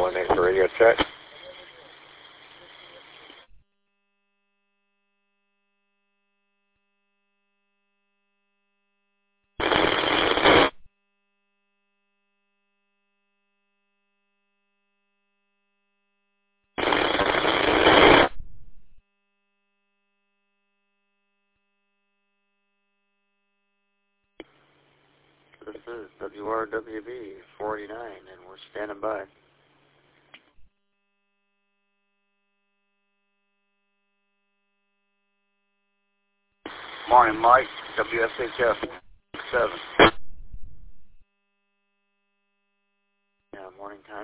calling in for radio check. This is WRWB 49, and we're standing by. Morning, Mike. WSHF 7. Yeah, morning time.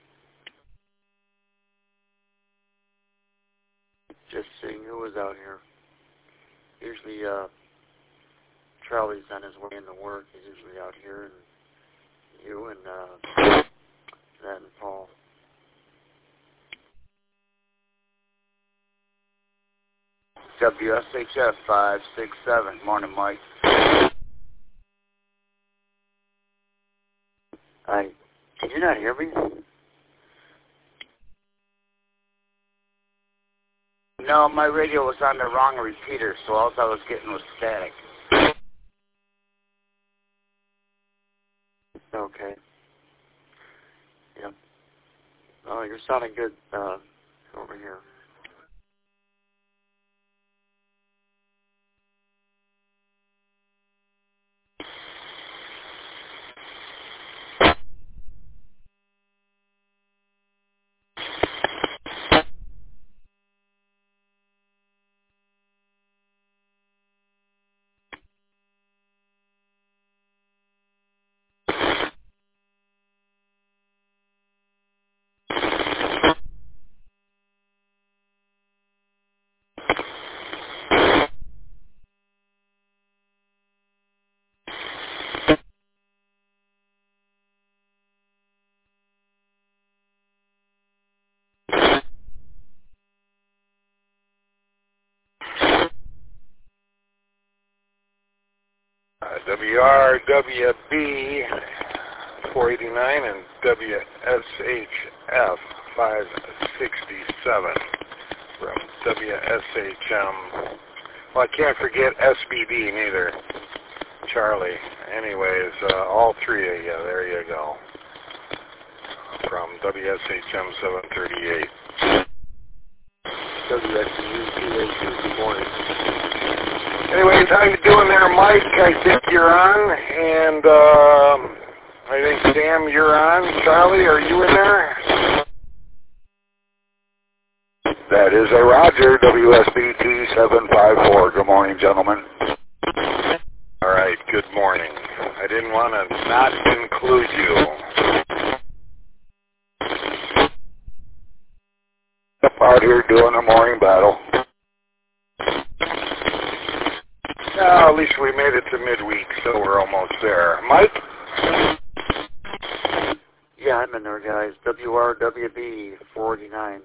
Just seeing who was out here. Usually, Charlie's on his way into work. He's usually out here, and you and that and Paul. WSHF 567. Morning, Mike. Can you not hear me? No, my radio was on the wrong repeater, so all I was getting was static. Okay. Yep. Oh, you're sounding good over here. WRWB 489 and WSHF 567 from WSHM. Well, I can't forget SBD neither. Charlie. Anyways, all three of you, there you go. From WSHM 738. WSU, good morning. Anyways, how you doing there, Mike? I think you're on, and I think Sam, you're on. Charlie, are you in there? That is a Roger, WSBT 754. Good morning, gentlemen. All right, good morning. I didn't want to not include you. Up out here doing a morning battle. At least we made it to midweek, so we're almost there. Mike? Yeah, I'm in there, guys. WRWB 49.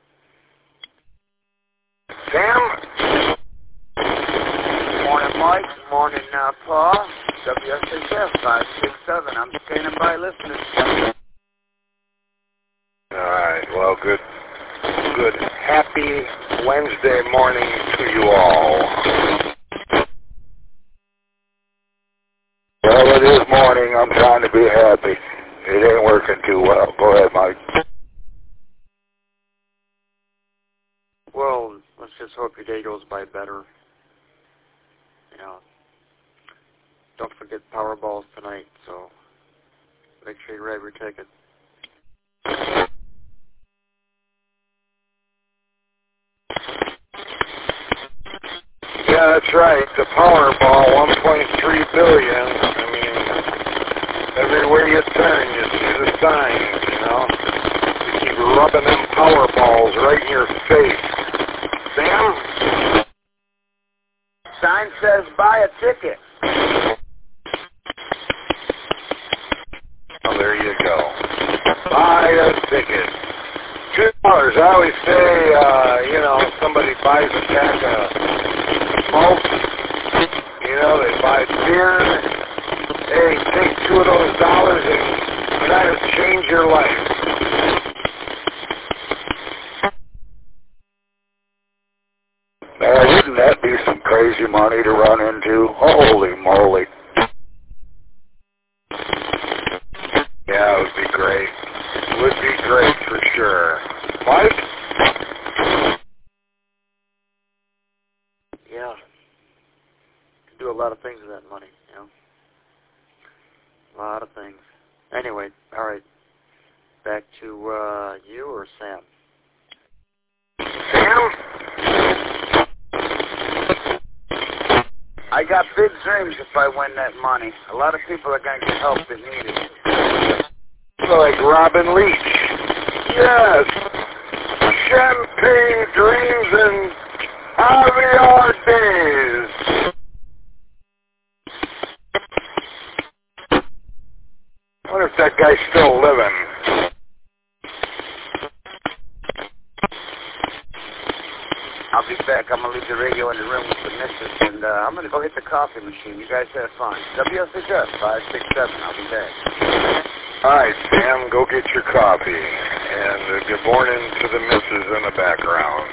Sam? Morning, Mike. Morning, Paul. WSHF 567. I'm standing by listening. All right, well, good happy Wednesday morning to you all. Well, it is morning. I'm trying to be happy. It ain't working too well. Go ahead, Mike. Well, let's just hope your day goes by better. You know, don't forget Powerballs tonight, so make sure you grab your ticket. Yeah, that's right. The Powerball, 1.3 billion. I mean, everywhere you turn, you see the signs, you know. You keep rubbing them Powerballs right in your face. Sam? Sign says buy a ticket. Oh, there you go. Buy a ticket. $2. I always say, somebody buys a pack of smoke, they buy beer. Hey, take $2 of those and try to change your life. easy money to run into. Holy moly. Yeah, it would be great. It would be great for sure. Mike? Yeah. Can do a lot of things with that money, you know. A lot of things. Anyway, all right. Back to you or Sam? Sam? I got big dreams if I win that money. A lot of people are going to get help that need it. Like Robin Leach. Yes. Champagne dreams and caviar days. I wonder if that guy's still living. I'll be back. I'm going to leave the radio in the room with the missus, and I'm going to go hit the coffee machine. You guys have fun. WSHF 567. I'll be back. All right, Sam, go get your coffee. And good morning to the missus in the background.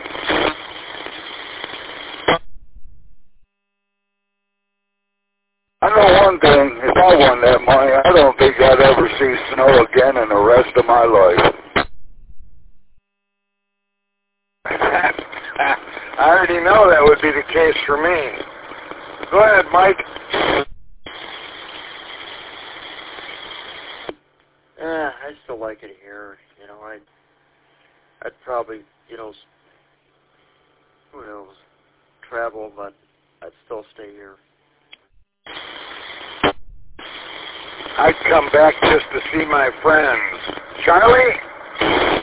I know one thing. If I won that money, I don't think I'd ever see snow again in the rest of my life. I already know that would be the case for me. Go ahead, Mike. I still like it here. You know, I'd probably, you know, who knows, travel, but I'd still stay here. I'd come back just to see my friends. Charlie?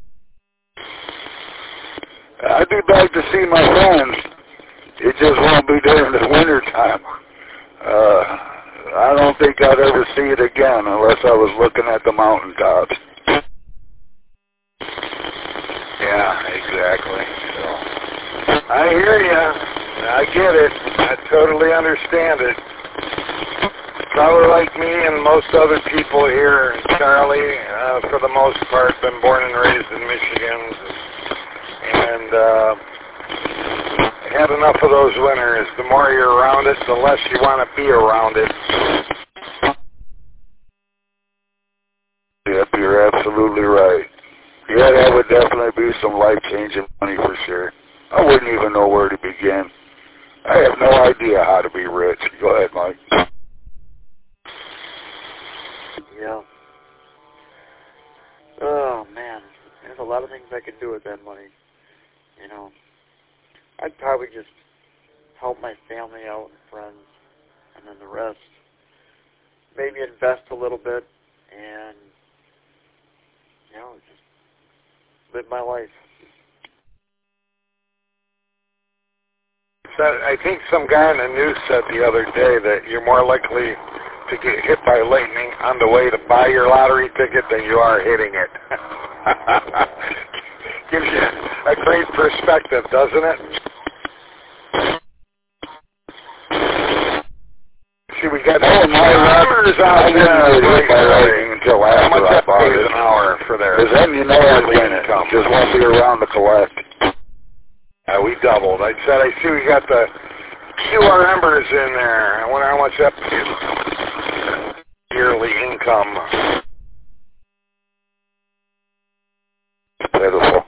I'd be back to see my friends. It just won't be during the winter time. I don't think I'd ever see it again unless I was looking at the mountaintops. Yeah, exactly. So, I hear you. I get it. I totally understand it. Probably like me and most other people here, Charlie, for the most part, been born and raised in Michigan, and had enough of those winters. The more you're around it, the less you want to be around it. Yep, you're absolutely right. Yeah, that would definitely be some life-changing money for sure. I wouldn't even know where to begin. I have no idea how to be rich. Go ahead, Mike. Yeah. Oh, man. There's a lot of things I could do with that money. You know, I'd probably just help my family out and friends, and then the rest. Maybe invest a little bit and, you know, just live my life. So I think some guy in the news said the other day that you're more likely to get hit by lightning on the way to buy your lottery ticket than you are hitting it. Gives you a great perspective, doesn't it? See, we got some numbers out there until after I bought it. An hour for their Because then you know I'd win it. Just won't be around to collect. We doubled. I said, I see we got the QR numbers in there. I wonder how much that is. Yearly income. Pitiful.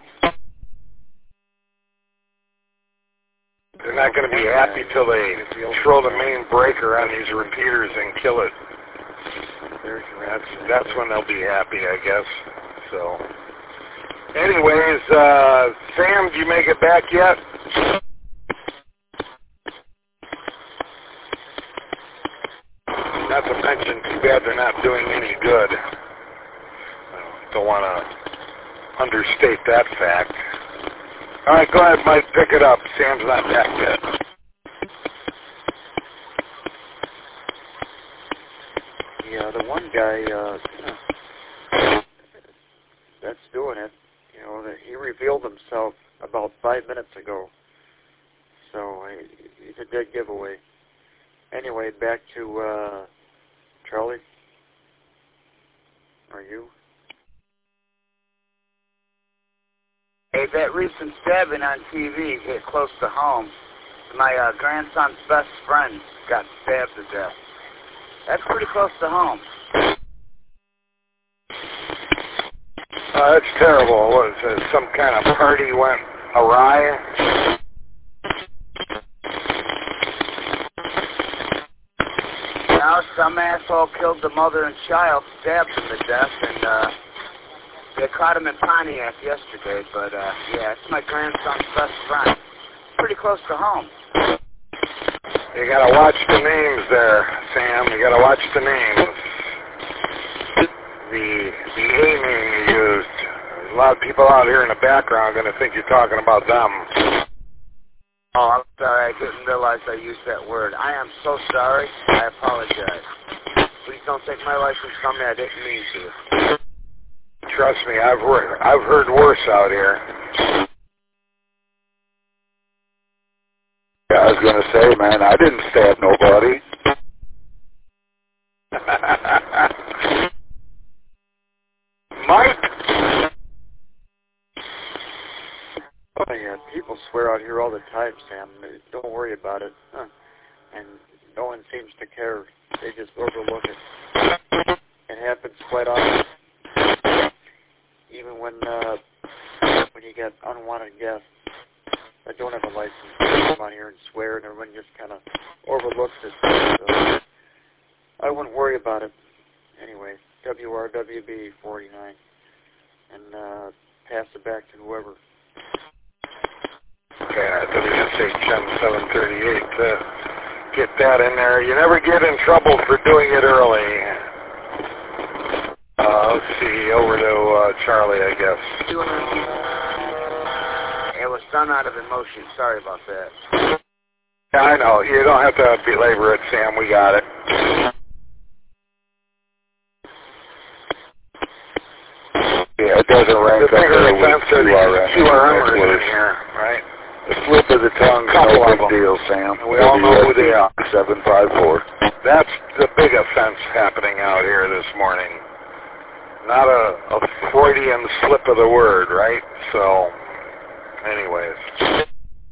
They're not going to be happy till they throw the main breaker on these repeaters and kill it. That's when they'll be happy, I guess. So, anyways, Sam, do you make it back yet? Not to mention, too bad they're not doing any good. Don't want to understate that fact. All right, go ahead, Mike, pick it up. Sam's not back yet. Yeah, the one guy that's doing it, you know, he revealed himself about 5 minutes ago. So he's a dead giveaway. Anyway, back to Charlie. Are you? Hey, that recent stabbing on TV hit close to home. My grandson's best friend got stabbed to death. That's pretty close to home. That's terrible. What is it? Some kind of party went awry? Now some asshole killed the mother and child, stabbed them to death, and they caught him in Pontiac yesterday. But yeah, it's my grandson's best friend. Pretty close to home. You gotta watch the names there, Sam. You gotta watch the names. The A name you used. There's a lot of people out here in the background going to think you're talking about them. Oh, I'm sorry. I didn't realize I used that word. I am so sorry. I apologize. Please don't take my license from me. I didn't mean to. Trust me, I've heard worse out here. Yeah, I was going to say, man, I didn't stab nobody. Mike? Oh, yeah, people swear out here all the time, Sam. Don't worry about it. Huh. And no one seems to care. They just overlook it. It happens quite often. Even when you get unwanted guests that don't have a license, they come on here and swear, and everyone just kind of overlooks it. So I wouldn't worry about it. Anyway, WRWB 49, and pass it back to whoever. Yeah, WSHM 738. Get that in there. You never get in trouble for doing it early. Let's see, over to Charlie, I guess. It was done out of emotion. Sorry about that. Yeah, I know. You don't have to belabor it, Sam. We got it. Yeah, it doesn't rank up there with QRMers in here, right? The slip of the tongue is no big deal, Sam. We all know who they are. 754. That's the big offense happening out here this morning. Not a Freudian slip of the word, right? So, anyways.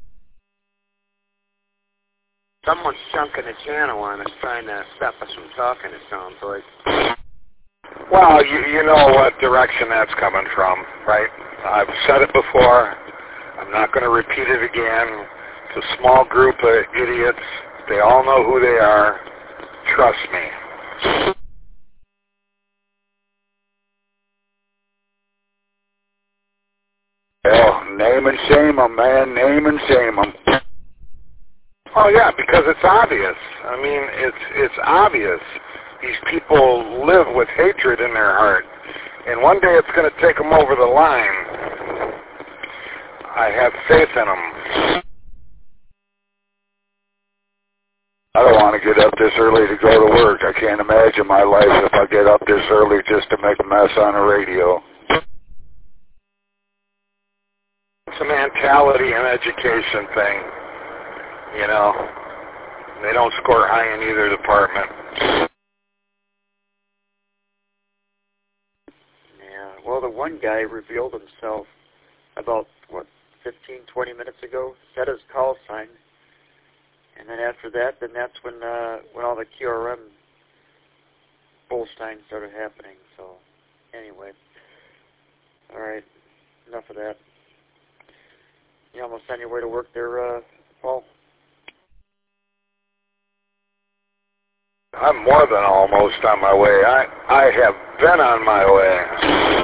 Someone's chunking the channel on us, trying to stop us from talking, it sounds like. Well, you know what direction that's coming from, right? I've said it before. I'm not going to repeat it again. It's a small group of idiots. They all know who they are. Trust me. Well, name and shame them, man. Name and shame them. Oh, yeah, because it's obvious. I mean, it's obvious. These people live with hatred in their heart. And one day it's going to take them over the line. I have faith in them. I don't want to get up this early to go to work. I can't imagine my life if I get up this early just to make a mess on the radio. It's a mentality and education thing. You know, they don't score high in either department. Yeah, well, the one guy revealed himself about, 15-20 minutes ago, set his call sign, and then after that, that's when all the QRM bullstein started happening. So, anyway, all right, enough of that. You almost on your way to work there, Paul? I'm more than almost on my way. I have been on my way.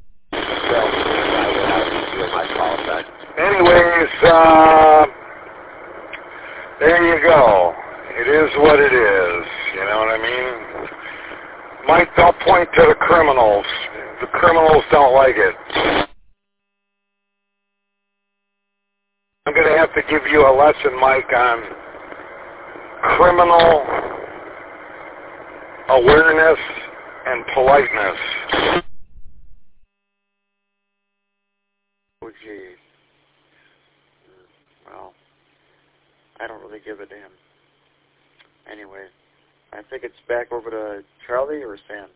Anyways, there you go. It is what it is. You know what I mean? Mike, don't point to the criminals. The criminals don't like it. I'm going to have to give you a lesson, Mike, on criminal awareness and politeness. Oh, gee. Well, I don't really give a damn. Anyway, I think it's back over to Charlie or Sam.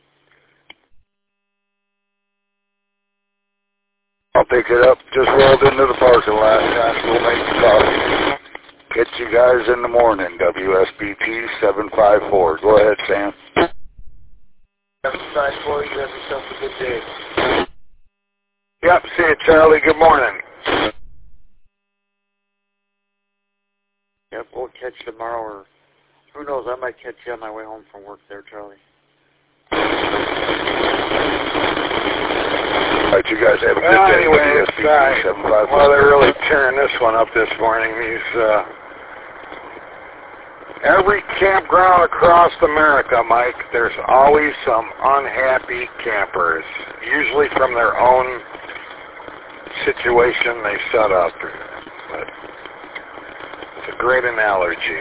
I'll pick it up. Just rolled into the parking lot. Time to go make the coffee. Catch you guys in the morning, WSBT 754. Go ahead, Sam. 754, you have yourself a good day. Yep, see you, Charlie. Good morning. Yep, we'll catch you tomorrow, or who knows, I might catch you on my way home from work there, Charlie. All right, you guys have a good day. Anyway, WSBT 754. well, they're really tearing this one up this morning. Every campground across America, Mike, there's always some unhappy campers, usually from their own situation they set up. But it's a great analogy.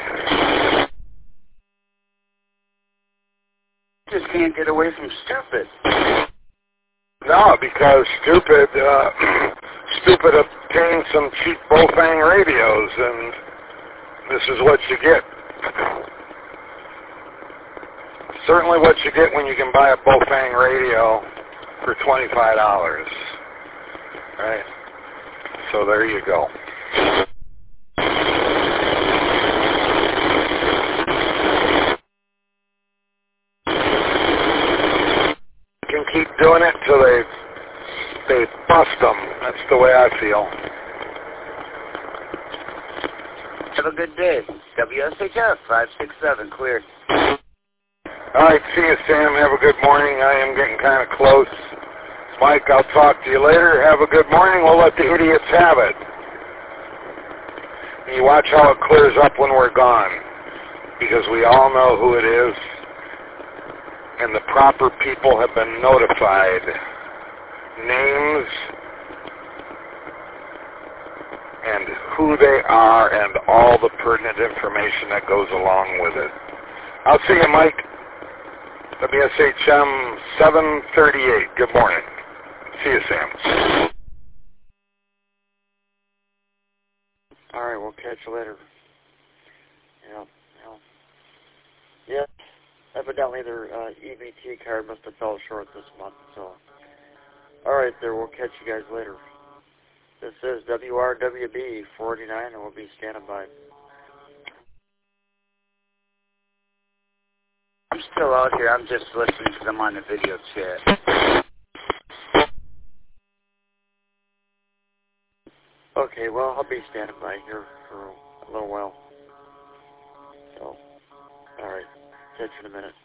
Just can't get away from stupid. No, because stupid obtained some cheap Bofang radios, and this is what you get. Certainly what you get when you can buy a Bofang radio for $25. Right? So there you go. You can keep doing it till they bust them. That's the way I feel. Have a good day. WSHF 567, clear. All right, see you, Sam. Have a good morning. I am getting kind of close. Mike, I'll talk to you later. Have a good morning. We'll let the idiots have it. And you watch how it clears up when we're gone, because we all know who it is, and the proper people have been notified. Names and who they are and all the pertinent information that goes along with it. I'll see you, Mike. WSHM 738. Good morning. See you, Sam. All right, we'll catch you later. Yeah. Evidently their EBT card must have fell short this month, so. All right, there, we'll catch you guys later. This is WRWB 49, and we'll be standing by. I'm still out here. I'm just listening because I'm on the video chat. Okay, well, I'll be standing by here for a little while. So, all right, catch you in a minute.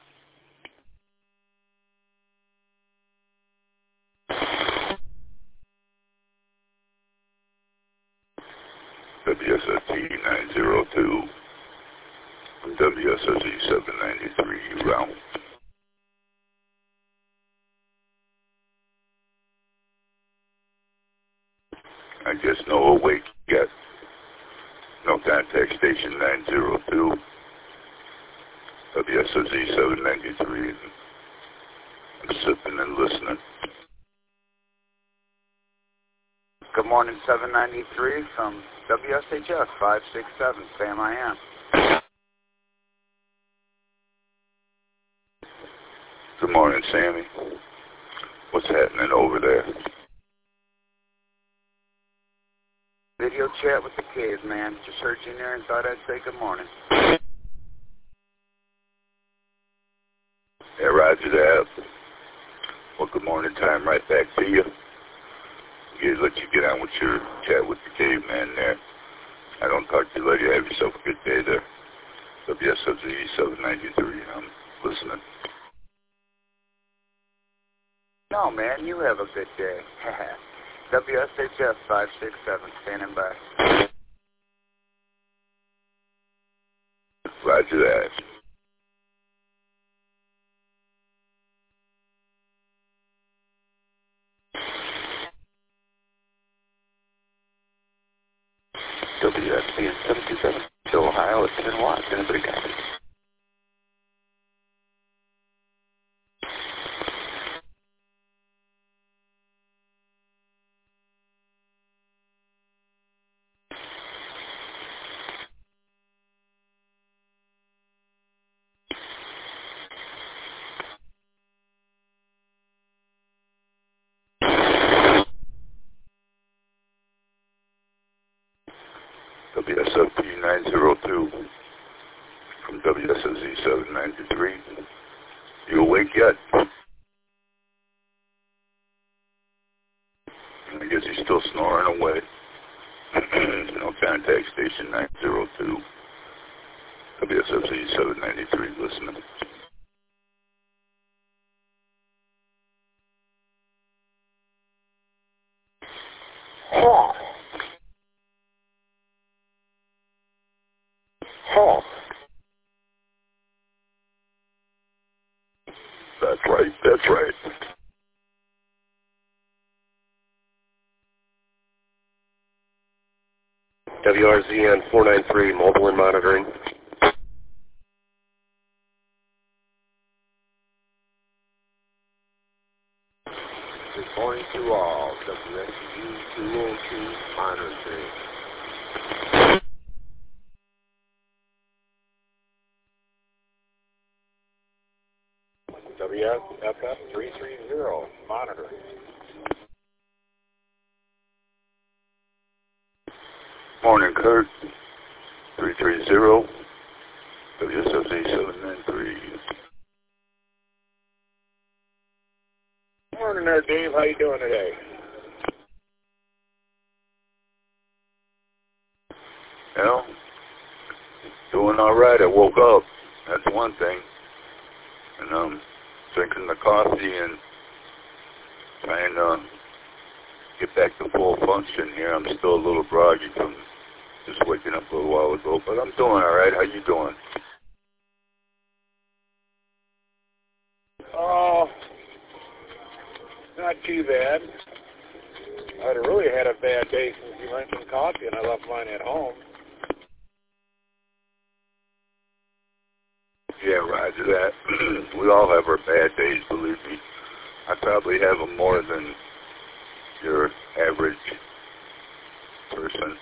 WSFT 902, WSFT 793, you round. I guess no awake yet. No contact station 902, WSFT 793. I'm sipping and listening. Good morning, 793 from WSHF 567. Sam, I am. Good morning, Sammy. What's happening over there? Video chat with the caveman. Just heard you in there and thought I'd say good morning. Yeah, roger that. Well, good morning time right back to you. Let you get on with your chat with the caveman there. I don't talk to you later. Have yourself a good day there. WSFZ 793. I'm listening. No, man, you have a good day. WSHF 567, standing by. Roger that. WSBN 727, Ohio, it's 10 watts. Anybody got it? WSFP 902 from WSSZ 793. You awake yet? I guess he's still snoring away. No contact, station 902. WSFC 793, listening. Huh. Huh. That's right, that's right. WRZN 493, mobile and monitoring. Good morning to all. WSU 202 monitoring. WFF 330, monitoring. Morning, Kurt. 330. WSFC 793. Morning there, Dave. How you doing today? Well, doing all right. I woke up. That's one thing. And drinking the coffee and trying to get back to full function here. I'm still a little groggy from just waking up a little while ago, but I'm doing all right. How you doing? Oh, not too bad. I'd really had a bad day since you mentioned coffee, and I left mine at home. Yeah, roger that. We all have our bad days, believe me. I probably have them more than your average person.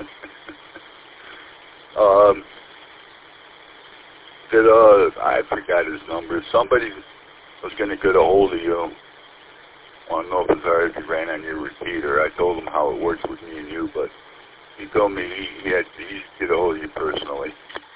I forgot his number. Somebody was going to get a hold of you. I don't know if it's already ran on your repeater. I told him how it works with me and you, but he told me he'd get a hold of you personally.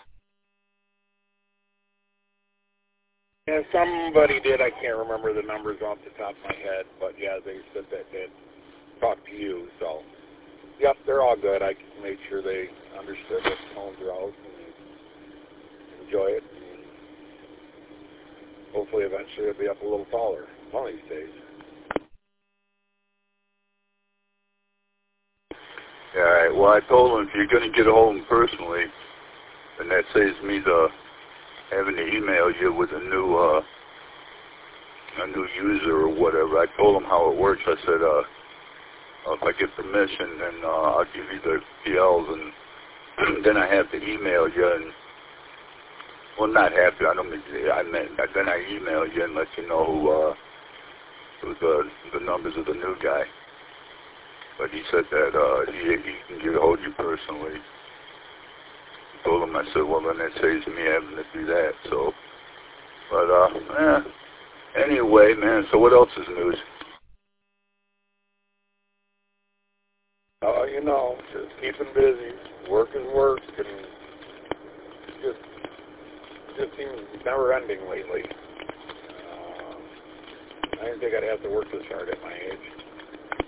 Yeah, somebody did. I can't remember the numbers off the top of my head, but yeah, they said that they'd talk to you. So, yep, they're all good. I made sure they understood that the phones are out and enjoy it. And hopefully, eventually, it'll be up a little taller one of these days. Yeah, all right. Well, I told him if you're going to get a hold of him personally, then that saves me having to email you with a new user or whatever. I told him how it works. I said, if I get permission, then I'll give you the PLs, and then I have to email you. And well, not have to. I meant then I email you and let you know the numbers of the new guy. But he said that he can get a hold of you personally. Told him, I said, well, then that saves me having to do that. So, but anyway, man. So what else is news? Oh, you know, just keeping busy. Work is work, and just seems never ending lately. I didn't think I'd have to work this hard at my age.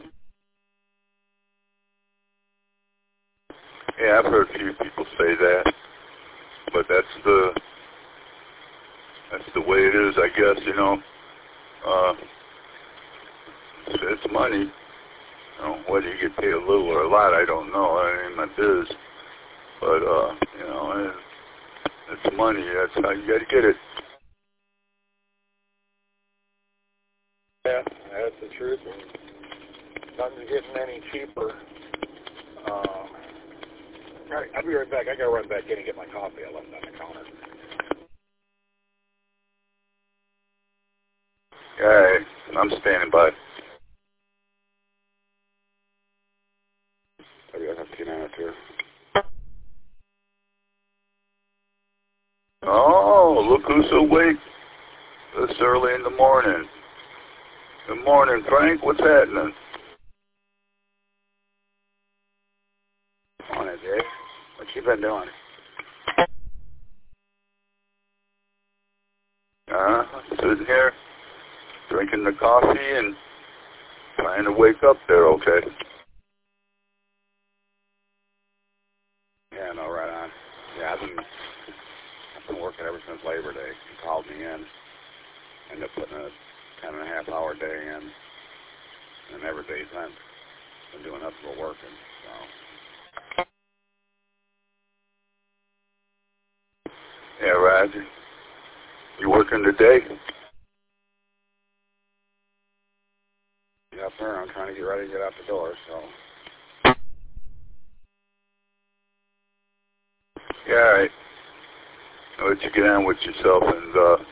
Yeah, I've heard a few people say that, but that's the way it is, I guess. You know, it's money. You know, whether you get paid a little or a lot, I don't know. I ain't my biz, but you know, it's money. That's how you got to get it. Yeah, that's the truth. And nothing's getting any cheaper. All right, I'll be right back. I gotta run back in and get my coffee I left on the counter. All right, I'm standing by. Oh, look who's awake this early in the morning. Good morning, Frank. What's happening? Morning, Dave. What you been doing? Sitting here, drinking the coffee and trying to wake up there, okay? Yeah, no, right on. Yeah, I've been working ever since Labor Day. He called me in. Ended up putting a 10.5-hour day in. And every day since, been doing nothing but working, so. Yeah, Roger. You working today? Yes, sir. I'm trying to get ready to get out the door, so. Yeah, all right. I'll let you get on with yourself and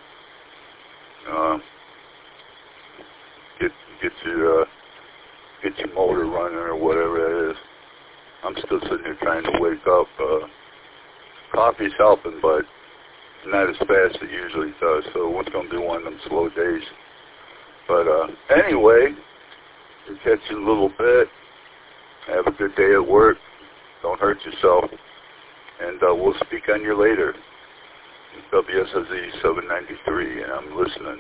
get your motor running or whatever that is. I'm still sitting here trying to wake up. Coffee's helping, but not as fast as it usually does. So it's going to be one of them slow days. But anyway, we'll catch you in a little bit. Have a good day at work. Don't hurt yourself. And we'll speak on you later. WSSZ 793, and I'm listening.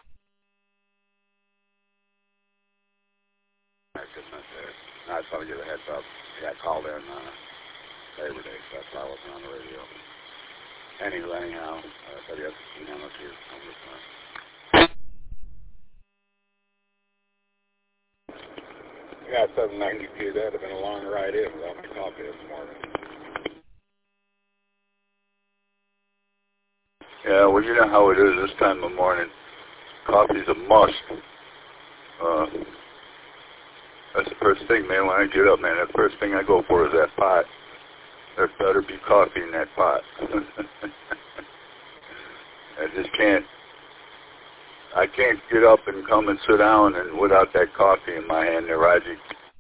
I just want to give a heads up. I got called in Labor Day, so that's why I wasn't on the radio. Anyhow, WSSZ 902, I'm listening. Yeah, 792, that'd have been a long ride in without my coffee this morning. Yeah, well, you know how it is this time of the morning. Coffee's a must. That's the first thing, man, when I get up, man. The first thing I go for is that pot. There better be coffee in that pot. I can't get up and come and sit down and without that coffee in my hand there, Raji.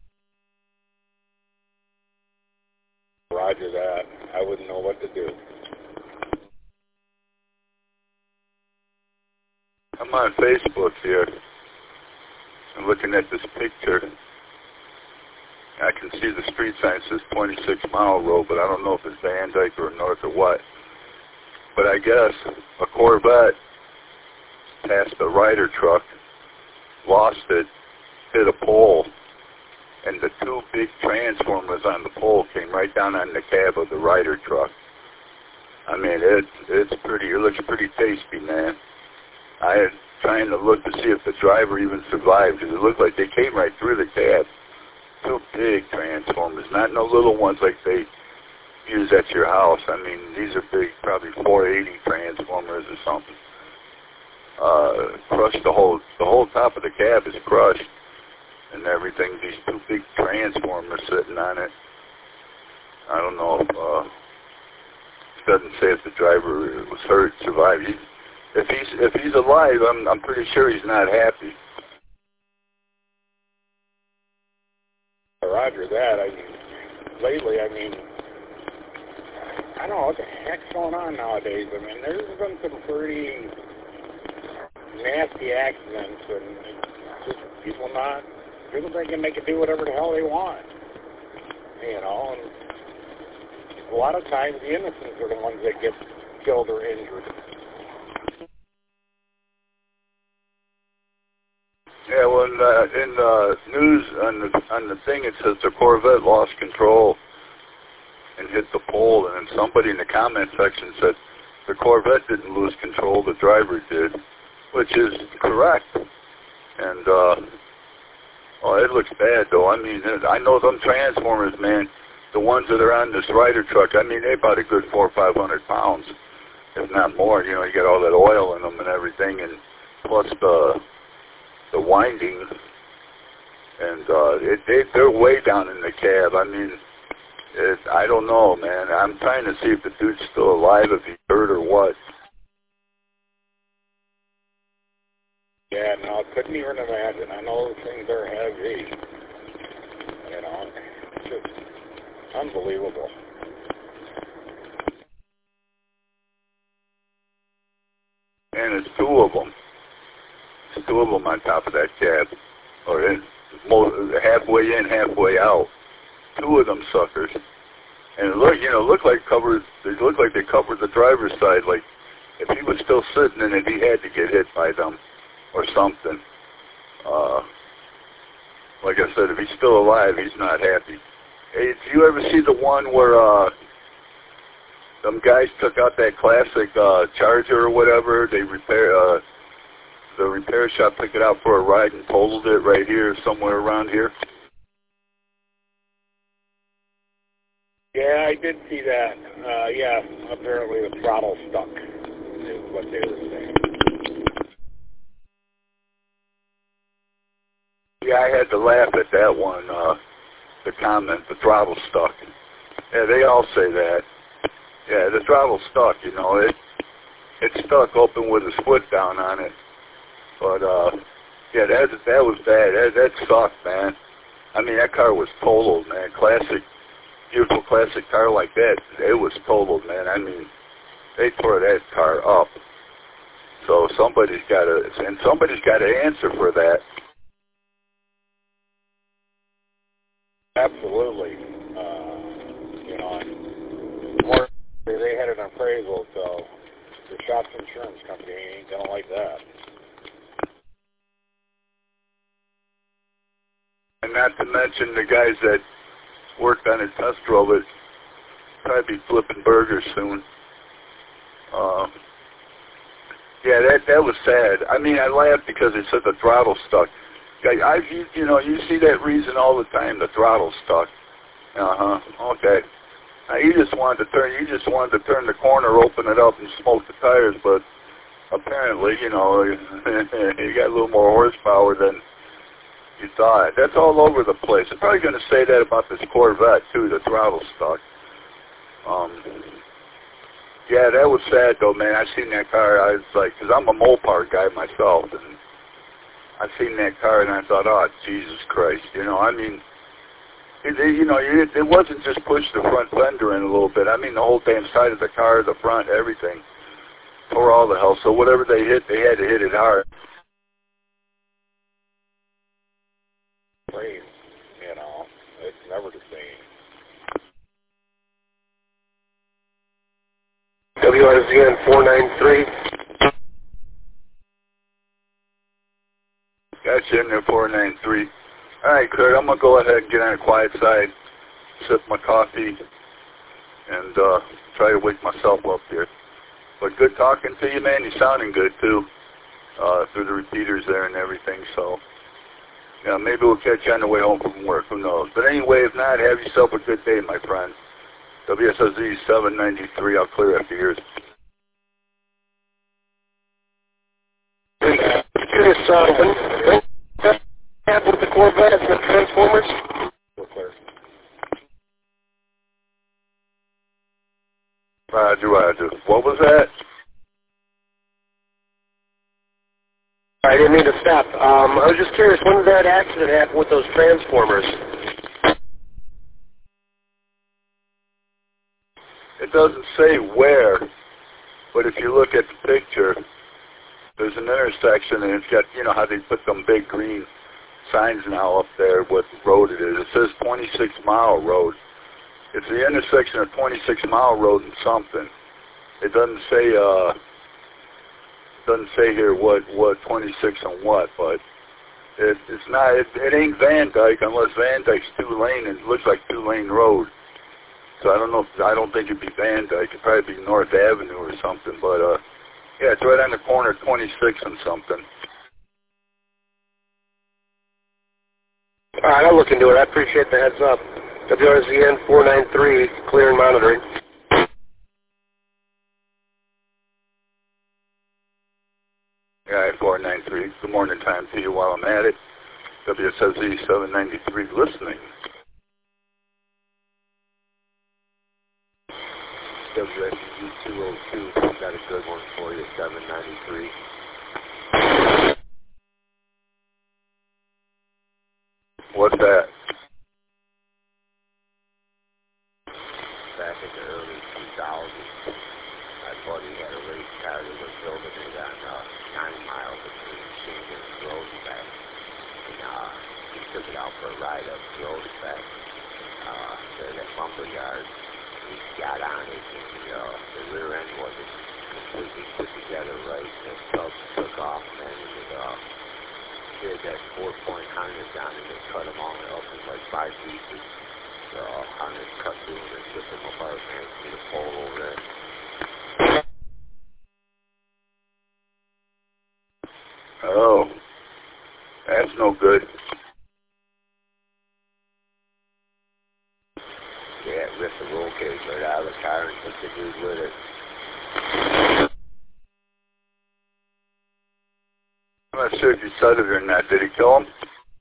Roger that. I wouldn't know what to do. I'm on Facebook here. I'm looking at this picture. I can see the street sign says 26 Mile Road, but I don't know if it's Van Dyke or North or what. But I guess a Corvette passed a Ryder truck, lost it, hit a pole, and the two big transformers on the pole came right down on the cab of the Ryder truck. I mean, it looks pretty tasty, man. I had trying to look to see if the driver even survived, because it looked like they came right through the cab. Two big transformers, not no little ones like they use at your house. I mean, these are big, probably 480 transformers or something. Crushed the whole top of the cab is crushed and everything. These two big transformers sitting on it. I don't know if it doesn't say if the driver was hurt, survived. If he's alive, I'm pretty sure he's not happy. Roger that. Lately, I don't know what the heck's going on nowadays. I mean, there's been some pretty nasty accidents, and just people thinking they can do whatever the hell they want. You know, and a lot of times the innocents are the ones that get killed or injured. Yeah, well, in the news on the thing, it says the Corvette lost control and hit the pole, and then somebody in the comment section said the Corvette didn't lose control, the driver did, which is correct. And it looks bad though. I mean, I know them transformers, man. The ones that are on this Ryder truck, I mean, they're about a good 400 or 500 pounds, if not more. You know, you got all that oil in them and everything, and plus the winding, and they're way down in the cab. I mean, I don't know, man. I'm trying to see if the dude's still alive, if he's hurt or what. Yeah, no, I couldn't even imagine. I know those things are heavy. You know, it's just unbelievable. And it's two of them. It's two of them on top of that cab, or halfway in, halfway out. Two of them suckers. And it looked like they covered the driver's side. Like if he was still sitting in it, he had to get hit by them or something. Like I said, if he's still alive, he's not happy. Hey, did you ever see the one where them guys took out that classic Charger or whatever? They the repair shop took it out for a ride and totaled it right here, somewhere around here. Yeah, I did see that. Yeah, apparently the throttle stuck, is what they were saying. Yeah, I had to laugh at that one, the comment, the throttle stuck. Yeah, they all say that. Yeah, the throttle stuck, It's stuck open with his foot down on it. But, yeah, that was bad. That sucked, man. I mean, that car was totaled, man. Classic, beautiful classic car like that, it was totaled, man. I mean, they tore that car up. So somebody's got to answer for that. Absolutely. More, they had an appraisal, so the shop's insurance company ain't gonna like that. And not to mention the guys that worked on it, test drove it, probably be flipping burgers soon. Yeah, that was sad. I mean, I laughed because it said the throttle stuck. You see that reason all the time, the throttle stuck. Okay. Now you just wanted to turn the corner, open it up, and smoke the tires, but apparently, you got a little more horsepower than you thought. That's all over the place. I'm probably going to say that about this Corvette too. The throttle stuck. Yeah, that was sad though, man. I seen that car. I was like, because I'm a Mopar guy myself, and I seen that car and I thought, oh Jesus Christ, I mean, it wasn't just push the front fender in a little bit. I mean, the whole damn side of the car, the front, everything, tore all the hell. So whatever they hit, they had to hit it hard. Brains, it's never the same. WRZN 493. Got you in there, 493. All right, Kurt, I'm going to go ahead and get on the quiet side, sip my coffee, and try to wake myself up here. But good talking to you, man. You're sounding good, too, through the repeaters there and everything. So, yeah, maybe we'll catch you on the way home from work. Who knows? But anyway, if not, have yourself a good day, my friend. WSOZ 793. I'll clear after yours. Curious, what happened with the Corvette and the Transformers? We're clear. Roger. What was that? I didn't mean to stop. I was just curious, when did that accident happen with those Transformers? It doesn't say where, but if you look at the picture, there's an intersection, and it's got, how they put them big green signs now up there, what road it is. It says 26 Mile Road. It's the intersection of 26 Mile Road and something. It doesn't say here what 26 and what, but it's not. It ain't Van Dyke unless Van Dyke's 2-lane, and it looks like 2-lane road. So I don't know. I don't think it'd be Van Dyke. It'd probably be North Avenue or something. But yeah, it's right on the corner of 26 and something. All right, I'll look into it. I appreciate the heads up. WRZN 493, clear and monitoring. Yeah, 493. Good morning time to you while I'm at it. WSOZ 793 listening. WSOZ 202, got a good one for you, 793. What's that? Back in the early 2000s, my buddy had a race car that was building it on 9 miles between Shingle and Rosenbach. And he took it out for a ride up to Rosenbach. There at that bumper yard. he got on it, and the rear end wasn't completely put together right. The tub took off, man, and he had that 4-point harness on it and cut them all up in like 5 pieces. The harness cut through them and ripped them apart, man. See the pole over there. Oh, that's no good. Yeah, it ripped the roll cage right out of the car and took the dude with it. I'm not sure if you said it or not. Did he kill him?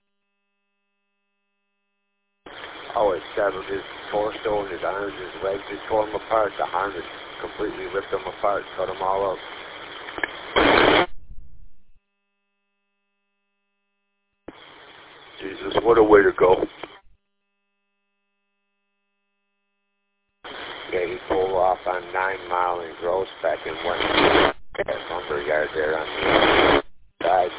Oh, it severed his torso and his arms, his legs. It tore him apart. The harness completely ripped them apart, cut them all up. Jesus, what a way to go. Yeah, he pulled off on 9 Mile in Groesbeck and went to that lumber yard there on the side.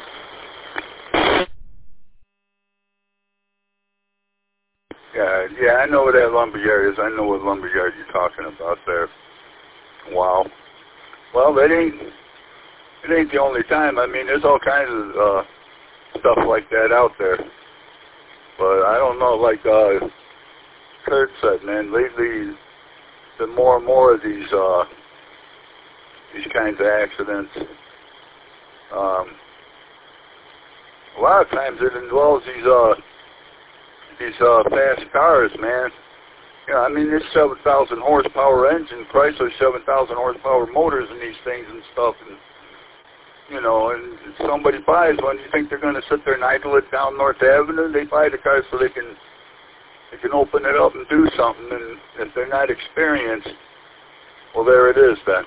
Yeah, I know where that lumberyard is. I know what lumberyard you're talking about there. Wow. Well, it ain't the only time. I mean, there's all kinds of stuff like that out there. But I don't know, like Kurt said, man, lately the more and more of these kinds of accidents. A lot of times it involves these fast cars, man. You know, I mean, there's 7,000 horsepower engine, Chrysler 7,000 horsepower motors in these things and stuff, and you know, and somebody buys one. You think they're going to sit there and idle it down North Avenue? They buy the car so they can open it up and do something. And if they're not experienced, well, there it is then.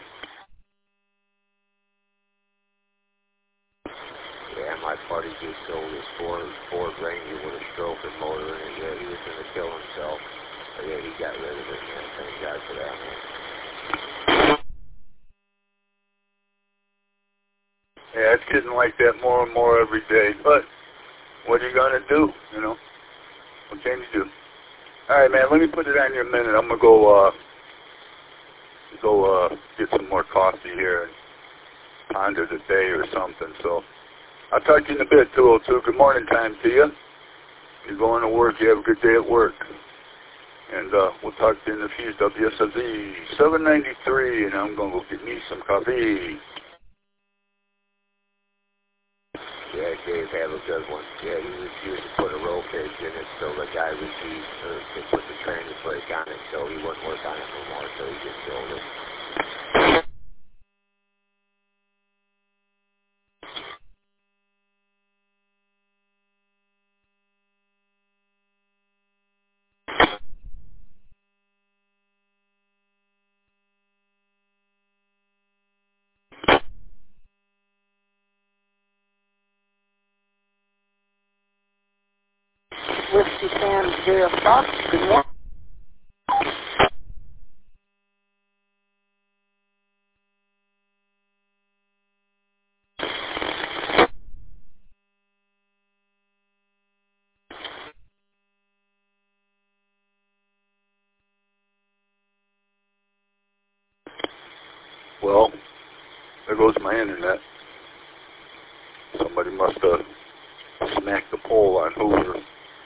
Yeah, my buddy just sold his Ford Ranger with a stroker motor in it. Yeah, he was going to kill himself. But yeah, he got rid of it, man. Thank God for that, man. Yeah, it's getting like that more and more every day. But what are you going to do, you know? What can you do? All right, man, let me put it on you in a minute. I'm going to go get some more coffee here and ponder the day or something. So I'll talk to you in a bit, 202. Good morning time to you. You're going to work. You have a good day at work. And we'll talk to you in a few. WSFZ 793, and I'm going to go get me some coffee. Yeah, Dave, have a good one. Yeah, he refused to put a roll cage in it, so the guy refused to put the tranny brake on it, so he wouldn't work on it no more, so he just sold it. Whiskey Sam J.F. Fox, good morning. Well, there goes my internet. Somebody must have smacked the pole on Hoover.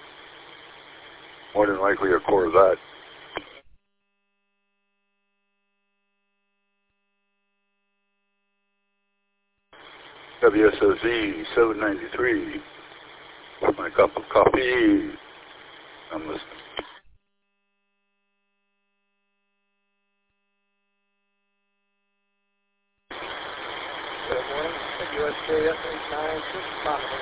More than likely a Corvette. WSOZ 793 with my cup of coffee. I'm listening. Good morning, USJF 896, Donovan.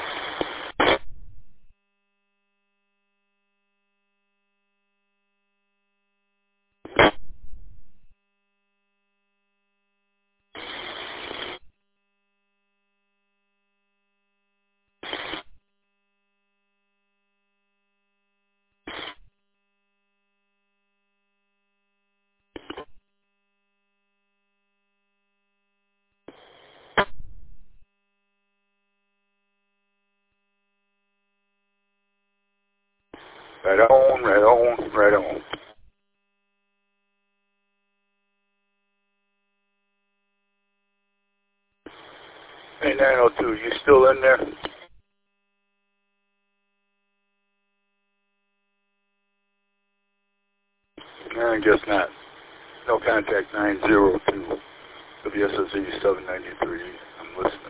Right on, right on, right on. Hey, 902, you still in there? No, I guess not. No contact 902. WSSE 793. I'm listening.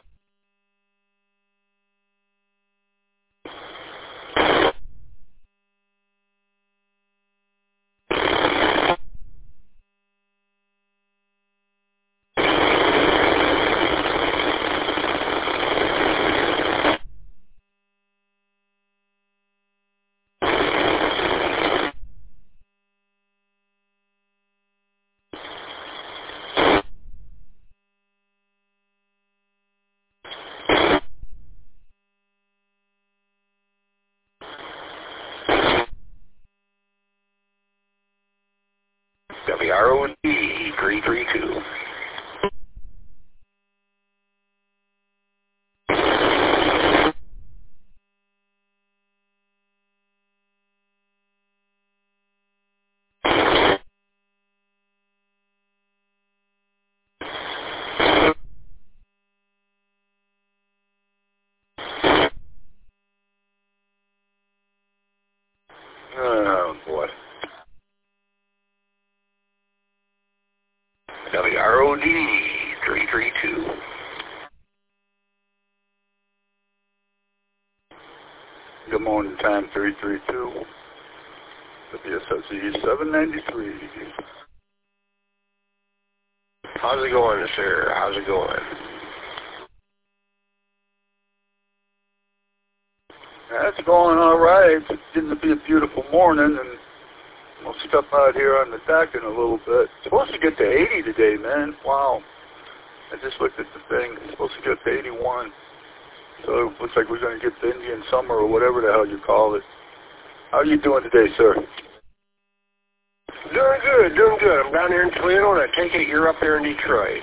WROD 332. Oh, boy. WROD 332. Good morning, time 332. WSSE 793. How's it going, sir? How's it going? That's going all right. It's getting to be a beautiful morning, and we'll step out here on the deck in a little bit. It's supposed to get to 80 today, man. Wow. I just looked at the thing. It's supposed to get to 81. So it looks like we're going to get the Indian summer or whatever the hell you call it. How are you doing today, sir? Doing good, doing good. I'm down here in Toledo, and I take it you're up there in Detroit.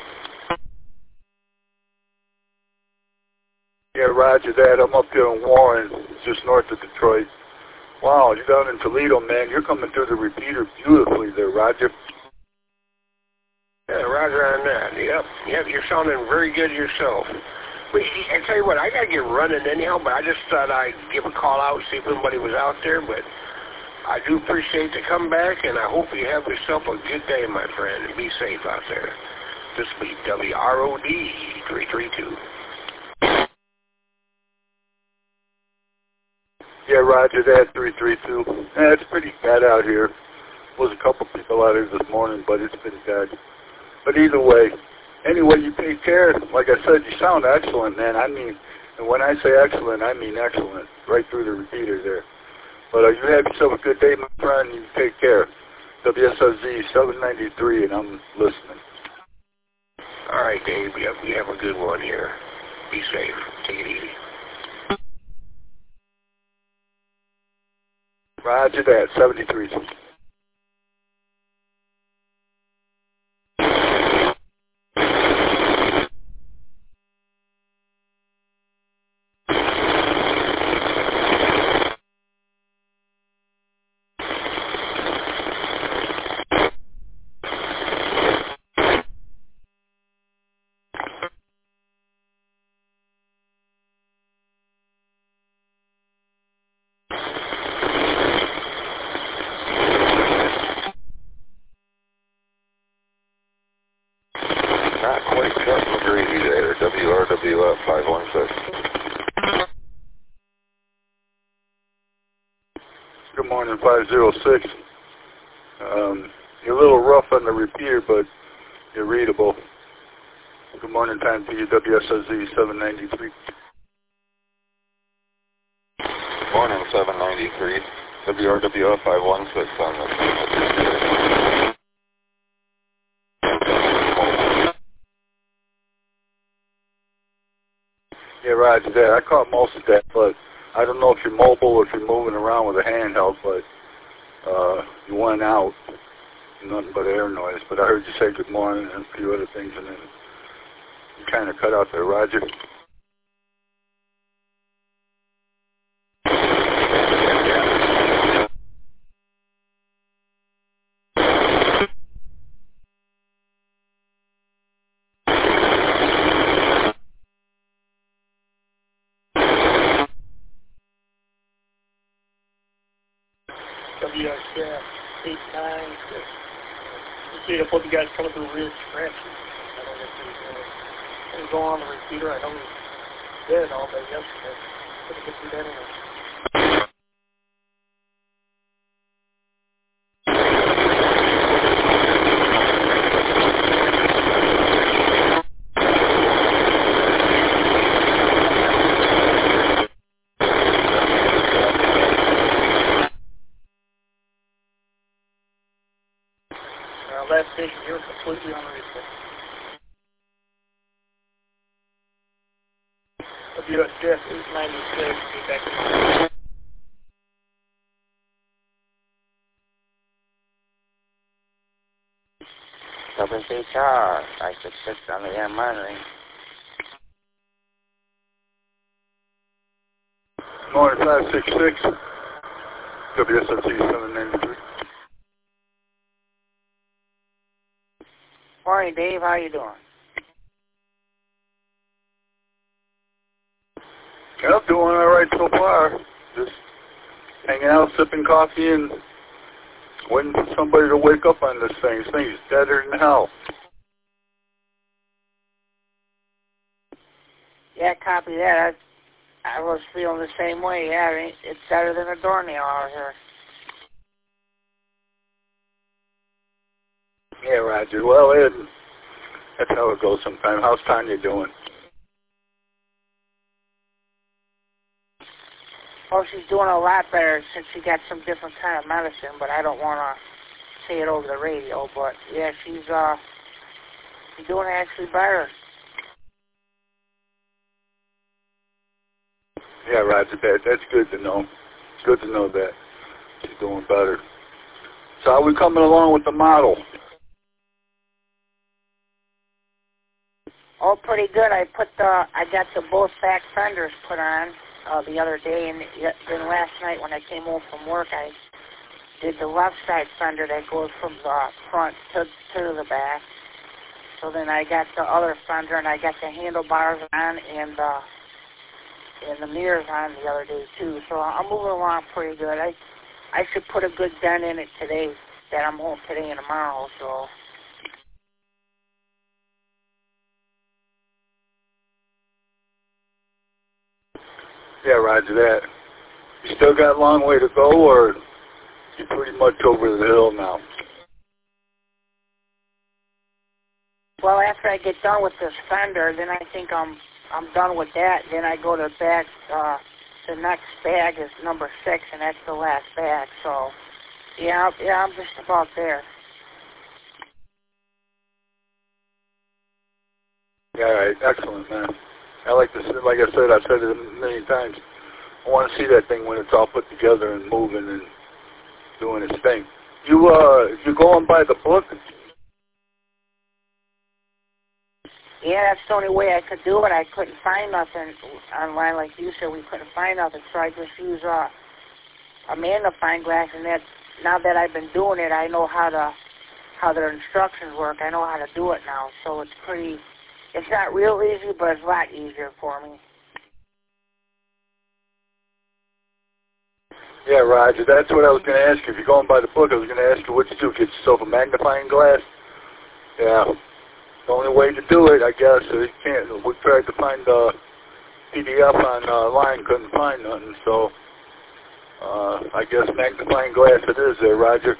Yeah, roger that. I'm up here in Warren, just north of Detroit. Wow, you're down in Toledo, man. You're coming through the repeater beautifully there, Roger. Yeah, roger on that. Yep, you're sounding very good yourself. Wait, I tell you what, I got to get running anyhow, but I just thought I'd give a call out, see if anybody was out there, but I do appreciate the comeback, and I hope you have yourself a good day, my friend, and be safe out there. This will be WROD 332. Yeah, roger that, 332. Yeah, it's pretty bad out here. Was a couple people out here this morning, but it's been bad. But either way, anyway, you take care. Like I said, you sound excellent, man. I mean, and when I say excellent, I mean excellent. Right through the repeater there. But you have yourself a good day, my friend. You take care. WSSE 793, and I'm listening. All right, Dave. Yep, you have a good one here. Be safe. Take it easy. Roger that, 73. Not quite cut McGreevy there. WRWF 516. Good morning, 506. You're a little rough on the repeater, but you're readable. Good morning, time to you, WSSE 793. Morning, 793. WRWF 516 on the... Yeah, roger that. I caught most of that, but I don't know if you're mobile or if you're moving around with a handheld, but you went out. Nothing but air noise. But I heard you say good morning and a few other things, and then you kind of cut out there, Roger. WSF 896. You see the both you guys coming through real scratchy. I don't know if he's going on the repeater. I know he did all day yesterday. Couldn't get through that anyway. Last station here completely unreachable. WSF 896, be back in WCHR 566 on the air monitoring. Morning 566, WSFC 793. Morning, Dave. How you doing? Yeah, I'm doing all right so far. Just hanging out, sipping coffee, and waiting for somebody to wake up on this thing. This thing's deader than hell. Yeah, copy that. I was feeling the same way. Yeah, it's better than a doornail out here. Yeah, Roger. Well, Ed, that's how it goes sometimes. How's Tanya doing? Well, she's doing a lot better since she got some different kind of medicine, but I don't want to say it over the radio. But, yeah, she's doing actually better. Yeah, Roger. That's good to know. It's good to know that she's doing better. So how are we coming along with the model? Oh, pretty good. I got the both back fenders put on the other day, and then last night when I came home from work, I did the left side fender that goes from the front to the back. So then I got the other fender, and I got the handlebars on and the mirrors on the other day too. So I'm moving along pretty good. I should put a good dent in it today. That I'm home today and tomorrow. So. Yeah, Roger that. You still got a long way to go, or you're pretty much over the hill now? Well, after I get done with this fender, then I think I'm done with that. Then I go to bag. The next bag is number 6, and that's the last bag. So, yeah, I'm just about there. Yeah, all right. Excellent, man. I like to, like I said, I've said it a million times. I want to see that thing when it's all put together and moving and doing its thing. You going by the book? Yeah, that's the only way I could do it. I couldn't find nothing online, like you said. We couldn't find nothing, so I just use a magnifying glass. And that now that I've been doing it, I know how their instructions work. I know how to do it now, so it's pretty. It's not real easy, but it's a lot easier for me. Yeah, Roger. That's what I was going to ask you. If you're going by the book, I was going to ask you what to do. Get yourself a magnifying glass. Yeah. The only way to do it, I guess, is you can't. We tried to find a PDF online, couldn't find nothing. So I guess magnifying glass it is there, Roger.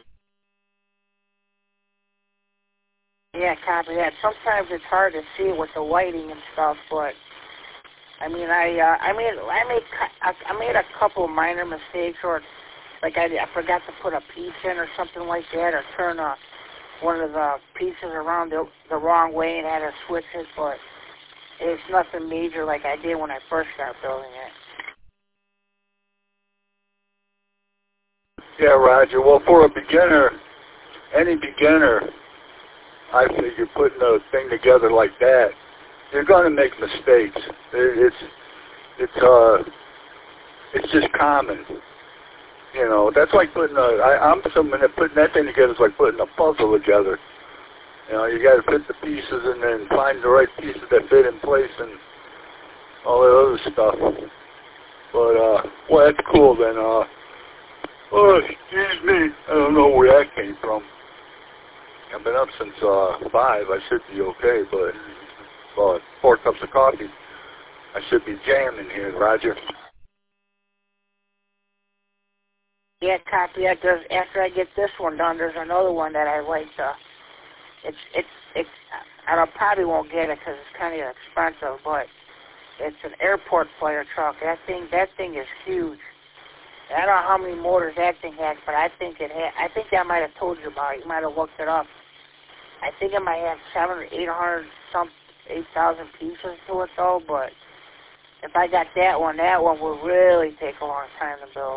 Yeah, copy that. Sometimes it's hard to see with the lighting and stuff, but I mean, I made a couple minor mistakes, or like I forgot to put a piece in or something like that, or turn one of the pieces around the wrong way and had to switch it, but it's nothing major like I did when I first started building it. Yeah, Roger. Well, for a beginner, any beginner, I figure putting a thing together like that, you're going to make mistakes. It's just common. You know, that's like putting I'm assuming that putting that thing together is like putting a puzzle together. You know, you got to fit the pieces and then find the right pieces that fit in place and all that other stuff. But well, that's cool then. Oh, excuse me. I don't know where that came from. I've been up since 5. I should be okay, but 4 cups of coffee. I should be jamming here, Roger. Yeah, copy. After I get this one done, there's another one that I like. I probably won't get it because it's kind of expensive, but it's an airport fire truck. That thing is huge. I don't know how many motors that thing has, but I think it had. I think I might have told you about it. You might have looked it up. I think it might have 8,000 pieces to it though. But if I got that one will really take a long time to build.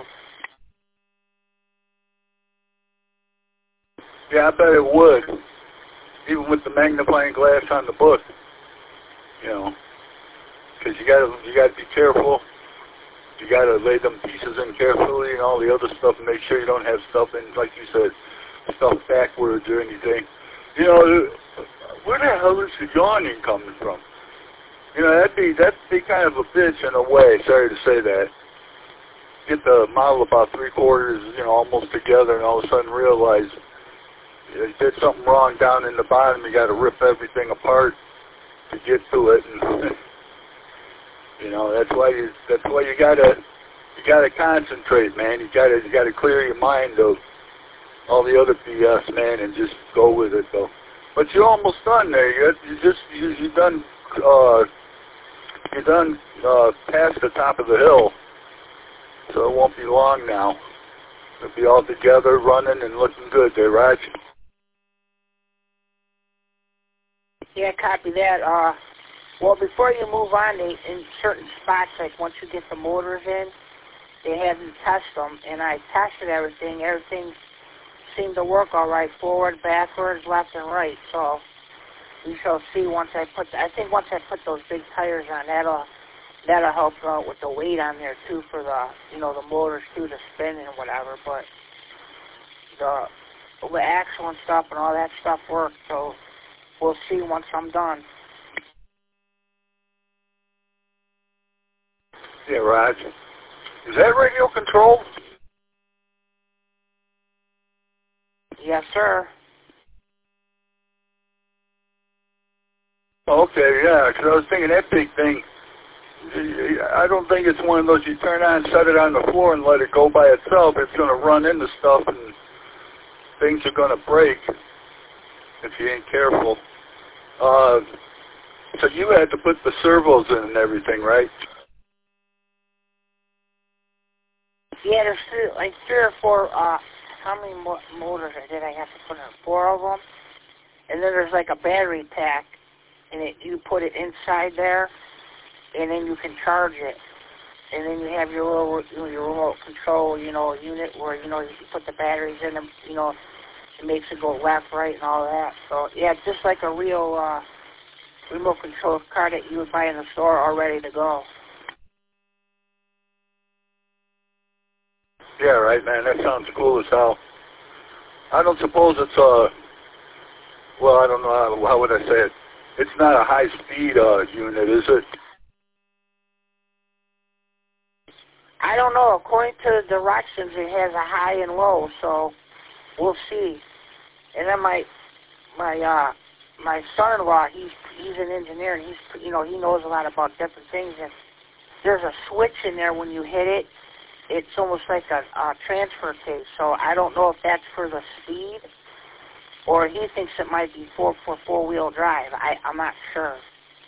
Yeah, I bet it would. Even with the magnifying glass on the book, you know, because you gotta be careful. You gotta lay them pieces in carefully and all the other stuff, and make sure you don't have stuff in, like you said, stuff backwards or anything. You know, where the hell is the yawning coming from? You know, that'd be kind of a bitch in a way. Sorry to say that. Get the model about 3/4, you know, almost together, and all of a sudden realize you did something wrong down in the bottom. You got to rip everything apart to get to it, and you know that's why you gotta concentrate, man. You gotta clear your mind of all the other BS, man, and just go with it, though. But you're almost done there. You're done past the top of the hill, so it won't be long now. It'll be all together, running and looking good there, Raj. Yeah, copy that. Well, before you move on, in certain spots, like once you get the motors in, they have you test them, and I tested everything. Everything seemed to work all right, forward, backwards, left, and right. So we shall see once I put those big tires on, that'll help out with the weight on there too for the the motors too to spin and whatever. But the axle and stuff and all that stuff works. So we'll see once I'm done. Yeah, Raj. Is that radio control? Yes, sir. Okay, yeah, because I was thinking that big thing, I don't think it's one of those you turn on, set it on the floor, and let it go by itself. It's going to run into stuff, and things are going to break if you ain't careful. So you had to put the servos in and everything, right? Yeah, there's three or four. How many motors did I have to put in? 4 of them. And then there's like a battery pack, and you put it inside there, and then you can charge it. And then you have your little your remote control, unit where you put the batteries in them. It makes it go left, right, and all that. So yeah, it's just like a real remote control car that you would buy in the store, all ready to go. Yeah, right, man. That sounds cool as hell. I don't suppose it's well, I don't know how would I say it. It's not a high-speed unit, is it? I don't know. According to the directions, it has a high and low, so we'll see. And then my son-in-law, he's an engineer, and he knows a lot about different things. And there's a switch in there when you hit it. It's almost like a transfer case. So I don't know if that's for the speed, or he thinks it might be for four-wheel drive. I'm not sure.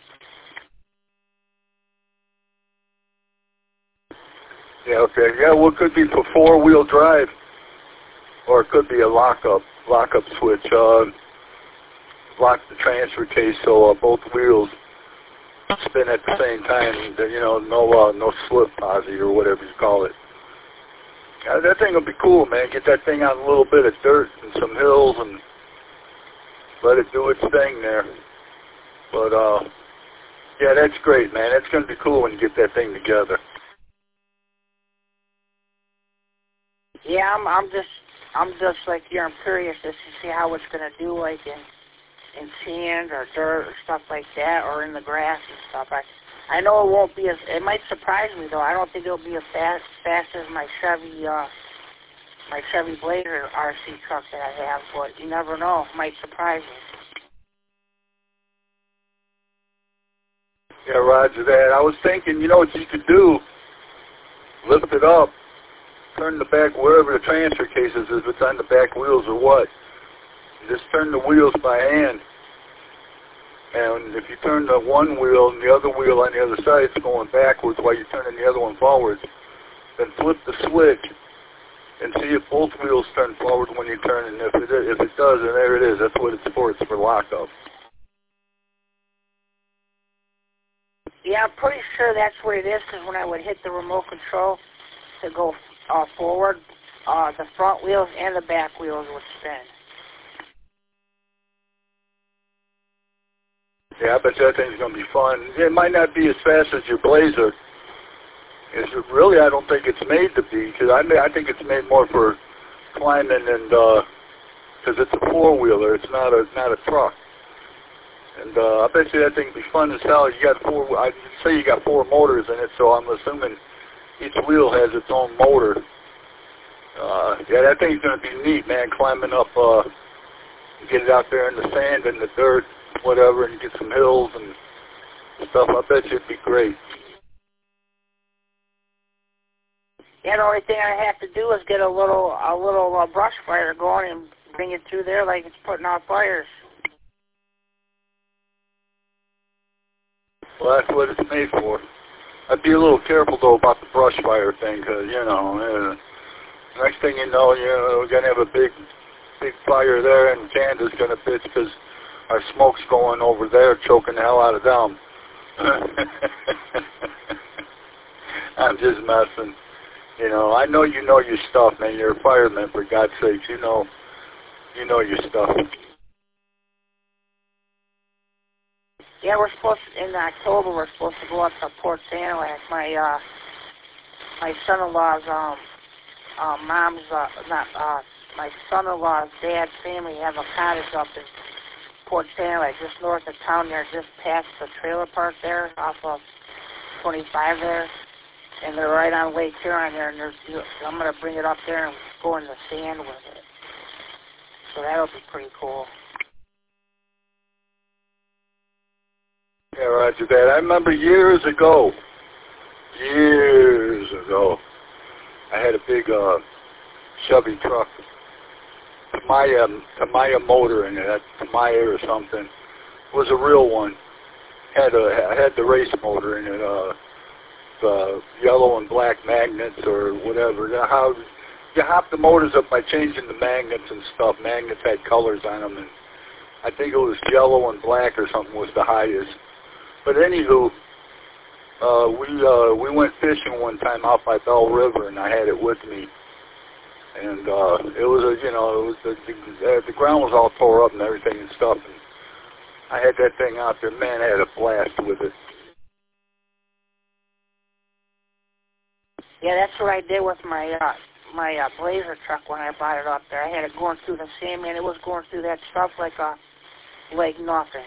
Yeah, okay. Yeah, well, it could be for four-wheel drive, or it could be a lockup switch. Lock the transfer case so both wheels spin at the same time. No slip posi or whatever you call it. That thing will be cool, man. Get that thing on a little bit of dirt and some hills and let it do its thing there. But yeah, that's great, man. It's going to be cool when you get that thing together. Yeah, I'm just like you. I'm curious just to see how it's going to do, like in sand or dirt or stuff like that, or in the grass and stuff. I know it won't be it might surprise me though. I don't think it'll be as fast as my Chevy my Chevy Blazer RC truck that I have, but you never know. Might surprise me. Yeah, roger that. I was thinking, you know what you could do? Lift it up, turn the back, wherever the transfer case is, if it's on the back wheels or what. Just turn the wheels by hand. And if you turn the one wheel and the other wheel on the other side, it's going backwards while you're turning the other one forwards. Then flip the switch and see if both wheels turn forward when you turn. And if it does, then there it is. That's what it's for. It's for lockup. Yeah, I'm pretty sure that's what it is, because when I would hit the remote control to go forward, the front wheels and the back wheels would spin. Yeah, I bet that thing's going to be fun. It might not be as fast as your Blazer. Really, I don't think it's made to be, because I think it's made more for climbing and because it's a four-wheeler. It's not a truck. And I bet you that thing would be fun as hell. You got I'd say you got 4 motors in it, so I'm assuming each wheel has its own motor. Yeah, that thing's going to be neat, man, climbing up, get it out there in the sand and the dirt, whatever, and get some hills and stuff. I bet you it'd be great. Yeah, the only thing I have to do is get a little brush fire going and bring it through there like it's putting out fires. Well, that's what it's made for. I'd be a little careful, though, about the brush fire thing, because, you know, next thing you know, we're going to have a big fire there, and Canada's going to bitch because our smoke's going over there, choking the hell out of them. I'm just messing. You know, I know you know your stuff, man. You're a fireman, for God's sakes. You know your stuff. Yeah, in October, we're supposed to go up to Port Sanilac. My son-in-law's my son-in-law's dad's family have a cottage up in Port Sanilac, just north of town there, just past the trailer park there, off of 25 there. And they're right on Lake Huron there, and I'm going to bring it up there and go in the sand with it. So that'll be pretty cool. Yeah, roger that. I remember years ago, I had a big Chevy truck, Tamiya motor in it, Tamiya or something. It was a real one. I had the race motor in it, the yellow and black magnets or whatever. How you hop the motors up by changing the magnets and stuff. Magnets had colors on them, and I think it was yellow and black or something was the highest. But anywho, we went fishing one time out by Bell River, and I had it with me. And it was the ground was all tore up and everything and stuff. And I had that thing out there. Man, I had a blast with it. Yeah, that's what I did with my Blazer truck when I brought it up there. I had it going through the sand, man. It was going through that stuff like nothing.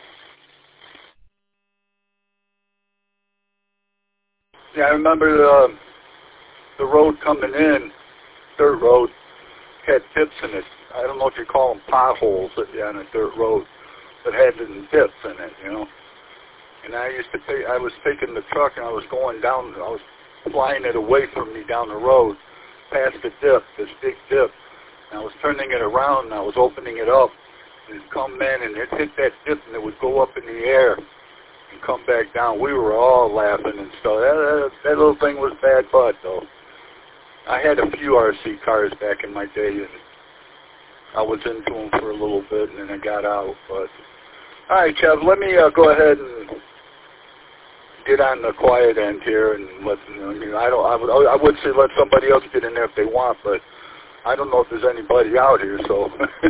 Yeah, I remember the road coming in, dirt road, had dips in it. I don't know if you call them potholes on a dirt road, but had some dips in it, you know. And I was taking the truck and I was going down. I was flying it away from me down the road, past the dip, this big dip. And I was turning it around and I was opening it up, and it'd come in and it hit that dip and it would go up in the air and come back down. We were all laughing and stuff. That little thing was bad bud, though. I had a few RC cars back in my day, and I was into them for a little bit, and then I got out. But all right, Chev, let me go ahead and get on the quiet end here, and let I would say let somebody else get in there if they want, but I don't know if there's anybody out here, so.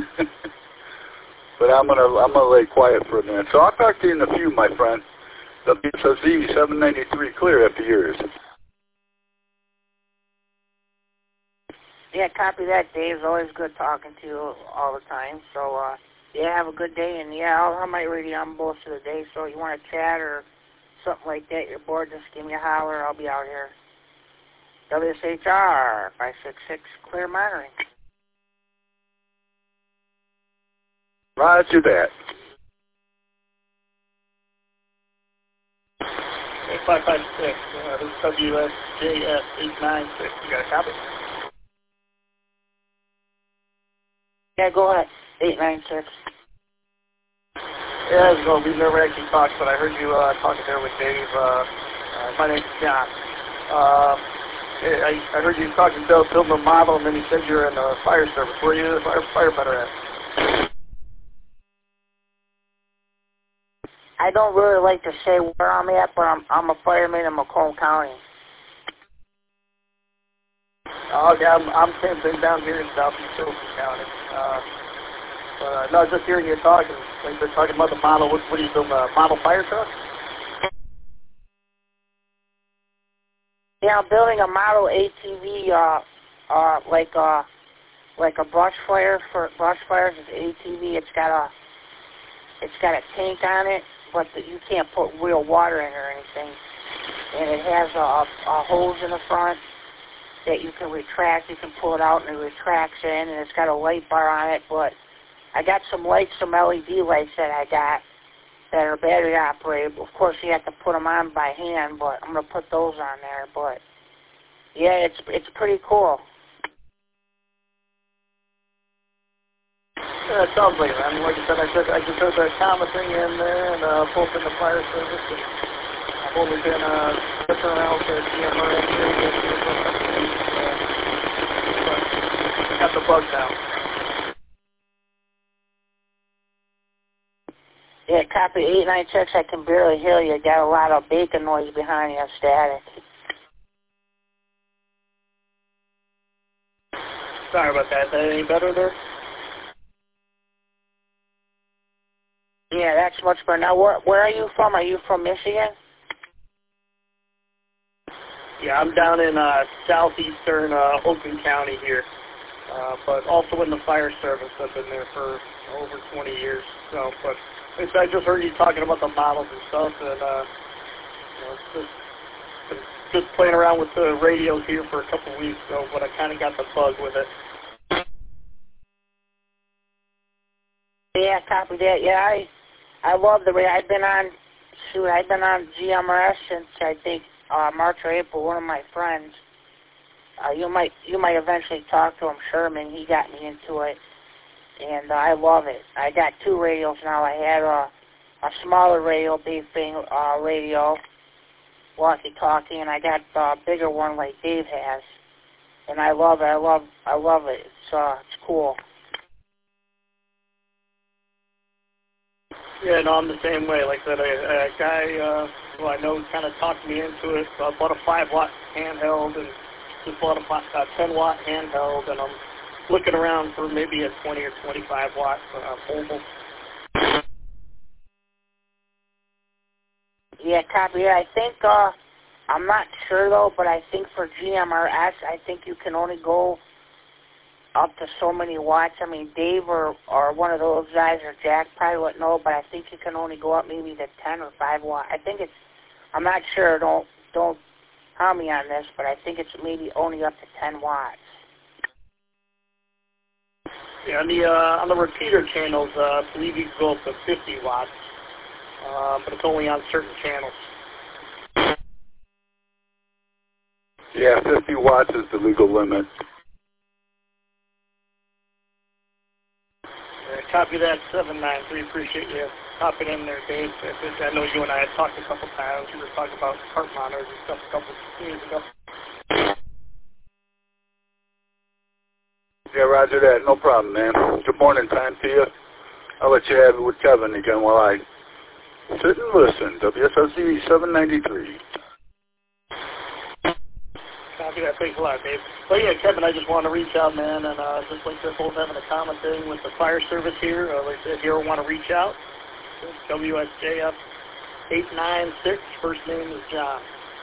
But I'm gonna lay quiet for a minute. So I'll talk to you in a few, my friend. WSOZ 793 clear after yours. Yeah, copy that, Dave. It's always good talking to you all the time. So, yeah, have a good day. And, yeah, I might read you on most of the day. So you want to chat or something like that, you're bored, just give me a holler. I'll be out here. WSHR 566 clear monitoring. Roger that. 556. This is WSJS 896. You got a copy? Yeah, go ahead. 896. Yeah, so we've never actually talked, but I heard you talking there with Dave. My name's John. I heard you talking to building a model, and then you said you're in the fire service. Where are you the firefighter at? I don't really like to say where I'm at, but I'm a fireman in Macomb County. Okay, I'm same thing down here in Southeast Oakland County. No, just hearing you talking, like they're talking about the model. What are you doing, the model fire truck? Yeah, I'm building a model ATV, like a brush fire for brush fires. It's ATV. It's got a tank on it, but you can't put real water in or anything. And it has a hose in the front that you can retract. You can pull it out and it retracts in, and it's got a light bar on it. But I got some lights, some LED lights that I got that are battery operated. Of course, you have to put them on by hand, but I'm going to put those on there. But yeah, it's pretty cool. Yeah, it sounds like it. I mean, like I said, I just heard the comma thing in there, and both in the fire service. And I've only been looking around for GMRS. I got the bug now. Yeah, copy 896. I can barely hear you. Got a lot of bacon noise behind you, static. Sorry about that. Is that any better there? Yeah, that's much better. Now, where are you from? Are you from Michigan? Yeah, I'm down in southeastern Oakland County here, but also in the fire service. I've been there for over 20 years. So, but I just heard you talking about the models and stuff, and just playing around with the radios here for a couple weeks. So, but I kind of got the bug with it. Yeah, copy that. Yeah, I love the radio. I've been on GMRS since I think March or April. One of my friends, you might eventually talk to him, Sherman. He got me into it, and I love it. I got two radios now. I had a smaller radio, big thing radio, walkie-talkie, and I got a bigger one like Dave has, and I love it. I love it. It's cool. Yeah, no, I'm the same way. Like I said, a guy who I know kind of talked me into it. So I bought a 5-watt handheld and just bought a 10-watt handheld, and I'm looking around for maybe a 20 or 25-watt mobile. Yeah, copy. I think, I'm not sure though, but I think for GMRS, I think you can only go up to so many watts. I mean, Dave or one of those guys or Jack probably wouldn't know, but I think you can only go up maybe to 10 or 5 watt. I think I'm not sure. Don't harm me on this, but I think it's maybe only up to 10 watts. Yeah, on the repeater channels, I believe you can go up to 50 watts, but it's only on certain channels. Yeah, 50 watts is the legal limit. Copy that, 793. Appreciate you popping in there, Dave. I know you and I had talked a couple times. We were talking about cart monitors and stuff a couple years ago. Yeah, roger that. No problem, man. Good morning time to you. I'll let you have it with Kevin again while I sit and listen. WSOC 793. Copy that. Thanks a lot, Dave. Well, yeah, Kevin, I just want to reach out, man, and just like they're both having a common thing with the fire service here. Like if you ever want to reach out, WSJF 896. First name is John.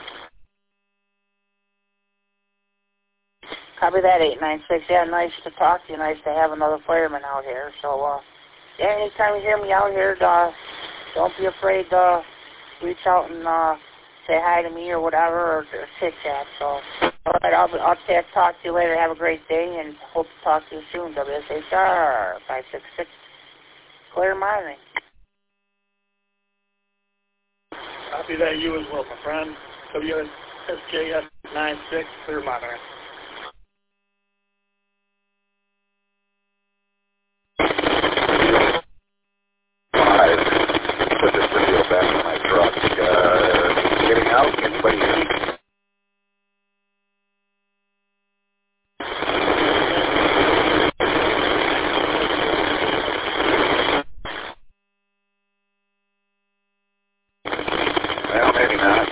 Copy that, 896. Yeah, nice to talk to you. Nice to have another fireman out here. So, yeah, anytime you hear me out here, don't be afraid to reach out and say hi to me or whatever, or chit-chat. So, all right, I'll talk to you later. Have a great day, and hope to talk to you soon. WSHR 566. Clear monitoring. Copy that, you as well, my friend. WSJS 96, clear monitoring. Put this video back in my truck. Getting out, anybody hear me? Well, maybe not.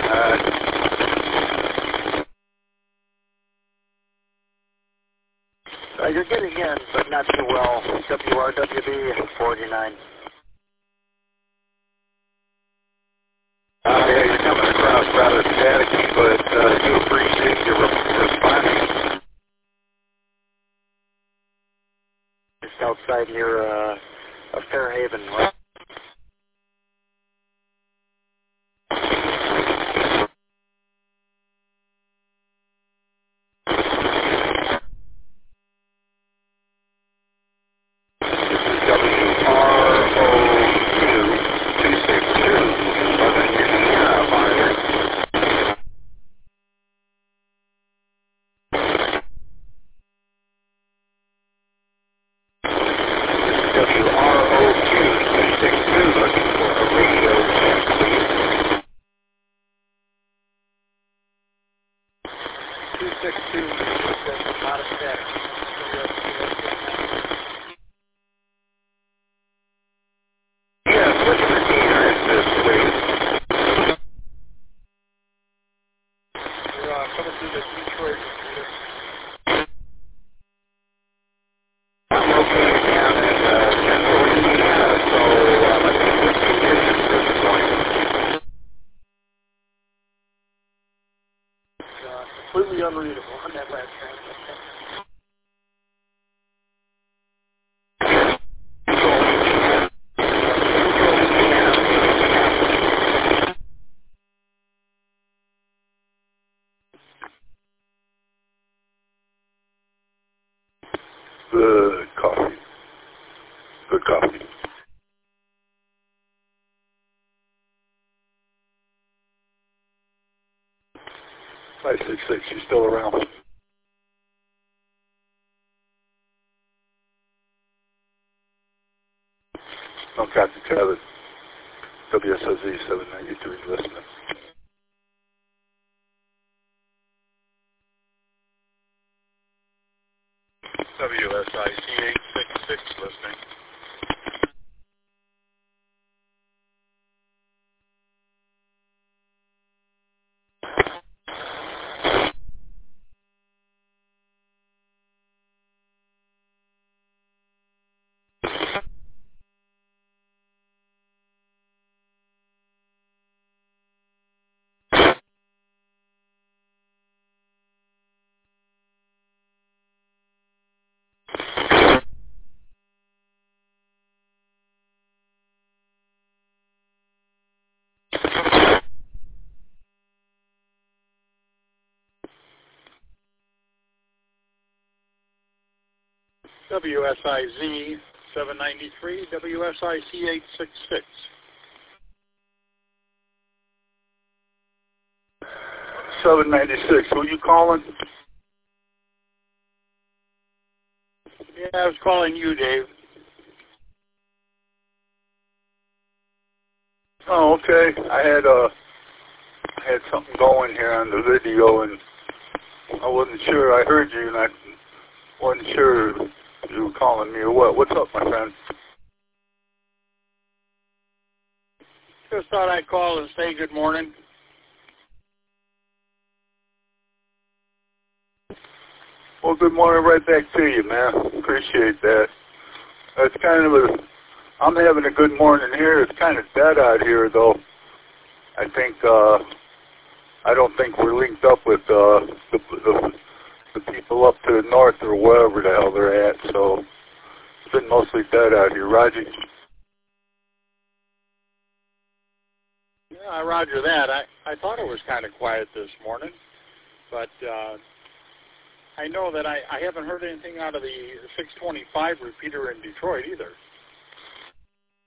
You're getting in, but not too well. WRWB 49. Yeah, you're coming across rather staticky, but I do appreciate your responding. Just outside here of Fairhaven, right? Completely unreadable on that last transmission. Good coffee. Good coffee. 566, you still around? No, Captain Kevin. WSOZ 793 listening. WSIC 866 listening. WSIZ 793, WSIC 866. $796. Who you calling? Yeah, I was calling you, Dave. Oh, okay. I had something going here on the video, and I wasn't sure. I heard you, and I wasn't sure if you were calling me or what. What's up, my friend? Just thought I'd call and say good morning. Well, good morning right back to you, man. Appreciate that. It's kind of I'm having a good morning here. It's kind of dead out here, though. I think, I don't think we're linked up with the people up to the north or wherever the hell they're at, so it's been mostly dead out here. Roger? Yeah, roger that. I thought it was kind of quiet this morning, but I know that I haven't heard anything out of the 625 repeater in Detroit either.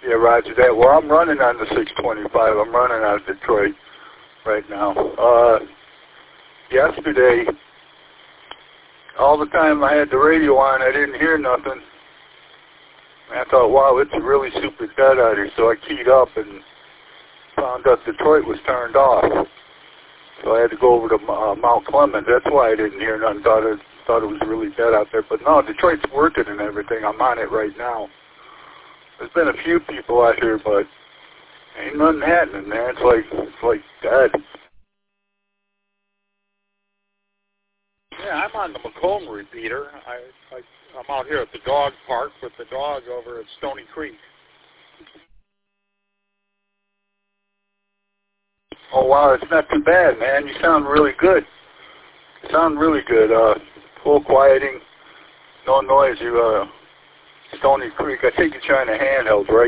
Yeah, roger that. Well, I'm running on the 625. I'm running out of Detroit right now. Yesterday, all the time I had the radio on, I didn't hear nothing. And I thought, wow, it's really super dead out here. So I keyed up and found out Detroit was turned off. So I had to go over to Mount Clemens. That's why I didn't hear nothing. Thought it was really dead out there. But no, Detroit's working and everything. I'm on it right now. There's been a few people out here, but ain't nothing happening, man. It's like dead. Yeah, I'm on the Macomb repeater. I'm out here at the dog park with the dog over at Stony Creek. Oh, wow, it's not too bad, man. You sound really good. You sound really good. Full quieting, no noise. You, Stony Creek. I think you're trying to handheld, right?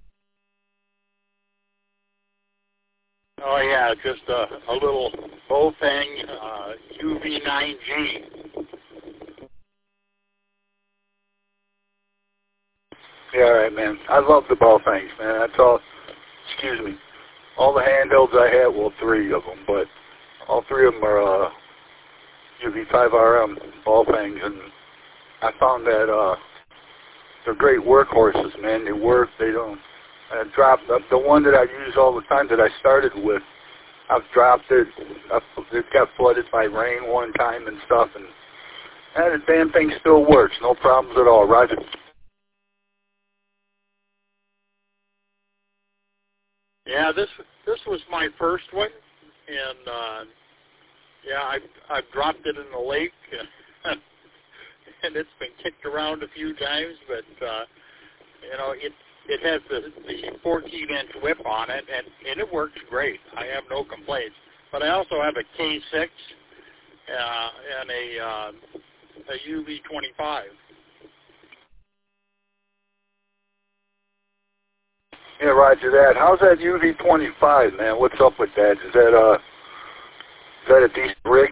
Oh, yeah, just a little Bofeng UV9G. Yeah, all right, man. I love the Bofengs, man. That's all. Excuse me. All the handhelds I had, well, 3 of them, but all 3 of them are UV5RM Bofengs, and I found that they're great workhorses, man. They work. They don't. I dropped the one that I use all the time that I started with. I've dropped it. It got flooded by rain one time and stuff, and the damn thing still works. No problems at all. Roger. Yeah, this was my first one, and yeah, I've dropped it in the lake, and it's been kicked around a few times, but you know, it has the 14-inch whip on it, and it works great. I have no complaints. But I also have a K6 and a UV25. Yeah, roger that. How's that UV25, man? What's up with that? Is that a decent rig?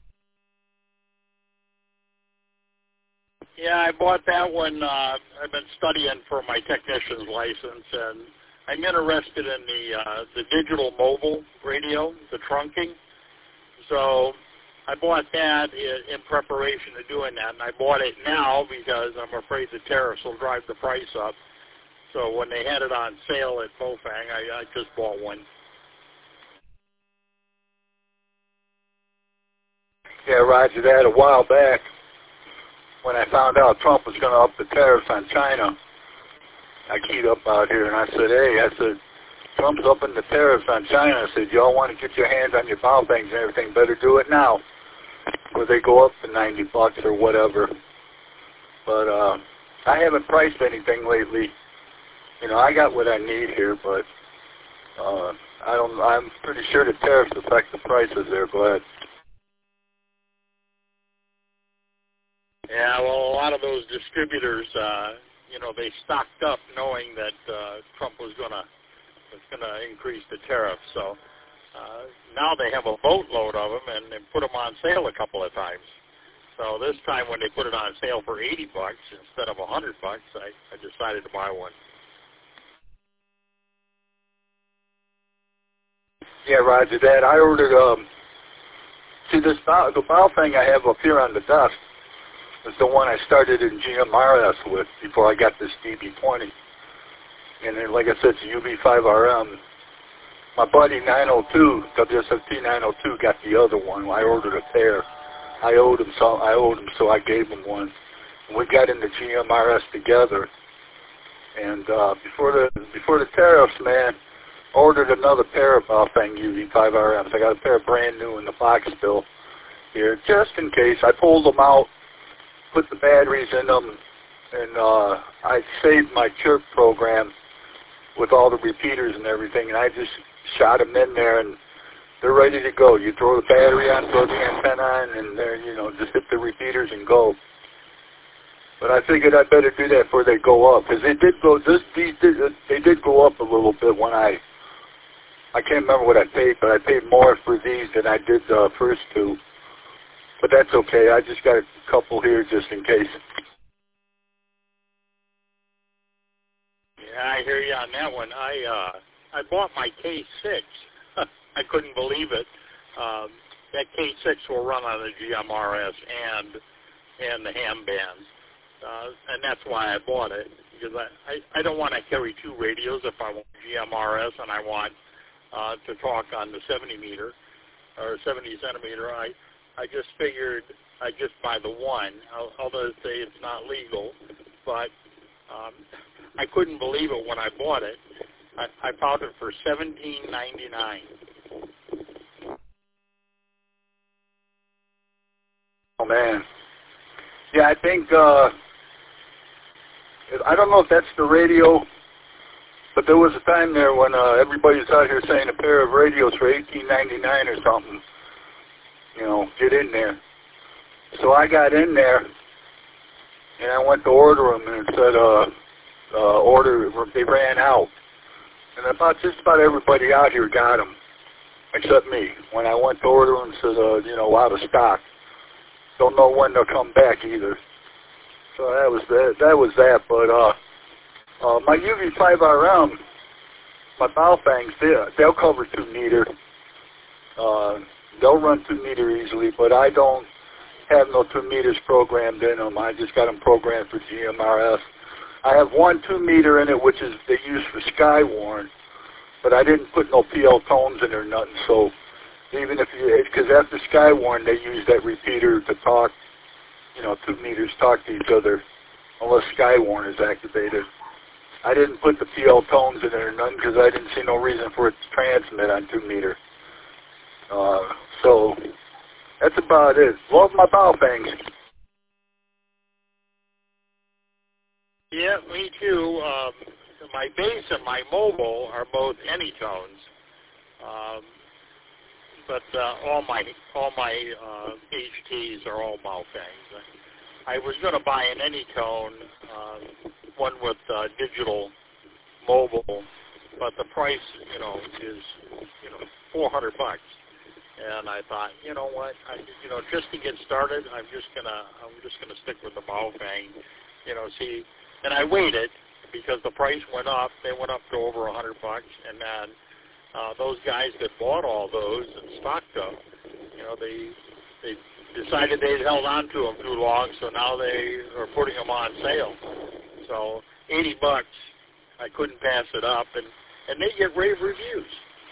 Yeah, I bought that one. I've been studying for my technician's license, and I'm interested in the digital mobile radio, the trunking. So I bought that in preparation of doing that, and I bought it now because I'm afraid the tariffs will drive the price up. So when they had it on sale at Bofeng, I just bought one. Yeah, roger that. A while back, when I found out Trump was going to up the tariffs on China, I keyed up out here and I said, Trump's upping the tariffs on China. I said, y'all want to get your hands on your Bofengs and everything, better do it now, before they go up to $90 or whatever. But I haven't priced anything lately. You know, I got what I need here, but I'm pretty sure the tariffs affect the prices there. Go ahead. Yeah, well, a lot of those distributors, you know, they stocked up knowing that Trump was going to increase the tariffs. So now they have a boatload of them and put them on sale a couple of times. So this time when they put it on sale for $80 instead of $100, I decided to buy one. Yeah, roger that. I ordered, the Bofeng I have up here on the desk is the one I started in GMRS with before I got this DB20. And then, like I said, it's UV5RM. My buddy 902, WSFT 902, got the other one. I ordered a pair. I owed him, so I gave him one. And we got into GMRS together. And before the tariffs, man, ordered another pair of Bofeng UV5RMs. I got a pair brand new in the box still here, just in case. I pulled them out, put the batteries in them, and I saved my chirp program with all the repeaters and everything, and I just shot them in there, and they're ready to go. You throw the battery on, throw the antenna on, and they're, you know, just hit the repeaters and go. But I figured I'd better do that before they go up, because they did go up a little bit when I can't remember what I paid, but I paid more for these than I did the first two. But that's okay. I just got a couple here just in case. I hear you on that one. I bought my K6. I couldn't believe it. That K6 will run on the GMRS and the ham bands, and that's why I bought it, because I don't want to carry two radios if I want GMRS and I want to talk on the 70 meter or 70 centimeter. I just figured I'd just buy the one. Although say it's not legal, but I couldn't believe it when I bought it. I found it for $17.99. Oh man, yeah, I think I don't know if that's the radio, but there was a time there when everybody's out here saying a pair of radios for $18.99 or something. You know, get in there. So I got in there, and I went to order them, and it said they ran out. And just about everybody out here got them, except me. When I went to order them, it said, out of stock. Don't know when they'll come back either. So that was that. But my UV5RM, my Baofengs, they'll cover 2 meter. They'll run 2 meter easily, but I don't have no 2 meters programmed in them. I just got them programmed for GMRS. I have one 2 meter in it, which is they use for Skywarn, but I didn't put no PL tones in or nothing. So even if because after Skywarn they use that repeater to talk, 2 meters talk to each other, unless Skywarn is activated. I didn't put the PL tones in there or nothing because I didn't see no reason for it to transmit on 2 meter. So that's about it. Love my Baofengs. Yeah, me too. My bass and my mobile are both Anytones, but all my HTs are all Baofengs. I was going to buy an Anytone, one with digital mobile, but the price, is $400. And I thought, you know what, just to get started, I'm just gonna stick with the Baofeng, see. And I waited because the price went up. They went up to over $100, and then those guys that bought all those and stocked them, they decided they'd held on to them too long, so now they are putting them on sale. So $80, I couldn't pass it up, and they get rave reviews.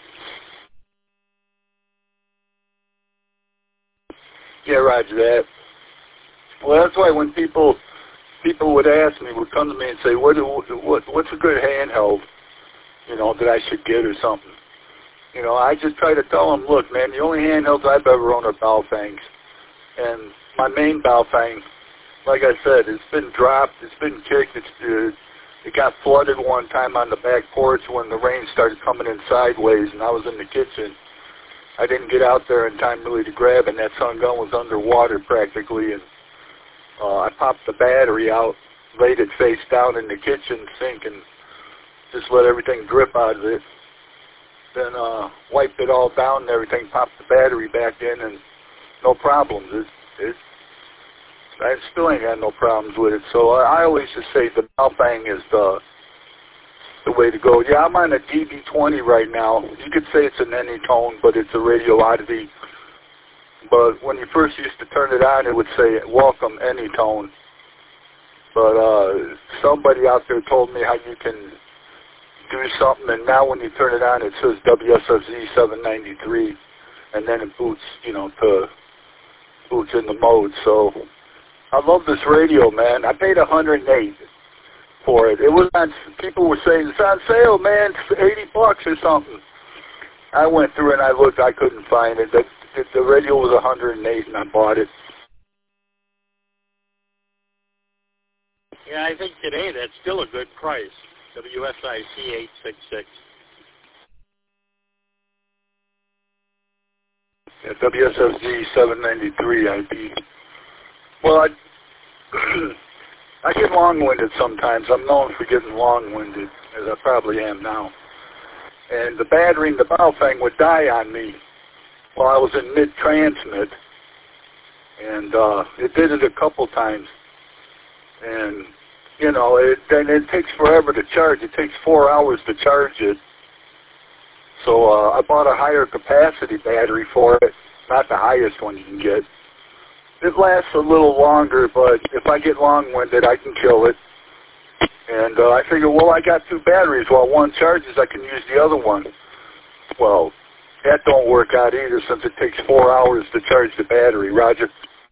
Yeah, roger that. Well, that's why when people would ask me, would come to me and say, what's a good handheld, that I should get or something. I just try to tell them, look, man, the only handhelds I've ever owned are Baofengs. And my main Baofeng, like I said, it's been dropped, it's been kicked, it got flooded one time on the back porch when the rain started coming in sideways, and I was in the kitchen. I didn't get out there in time really to grab it, and that sun gun was underwater practically, and I popped the battery out, laid it face down in the kitchen sink, and just let everything drip out of it. Then wiped it all down and everything, popped the battery back in, and no problems. I still ain't had no problems with it. So I always just say the Baofeng is the way to go. Yeah, I'm on a DB20 right now. You could say it's an Anytone, but it's a radio oddity. But when you first used to turn it on, it would say, welcome Anytone. But somebody out there told me how you can do something, and now when you turn it on, it says WSFZ 793, and then it boots, boots in the mode. So I love this radio, man. I paid $108 for it. It was on. People were saying it's on sale, man. It's $80 or something. I went through and I looked. I couldn't find it. The radio was $108, and I bought it. Yeah, I think today that's still a good price. WSIC 866. Yeah, WSFZ 793 ID. Well, I get long-winded sometimes. I'm known for getting long-winded, as I probably am now. And the battery in the Baofeng would die on me while I was in mid-transmit. And it did it a couple times. And you know, then it takes forever to charge. It takes 4 hours to charge it. So I bought a higher capacity battery for it, not the highest one you can get. It lasts a little longer, but if I get long-winded, I can kill it. And I figured, well, I got 2 batteries. While one charges, I can use the other one. Well, that don't work out either since it takes 4 hours to charge the battery. Roger.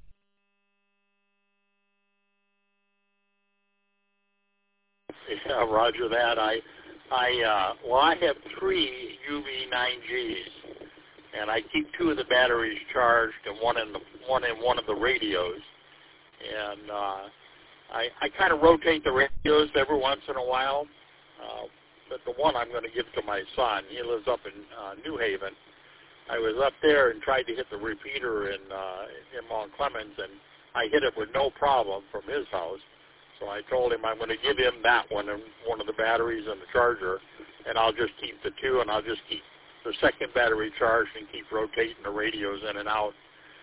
Yeah, roger that. I have 3 UV9Gs, and I keep 2 of the batteries charged and one in one of the radios. And I kind of rotate the radios every once in a while. But the one I'm going to give to my son. He lives up in New Haven. I was up there and tried to hit the repeater in Mount Clemens, and I hit it with no problem from his house. So I told him I'm going to give him that one and one of the batteries and the charger, and I'll just keep the 2, and I'll just keep the second battery charged and keep rotating the radios in and out.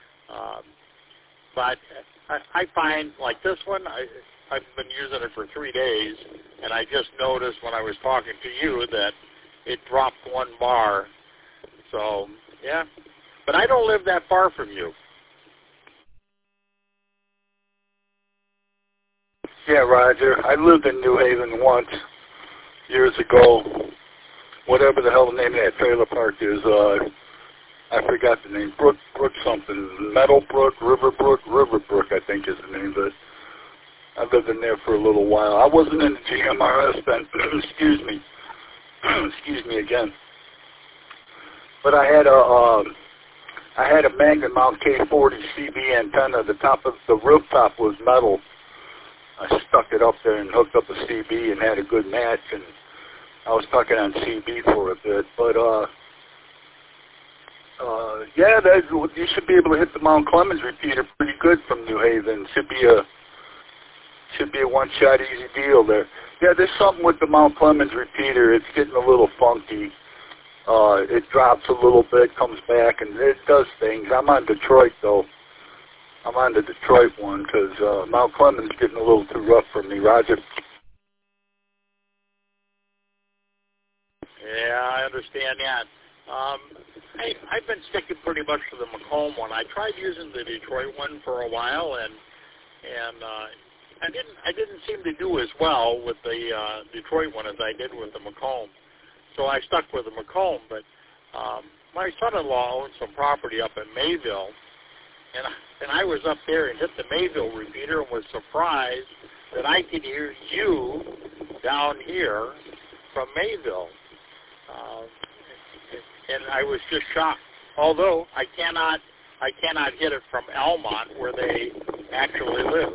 But I find, like this one, I've been using it for 3 days, and I just noticed when I was talking to you that it dropped 1 bar. So, yeah. But I don't live that far from you. Yeah, Roger. I lived in New Haven once, years ago. Whatever the hell the name of that trailer park is, I forgot the name. Brook something. Meadowbrook, Riverbrook, I think is the name of it. I lived in there for a little while. I wasn't in the GMRS then. Excuse me. Excuse me again. But I had a Magnum Mount K40 CB antenna. The top of the rooftop was metal. I stuck it up there and hooked up a CB and had a good match, and I was talking on CB for a bit. But yeah, you should be able to hit the Mount Clemens repeater pretty good from New Haven. Should be a one-shot easy deal there. Yeah, there's something with the Mount Clemens repeater. It's getting a little funky. It drops a little bit, comes back, and it does things. I'm on Detroit, though. I'm on the Detroit one because Mount Clemens is getting a little too rough for me. Roger. Yeah, I understand that. I've been sticking pretty much to the Macomb one. I tried using the Detroit one for a while, and I didn't seem to do as well with the Detroit one as I did with the Macomb. So I stuck with the Macomb. But my son-in-law owns some property up in Mayville, and I was up there and hit the Mayville repeater and was surprised that I could hear you down here from Mayville. And I was just shocked. Although I cannot hit it from Almont where they actually live.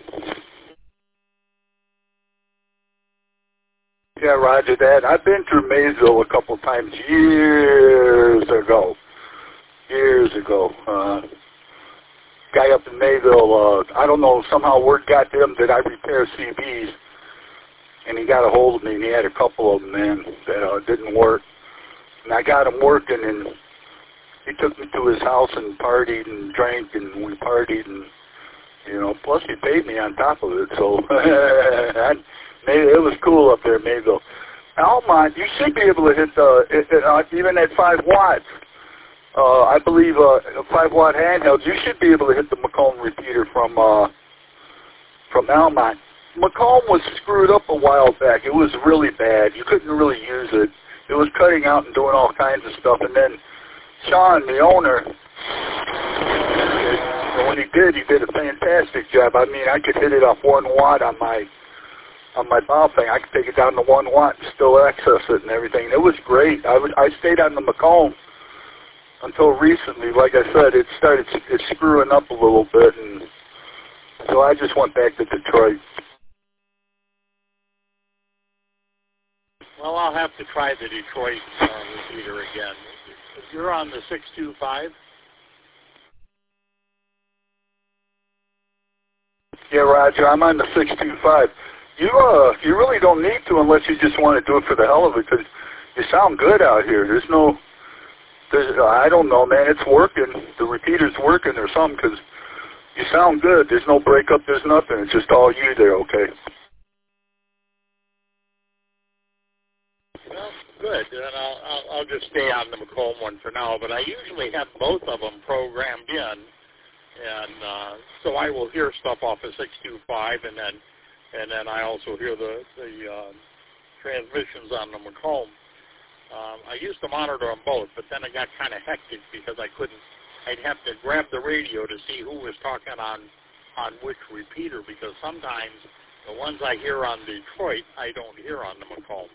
Yeah, Roger that. I've been through Maysville a couple times years ago. Guy up in Mayville, I don't know, somehow word got to him that I repair CBs, and he got a hold of me, and he had a couple of them, man, that didn't work. And I got him working, and he took me to his house and partied and drank, and we partied, and, you know, plus he paid me on top of it, so it was cool up there in Mayville. Almont, you should be able to hit even at 5 watts. I believe a 5-watt handheld, you should be able to hit the Macomb repeater from Almont. Macomb was screwed up a while back. It was really bad. You couldn't really use it. It was cutting out and doing all kinds of stuff. And then Sean, the owner, when he did a fantastic job. I mean, I could hit it off 1 watt on my bow thing. I could take it down to 1 watt and still access it and everything. It was great. I stayed on the Macomb until recently. Like I said, it's screwing up a little bit, and so I just went back to Detroit. Well, I'll have to try the Detroit repeater again. You're on the 625? Yeah, Roger, I'm on the 625. You really don't need to unless you just want to do it for the hell of it, because you sound good out here. I don't know, man. It's working. The repeater's working or something, because you sound good. There's no breakup. There's nothing. It's just all you there, okay? Good, and I'll just stay on the Macomb one for now, but I usually have both of them programmed in, and so I will hear stuff off of 625, and then I also hear the transmissions on the Macomb. I used to monitor them both, but then it got kind of hectic because I'd have to grab the radio to see who was talking on which repeater, because sometimes the ones I hear on Detroit, I don't hear on the Macomb.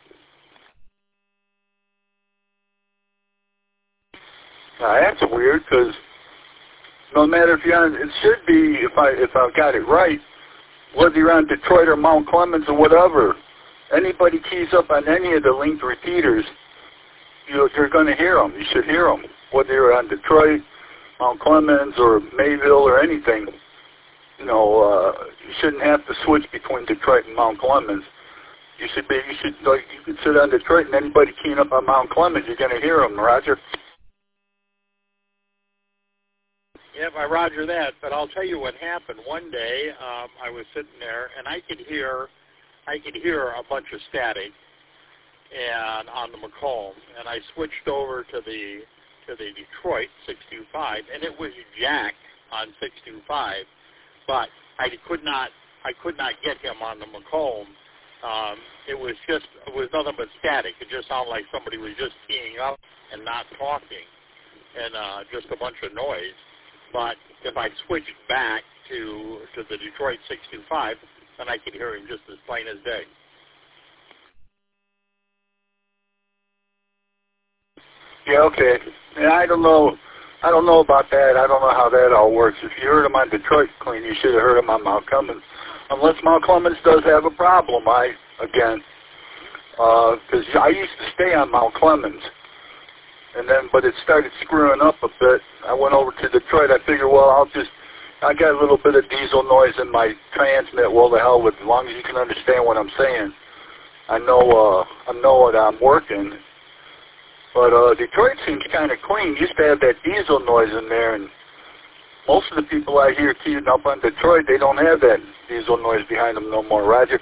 That's weird, because no matter if you're on, it should be, if I've got it right, whether you're on Detroit or Mount Clemens or whatever, anybody keys up on any of the linked repeaters, you're going to hear them. You should hear them, whether you're on Detroit, Mount Clemens, or Mayville or anything. You shouldn't have to switch between Detroit and Mount Clemens. You could sit on Detroit, and anybody keying up on Mount Clemens, you're going to hear them, Roger. Yep, I roger that, but I'll tell you what happened. One day, I was sitting there, and I could hear a bunch of static, and on the Macomb, and I switched over to the Detroit 625, and it was jacked on 625, but I could not get him on the Macomb. It was nothing but static. It just sounded like somebody was just keying up and not talking, and just a bunch of noise. But if I switched back to the Detroit 625, then I could hear him just as plain as day. Yeah, okay. And I don't know about that. I don't know how that all works. If you heard him on Detroit clean, you should have heard him on Mount Clemens. Unless Mount Clemens does have a problem, because I used to stay on Mount Clemens. But it started screwing up a bit. I went over to Detroit. I figured, well, I got a little bit of diesel noise in my transmit. Well, the hell with it, as long as you can understand what I'm saying. I know what I'm working. But Detroit seems kind of clean. Used to have that diesel noise in there, and most of the people I hear keying up on Detroit, they don't have that diesel noise behind them no more. Roger?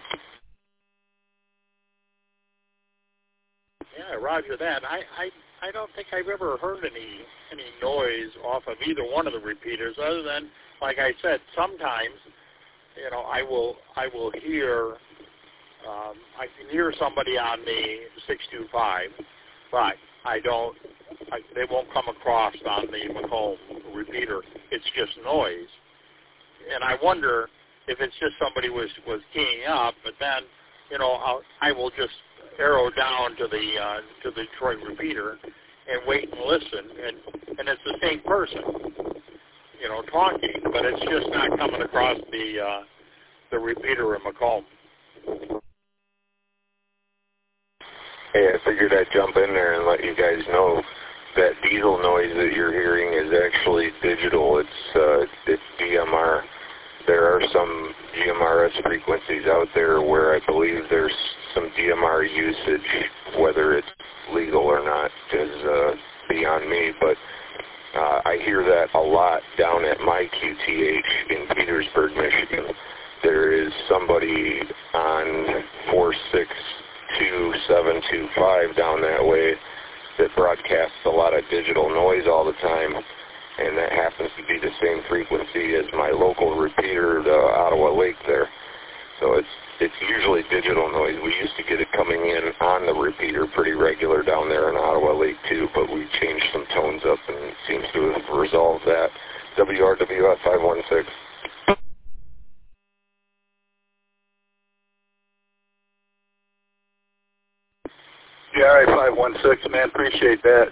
Yeah, roger that. I don't think I've ever heard any noise off of either one of the repeaters, other than, like I said, sometimes, I will hear, I can hear somebody on the 625, but they won't come across on the Macomb repeater. It's just noise, and I wonder if it's just somebody was keying up, but then, I will just arrow down to the Detroit repeater and wait and listen, and it's the same person, talking, but it's just not coming across the repeater in Macomb. Hey, I figured I'd jump in there and let you guys know that diesel noise that you're hearing is actually digital. It's DMR. There are some GMRS frequencies out there where I believe there's some DMR usage. Whether it's legal or not is beyond me, but I hear that a lot down at my QTH in Petersburg, Michigan. There is somebody on 462.725 down that way that broadcasts a lot of digital noise all the time, and that happens to be the same frequency as my local repeater, the Ottawa Lake there. So it's usually digital noise. We used to get it coming in on the repeater pretty regular down there in Ottawa Lake too, but we changed some tones up and it seems to have resolved that. WRWF 516. Yeah, all right, 516, man, appreciate that.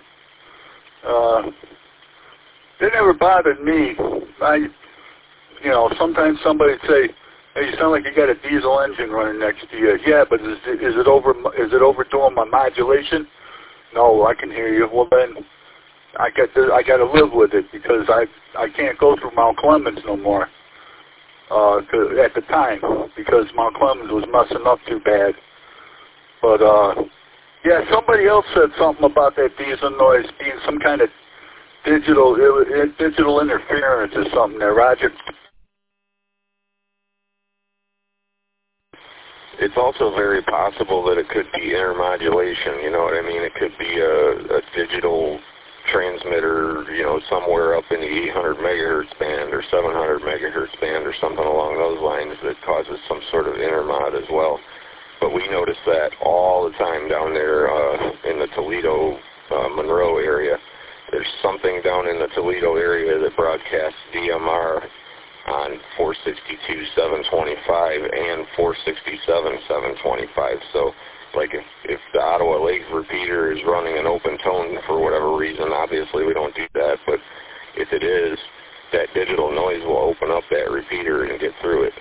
It never bothered me. Sometimes somebody would say, hey, you sound like you got a diesel engine running next to you. Yeah, but is it overdoing my modulation? No, I can hear you. Well, then I got to live with it because I can't go through Mount Clemens no more. At the time, because Mount Clemens was messing up too bad. But yeah, somebody else said something about that diesel noise being some kind of digital interference or something there, Roger. it's also very possible that it could be intermodulation, you know what I mean? It could be a digital transmitter, you know, somewhere up in the 800 megahertz band or 700 megahertz band or something along those lines that causes some sort of intermod as well. But we notice that all the time down there in the Toledo, Monroe area. There's something down in the Toledo area that broadcasts DMR on 462.725 and 467.725. So, like, if the Ottawa Lake repeater is running an open tone for whatever reason, obviously we don't do that, but if it is, that digital noise will open up that repeater and get through it.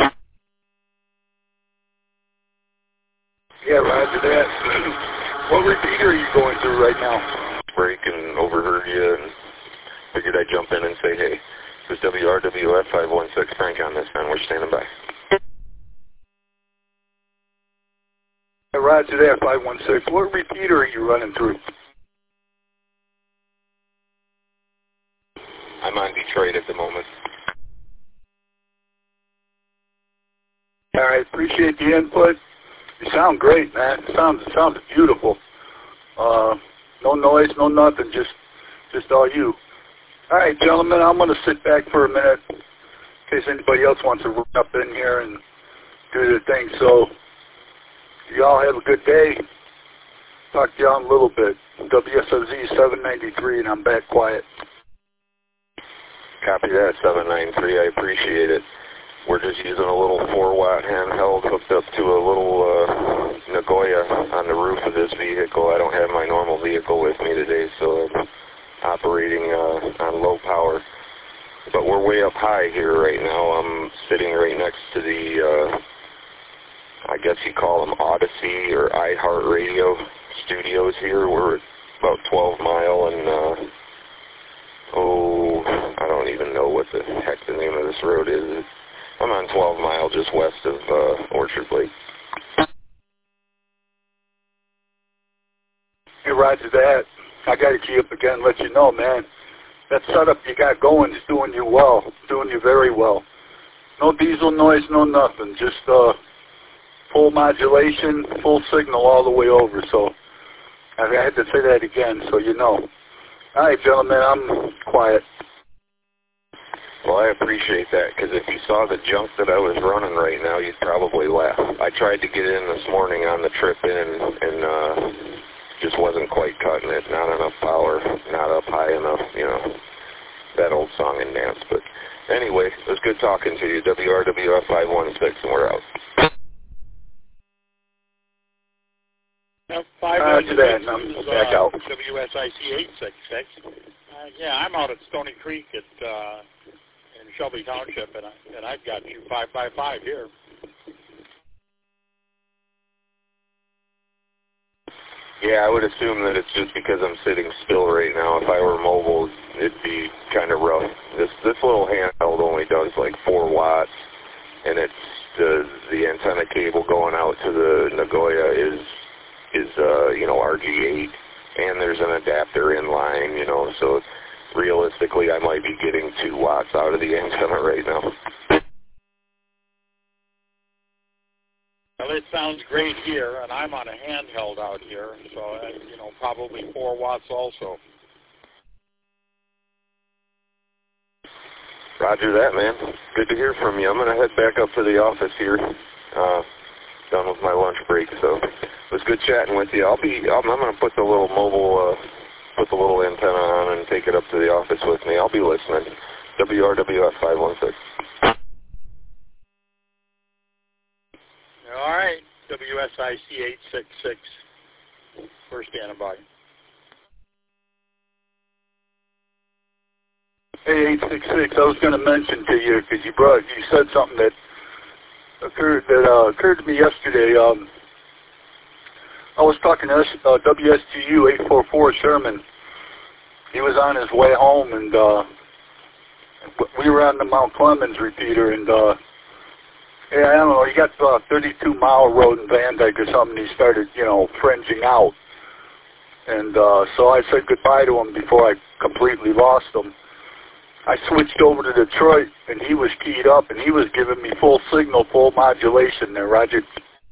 Yeah, roger that. What repeater are you going through right now? Break and overheard you and figured I'd jump in and say, hey, this is WRWF 516 Frank on this end. We're standing by. Yeah, roger that, 516. What repeater are you running through? I'm on Detroit at the moment. All right, appreciate the input. You sound great, man. It sounds beautiful. No noise, no nothing, just all you. All right, gentlemen, I'm going to sit back for a minute in case anybody else wants to run up in here and do their thing. So you all have a good day. Talk to y'all in a little bit. WSOZ 793, and I'm back quiet. Copy that, 793. I appreciate it. We're just using a little 4-watt handheld hooked up to a little Nagoya on the roof of this vehicle. I don't have my normal vehicle with me today, so I'm operating on low power. But we're way up high here right now. I'm sitting right next to the, I guess you call them Odyssey or iHeartRadio studios here. We're at about 12 Mile and, I don't even know what the heck the name of this road is. I'm on 12 Mile just west of Orchard Lake. Hey, roger that. I got to key up again and let you know, man. That setup you got going is doing you well, doing you very well. No diesel noise, no nothing. Just full modulation, full signal all the way over. So I had to say that again so you know. All right, gentlemen, I'm quiet. Well, I appreciate that, because if you saw the junk that I was running right now, you'd probably laugh. I tried to get in this morning on the trip in and just wasn't quite cutting it. Not enough power, not up high enough, you know, that old song and dance. But anyway, it was good talking to you. WRWF 516, and we're out. Yep, Roger that, and I'm back out. WSIC 866. Yeah, I'm out at Stony Creek at in Shelby Township, and I've got you 555 here. Yeah, I would assume that it's just because I'm sitting still right now. If I were mobile, it'd be kind of rough. This little handheld only does like 4 watts, and it's the antenna cable going out to the Nagoya is you know, RG8, and there's an adapter in line, you know, so realistically I might be getting 2 watts out of the antenna right now. Well, it sounds great here, and I'm on a handheld out here, so, you know, probably 4 watts also. Roger that, man. Good to hear from you. I'm going to head back up to the office here. Done with my lunch break, so it was good chatting with you. I'm going to put the little mobile, put the little antenna on and take it up to the office with me. I'll be listening. WRWF 516. All right, WSIC 866. We're standing by. Hey, 866, I was going to mention to you, because you said something that occurred to me yesterday. I was talking to WSTU 844 Sherman. He was on his way home, and we were on the Mount Clemens repeater, and yeah, I don't know, he got 32 Mile Road in Van Dyke or something. He started, you know, fringing out, and so I said goodbye to him before I completely lost him. I switched over to Detroit, and he was keyed up, and he was giving me full signal, full modulation there, Roger.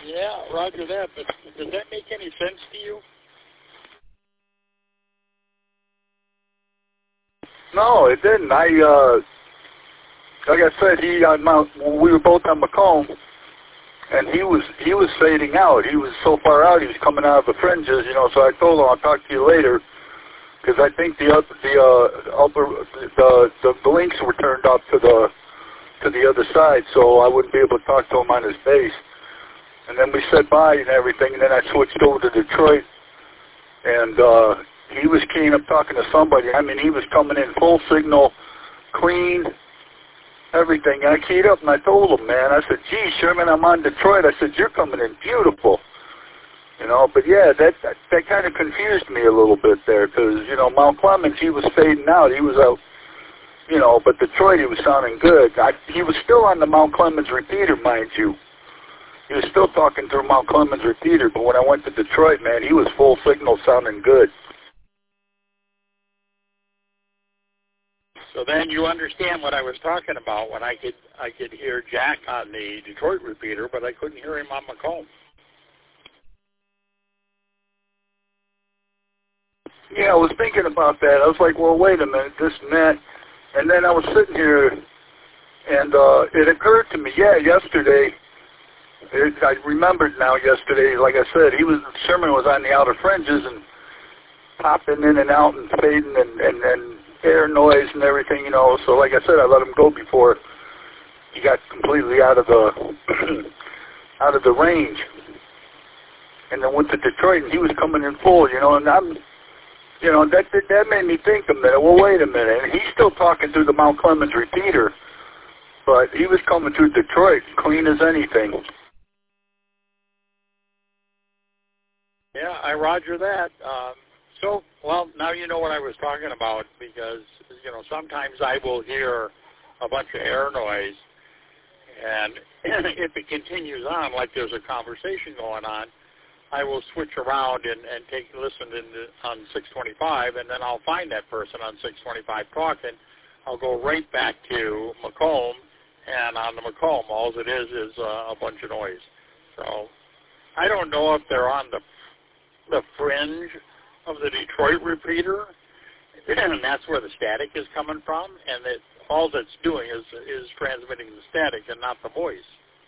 Yeah, roger that. But does that make any sense to you? No, it didn't. Like I said, we were both on Macomb, and he was fading out. He was so far out, he was coming out of the fringes, you know. So I told him I'll talk to you later, because I think the links were turned up to the other side, so I wouldn't be able to talk to him on his base. And then we said bye and everything, and then I switched over to Detroit, and he was keen up talking to somebody. I mean, he was coming in full signal, clean, everything. I keyed up and I told him, man, I said, gee, Sherman, I'm on Detroit. I said, you're coming in beautiful. You know, but yeah, that kind of confused me a little bit there, because, you know, Mount Clemens, he was fading out. He was out, you know, but Detroit, he was sounding good. He was still on the Mount Clemens repeater, mind you. He was still talking through Mount Clemens repeater, but when I went to Detroit, man, he was full signal, sounding good. So then you understand what I was talking about when I could hear Jack on the Detroit repeater, but I couldn't hear him on Macomb. Yeah, I was thinking about that. I was like, well, wait a minute, this and that. And then I was sitting here, and it occurred to me, yeah, yesterday, I remembered now yesterday, like I said, Sherman was on the outer fringes and popping in and out and fading and air noise and everything, you know. So like I said, I let him go before he got completely out of the out of the range. And then went to Detroit, and he was coming in full, you know. And you know, that made me think a minute. Well, wait a minute. And he's still talking through the Mount Clemens repeater, but he was coming through Detroit, clean as anything. Yeah, I roger that. So, well, now you know what I was talking about, because, you know, sometimes I will hear a bunch of air noise, and if it continues on, like there's a conversation going on, I will switch around and listen on 625, and then I'll find that person on 625 talking. I'll go right back to Macomb, and on the Macomb, all it is a bunch of noise. So I don't know if they're on the fringe of the Detroit repeater, and that's where the static is coming from, and that all that's doing is transmitting the static and not the voice.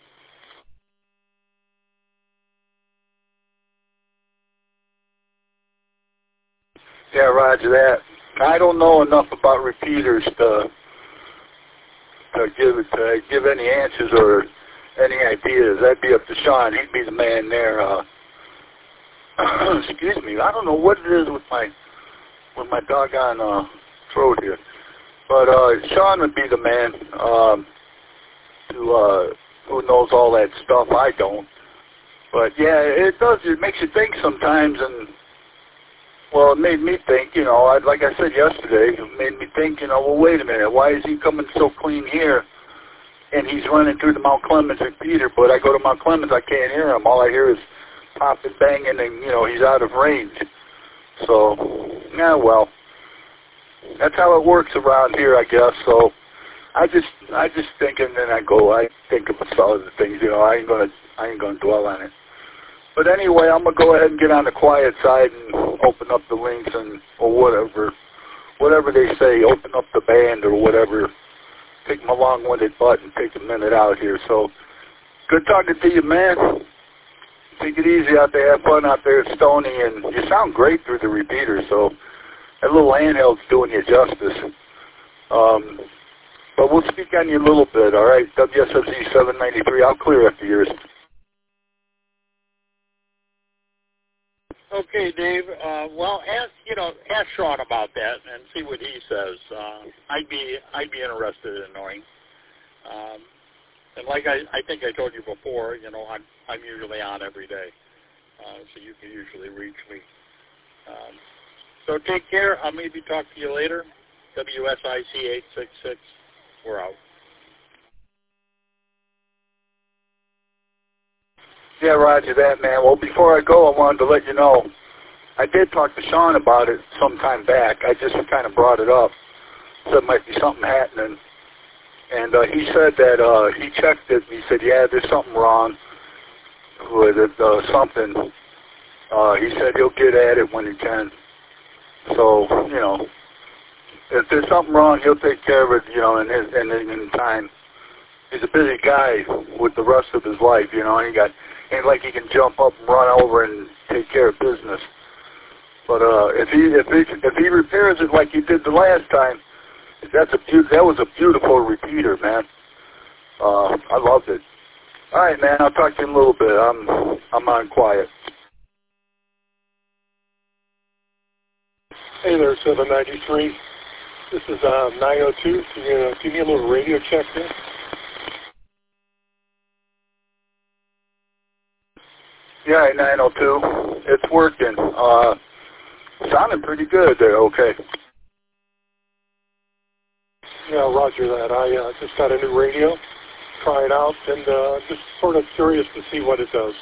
Yeah, roger that. I don't know enough about repeaters to give any answers or any ideas. That'd be up to Sean. He'd be the man there. Excuse me. I don't know what it is with my doggone throat here, but Sean would be the man who knows all that stuff. I don't. But yeah, it does. It makes you think sometimes, and well, it made me think. You know, like I said yesterday, it made me think. You know, well, wait a minute. Why is he coming so clean here? And he's running through the Mount Clemens repeater, but I go to Mount Clemens, I can't hear him. All I hear is popping, banging, and, you know, he's out of range. So, yeah, well, that's how it works around here, I guess. So, I just think, and then I think of some other things. You know, I ain't gonna dwell on it. But anyway, I'm gonna go ahead and get on the quiet side and open up the links or whatever they say. Open up the band or whatever. Take my long-winded butt and take a minute out here. So, good talking to you, man. Take it easy out there. Have fun out there at Stony. And you sound great through the repeater, so that little handheld's doing you justice. But we'll speak on you a little bit, all right? WSFZ 793. I'll clear after yours. Okay, Dave. Well, ask Sean about that and see what he says. I'd be interested in knowing. And like I think I told you before, you know, I'm usually on every day, so you can usually reach me. So take care. I'll maybe talk to you later. WSIC 866. We're out. Yeah, roger that, man. Well, before I go, I wanted to let you know, I did talk to Sean about it some time back. I just kind of brought it up. Said might be something happening. And he said that he checked it, and he said, yeah, there's something wrong. with something. He said he'll get at it when he can. So, you know, if there's something wrong, he'll take care of it, you know, in time. He's a busy guy with the rest of his life, you know. Ain't like he can jump up and run over and take care of business. But if he repairs it like he did the last time, that was a beautiful repeater, man. I loved it. All right, man. I'll talk to you in a little bit. I'm on quiet. Hey there, 793. This is 902. Can you give me a little radio check there? Yeah, 902. It's working. Sounding pretty good there. Okay. Yeah, roger that. I just got a new radio. Try it out, and just sort of curious to see what it does.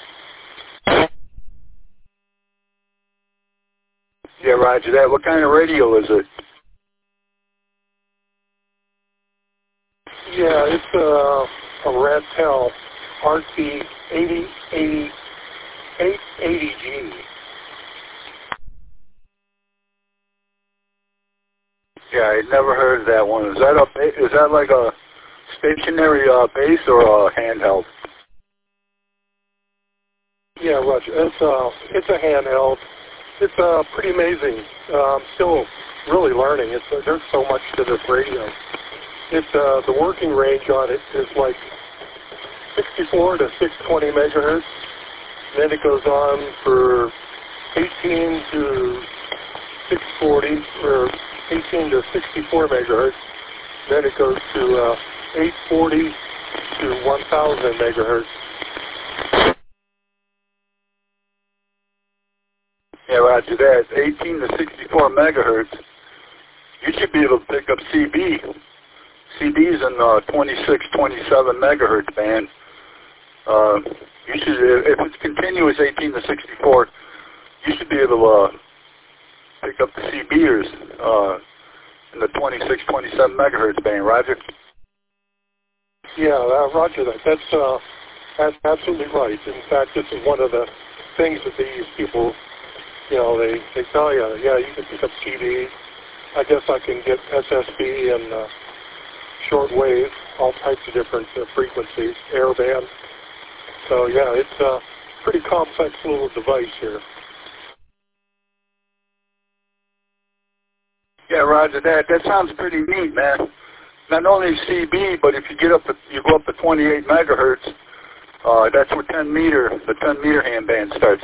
Yeah, roger that. What kind of radio is it? Yeah, it's a Radtel RT8080 880G. Yeah, I never heard of that one. Is that like a stationary base or a handheld? Yeah, roger. It's a handheld. It's pretty amazing. I'm still really learning. There's so much to this radio. The working range on it is like 64 to 620 megahertz. Then it goes on for 18 to 640 or 18 to 64 megahertz. Then it goes to 840 to 1000 megahertz. Yeah, roger that. 18 to 64 megahertz. You should be able to pick up CB. CB's in 26, 27 megahertz band. You should, if it's continuous 18 to 64, you should be able to pick up the CBers in the 26, 27 megahertz band. Roger? Yeah, roger that. That's absolutely right. In fact, this is one of the things that these people, you know, they tell you, yeah, you can pick up CB. I guess I can get SSB and shortwave, all types of different frequencies, airband. So yeah, it's a pretty complex little device here. Yeah, roger that. That sounds pretty neat, man. Not only CB, but if you go up to 28 megahertz, that's where the 10 meter handband starts.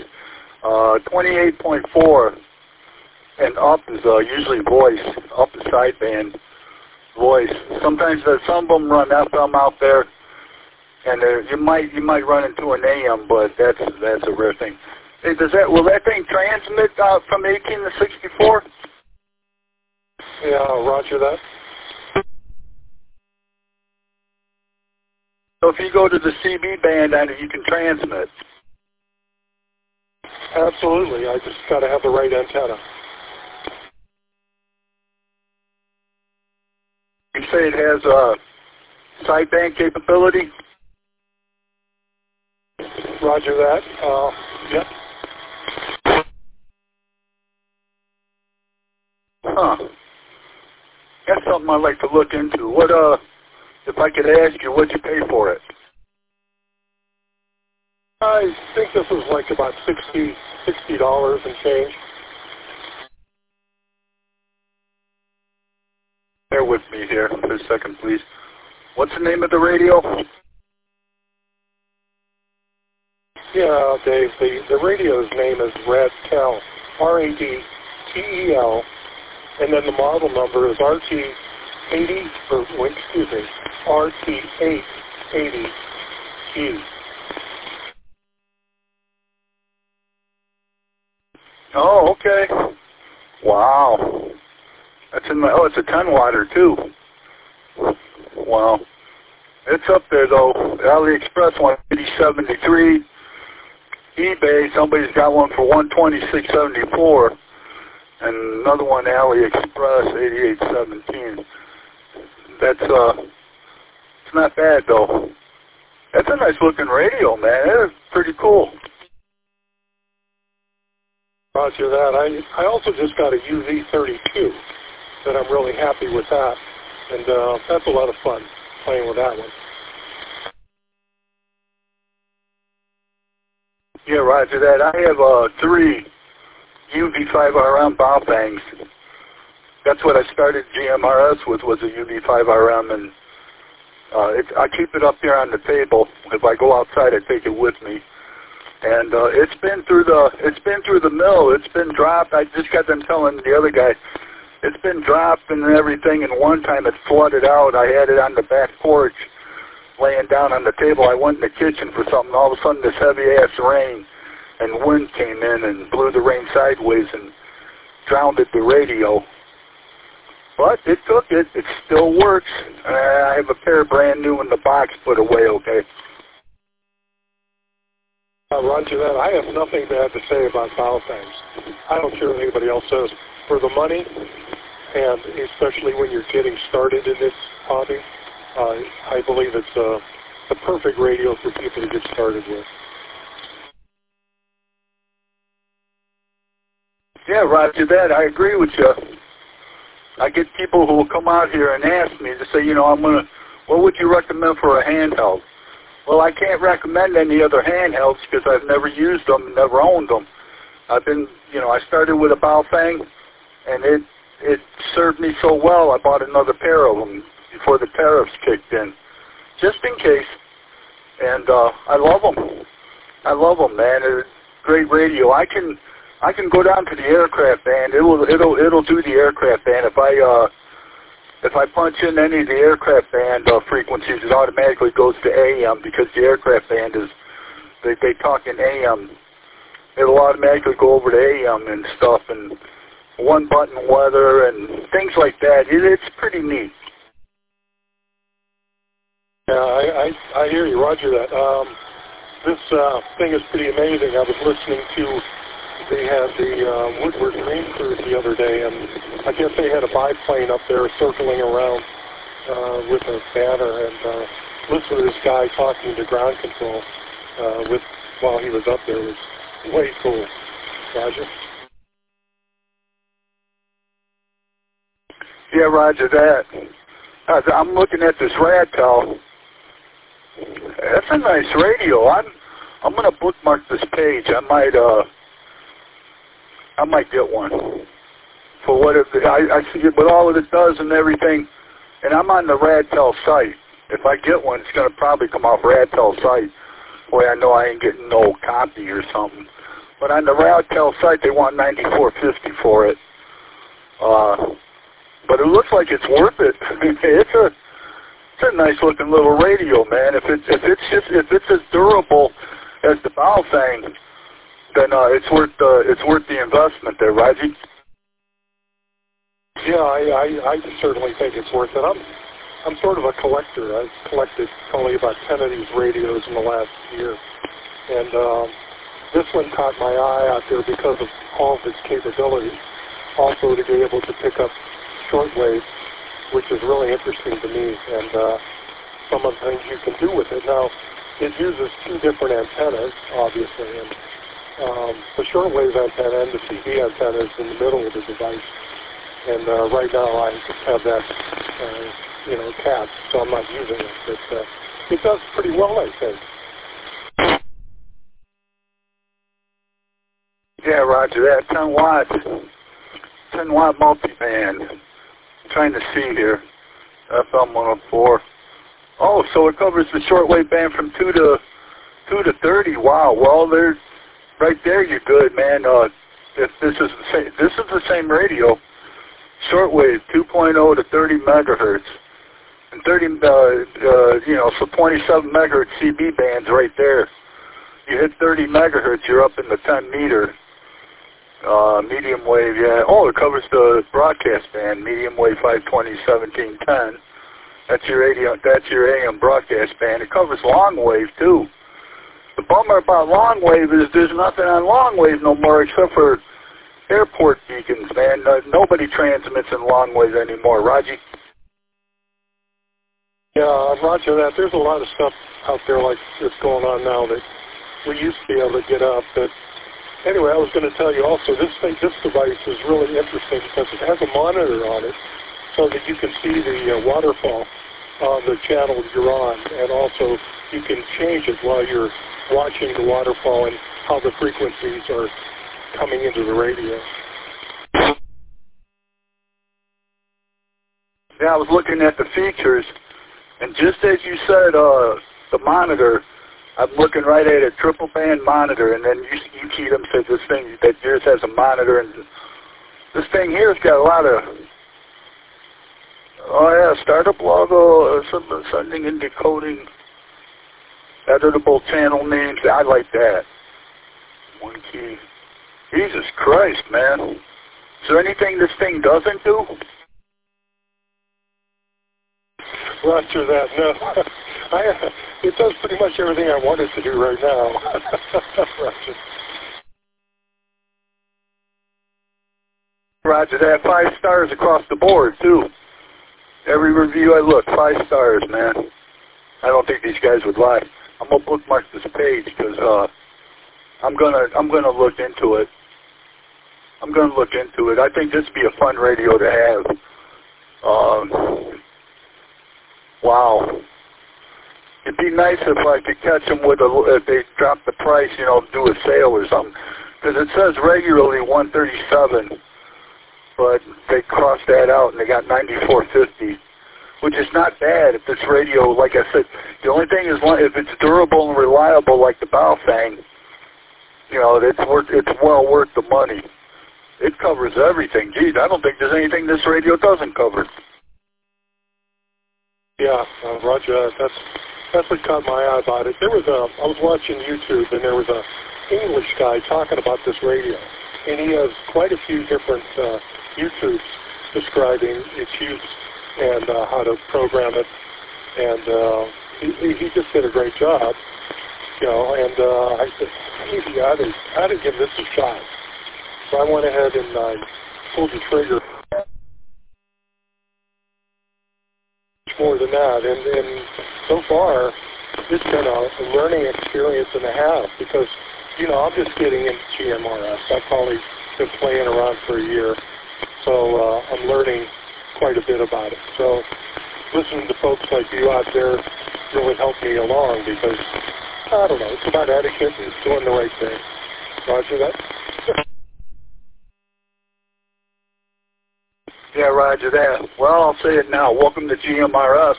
28.4 and up is usually voice, up the sideband voice. Sometimes some of them run FM out there, and you might run into an AM, but that's a rare thing. Hey, will that thing transmit from 18 to 64? Yeah, roger that. So if you go to the CB band on it, you can transmit. Absolutely. I just got to have the right antenna. You say it has sideband capability? Roger that. Yep. Huh. That's something I'd like to look into. What, if I could ask you, what'd you pay for it? I think this was like about $60 and change. Bear with me here for a second, please. What's the name of the radio? Yeah, Dave, the radio's name is Radtel, R-A-D-T-E-L, and then the model number is RT880G. Oh, okay. Wow. That's it's a 10-watter too. Wow. It's up there though. AliExpress 180.73. eBay, somebody's got one for $126.74. And another one, AliExpress 88.17. It's not bad though. That's a nice looking radio, man. pretty cool. Roger that. I also just got a UV32 that I'm really happy with that. And that's a lot of fun playing with that one. Yeah, roger that. I have 3 UV5RM Baofengs. That's what I started GMRS with, was a UV5RM, and I keep it up here on the table. If I go outside, I take it with me. And it's been through the mill. It's been dropped. I just got them telling the other guy, it's been dropped and everything, and one time it flooded out. I had it on the back porch, laying down on the table. I went in the kitchen for something. All of a sudden, this heavy-ass rain and wind came in and blew the rain sideways and drowned the radio. But it took it. It still works. I have a pair brand new in the box put away, okay? Roger that. I have nothing bad to say about Baofengs. I don't care what anybody else says. For the money, and especially when you're getting started in this hobby, I believe it's the perfect radio for people to get started with. Yeah, roger that. I agree with you. I get people who will come out here and ask me to say, what would you recommend for a handheld? Well, I can't recommend any other handhelds because I've never used them and never owned them. I've been, I started with a Baofeng, and it served me so well, I bought another pair of them before the tariffs kicked in, just in case. And I love them. I love them, man. They're great radio. I can go down to the aircraft band. It'll do the aircraft band. If I punch in any of the aircraft band frequencies, it automatically goes to AM because the aircraft band is they talk in AM. It'll automatically go over to AM and stuff, and one-button weather and things like that. It's pretty neat. Yeah, I hear you. Roger that. This thing is pretty amazing. I was listening to, they had the Woodward Marine Cruise the other day, and I guess they had a biplane up there circling around with a banner, and listen to this guy talking to ground control while he was up there. It was way cool. Roger? Yeah, roger that. I'm looking at this Radtel. That's a nice radio. I'm going to bookmark this page. I might get one for what I see it, but all of it does and everything. And I'm on the Radtel site. If I get one, it's going to probably come off Radtel site. Boy, I know I ain't getting no copy or something. But on the Radtel site, they want $94.50 for it. But it looks like it's worth it. It's a nice looking little radio, man. If it's as durable as the Baofeng, then it's worth the investment there, Raji. Yeah, I certainly think it's worth it. I'm sort of a collector. I've collected probably about 10 of these radios in the last year, and this one caught my eye out there because of all of its capabilities. Also, to be able to pick up shortwave, which is really interesting to me, and some of the things you can do with it. Now, it uses 2 different antennas, obviously, and the shortwave antenna and the CB antenna is in the middle of the device. And right now I have that, capped, so I'm not using it. But it does pretty well, I think. Yeah, roger that. 10 watt multiband. Trying to see here. FM 104. Oh, so it covers the shortwave band from 2 to 30. Wow. Well, there's right there. You're good, man. If this is the same radio. Shortwave 2.0 to 30 megahertz, and 30, so 27 megahertz CB bands right there. You hit 30 megahertz, you're up in the 10 meter. Medium wave, yeah. Oh, it covers the broadcast band, medium wave 520, 1710. That's your AM broadcast band. It covers long wave too. The bummer about long wave is there's nothing on long wave no more except for airport beacons, man. Nobody transmits in long wave anymore. Raji? Yeah, Roger that. There's a lot of stuff out there like that's going on now that we used to be able to get up. But anyway, I was going to tell you also, this device is really interesting because it has a monitor on it so that you can see the waterfall on the channel you're on, and also you can change it while you're watching the waterfall and how the frequencies are coming into the radio. Yeah, I was looking at the features, and just as you said, the monitor, I'm looking right at a triple band monitor, and then you keyed them, said this thing, that yours has a monitor, and this thing here's got a lot of, startup logo, sending and decoding, editable channel names. I like that. One key. Jesus Christ, man. Is there anything this thing doesn't do? Roger that. No. It does pretty much everything I want it to do right now. Roger. Roger that. 5 stars across the board, too. Every review I look, 5 stars, man. I don't think these guys would lie. I'm gonna bookmark this page because I'm gonna look into it. I think this would be a fun radio to have. Wow. It'd be nice if I could catch them with if they drop the price, do a sale or something. Because it says regularly $137, but they crossed that out and they got $94.50, which is not bad if this radio, like I said, the only thing is if it's durable and reliable like the Baofeng, it's well worth the money. It covers everything. Geez, I don't think there's anything this radio doesn't cover. Yeah, Roger, that's what caught my eye about it. I was watching YouTube, and there was a English guy talking about this radio, and he has quite a few different YouTubes describing its use and how to program it, and he just did a great job, and I said, maybe I ought to give this a shot. So I went ahead and pulled the trigger. More than that, and so far it's been a learning experience and a half because I'm just getting into GMRS. I've probably been playing around for a year, so I'm learning quite a bit about it. So listening to folks like you out there really helped me along because I don't know, it's about etiquette and doing the right thing. Roger that. Yeah, roger that. Well, I'll say it now. Welcome to GMRS.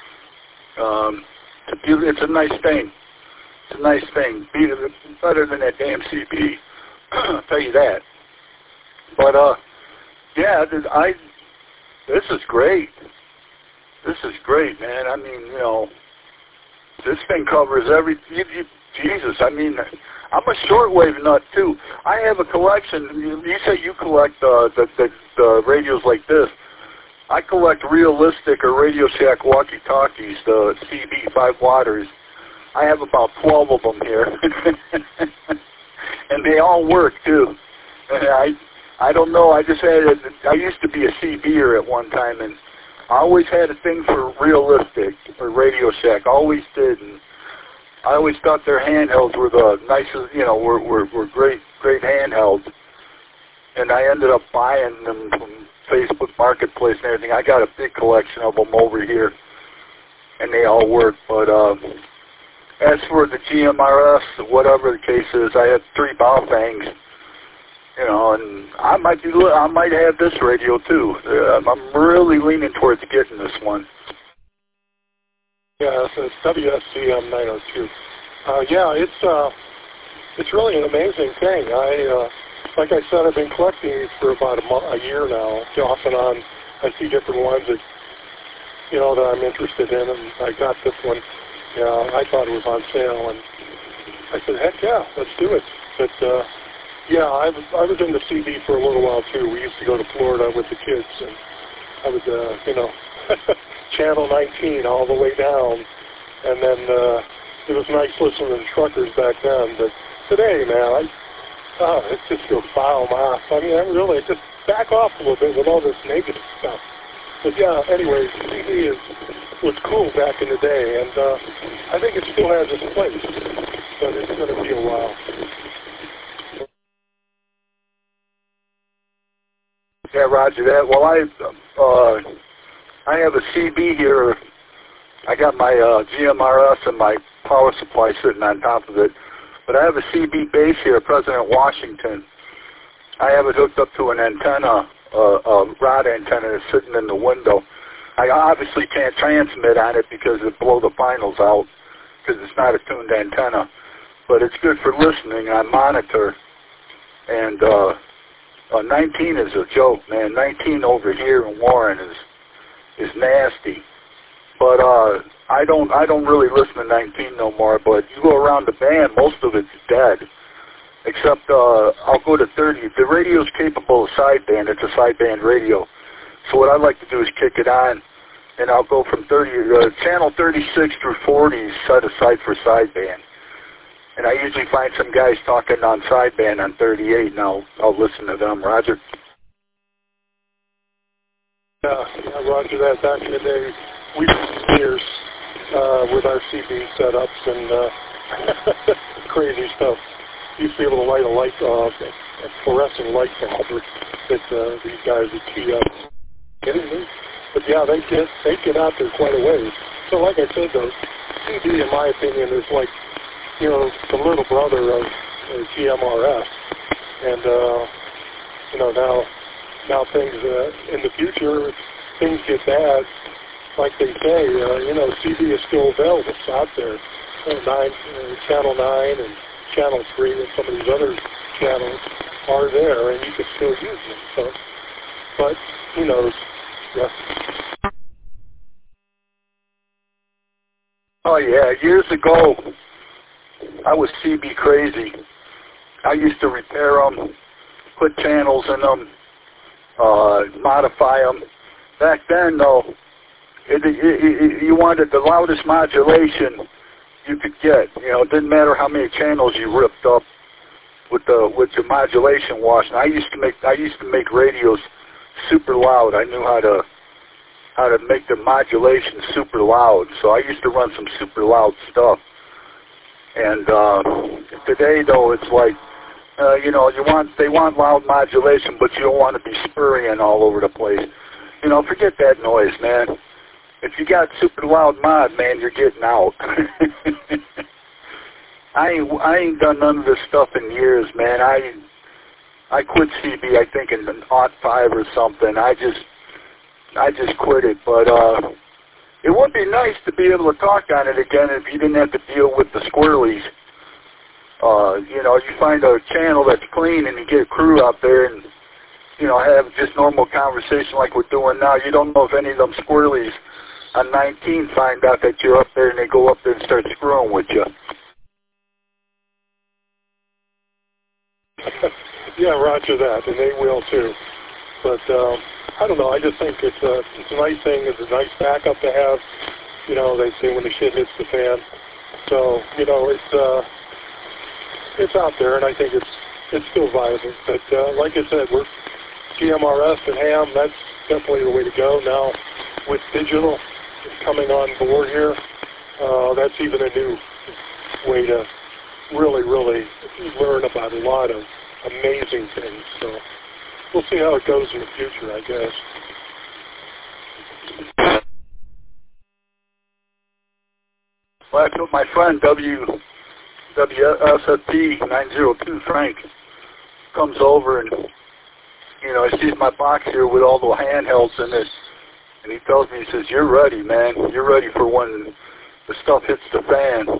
It's a nice thing. It's a nice thing. Better than that damn CB. I'll tell you that. But, yeah, this is great. This is great, man. I mean, this thing covers Jesus, I mean, I'm a shortwave nut too. I have a collection. You say you collect the radios like this. I collect Realistic or Radio Shack walkie-talkies, the CB 5 watters. I have about 12 of them here, and they all work too. And I don't know. I used to be a CBer at one time, and I always had a thing for Realistic or Radio Shack. Always did. And I always thought their handhelds were the nicest, were great handhelds. And I ended up buying them from Facebook Marketplace and everything. I got a big collection of them over here, and they all work. But as for the GMRS, whatever the case is, I had 3 Baofengs, and I might have this radio too. I'm really leaning towards getting this one. Yeah, it's WSCM 902. Yeah, it's really an amazing thing. Like I said, I've been collecting these for about a year now. Off and on, I see different ones that that I'm interested in, and I got this one. Yeah, I thought it was on sale, and I said, heck yeah, let's do it. But yeah, I was in the CB for a little while too. We used to go to Florida with the kids, and I was Channel 19 all the way down, and then it was nice listening to the truckers back then. But today, man, it just feels foul off. I mean, I really just back off a little bit with all this negative stuff. But yeah, anyways, CD was cool back in the day, and I think it still has its place. it's going to be a while. Yeah, Roger that. Well, I have a CB here. I got my GMRS and my power supply sitting on top of it. But I have a CB base here, President Washington. I have it hooked up to an antenna, a rod antenna that's sitting in the window. I obviously can't transmit on it because it blow the finals out because it's not a tuned antenna. But it's good for listening on monitor. And 19 is a joke, man. 19 over here in Warren is nasty. But I don't really listen to 19 no more. But you go around the band, most of it's dead. Except I'll go to 30. The radio's capable of sideband. It's a sideband radio. So what I like to do is kick it on, and I'll go from channel 36 through 40 set aside for sideband. And I usually find some guys talking on sideband on 38, and I'll listen to them. Roger? Yeah, Roger that. Back in the day, we did years with our CB setups and crazy stuff. Used to be able to light a fluorescent light bulb that these guys would key up. But yeah, they get out there quite a ways. So like I said, though, CB, in my opinion, is like, you know, the little brother of GMRS. And, you know, now things, in the future, if things get bad, like they say, you know, CB is still available. It's out there. Channel 9 and Channel 3 and some of these other channels are there, and you can still use them. So, but who knows? Yeah. Oh yeah, years ago, I was CB crazy. I used to repair them, put channels in them, modify them. Back then, though, you wanted the loudest modulation you could get. You know, it didn't matter how many channels you ripped up with your modulation wash. And I used to make radios super loud. I knew how to make the modulation super loud. So I used to run some super loud stuff. And today, though, it's like, you know, they want loud modulation, but you don't want to be scurrying all over the place. You know, forget that noise, man. If you got super loud mod, man, you're getting out. I ain't done none of this stuff in years, man. I quit CB, I think, in 05 or something. I just quit it, but it would be nice to be able to talk on it again if you didn't have to deal with the squirrelies. You know, you find a channel that's clean and you get a crew out there and, you know, have just normal conversation like we're doing now. You don't know if any of them squirrelies on 19 find out that you're up there and they go up there and start screwing with you. Yeah, roger that, and they will too. But I don't know. I just think it's a nice thing. It's a nice backup to have. You know, they say when the shit hits the fan. So you know, it's out there, and I think it's still viable. But like I said, we're GMRS and ham. That's definitely the way to go now. With digital coming on board here, that's even a new way to really learn about a lot of amazing things. So we'll see how it goes in the future, I guess. Well, I told my friend WSFP 902 Frank comes over and, you know, he sees my box here with all the handhelds in it, and he tells me, he says, "You're ready, man. You're ready for when the stuff hits the fan."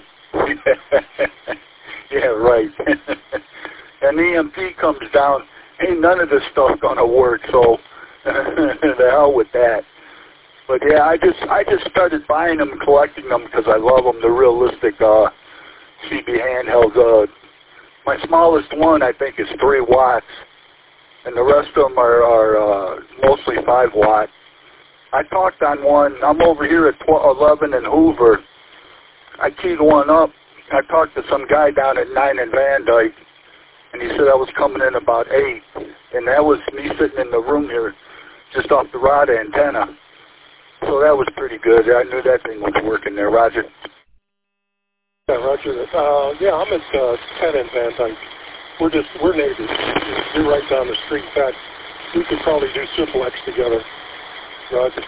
Yeah, right. And EMP comes down, ain't none of this stuff gonna work, so the hell with that. But yeah, I just started buying them and collecting them because I love them. They're realistic CB handhelds. My smallest one, I think, is 3 watts, and the rest of them are mostly 5 watt. I talked on one. I'm over here at 11 in Hoover. I keyed one up. I talked to some guy down at 9 in Van Dyke, and he said I was coming in about 8, and that was me sitting in the room here just off the rod antenna. So that was pretty good. I knew that thing was working there, Roger. Yeah, Roger. Yeah, I'm at 10 in Van Dyke. We're neighbors. You're right down the street. In fact, we could probably do Simplex together, Roger.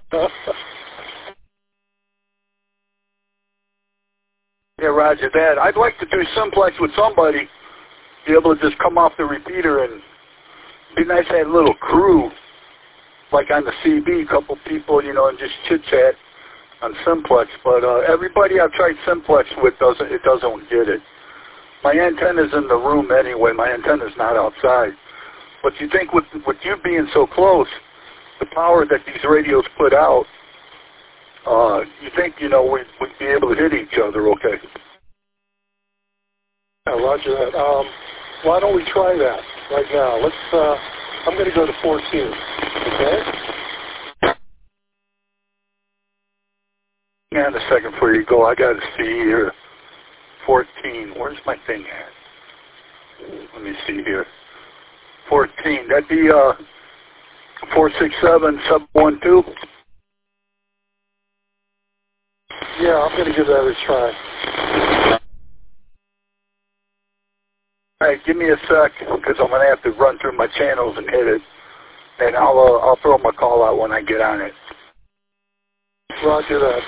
Yeah, Roger that. I'd like to do Simplex with somebody, be able to just come off the repeater, and be nice to have a little crew, like on the CB, a couple people, and just chit-chat on Simplex. But everybody I've tried Simplex with doesn't get it. My antenna's in the room anyway. My antenna's not outside. But you think with you being so close, the power that these radios put out, you think, we'd be able to hit each other okay? Yeah, Roger that. Why don't we try that right now? I'm going to go to 14, okay? Hang on a second before you go. I got to see here. 14. Where's my thing at? Let me see here. 14. That'd be 467 sub 12. Yeah, I'm going to give that a try. All right, give me a sec, because I'm going to have to run through my channels and hit it, and I'll throw my call out when I get on it. Roger that.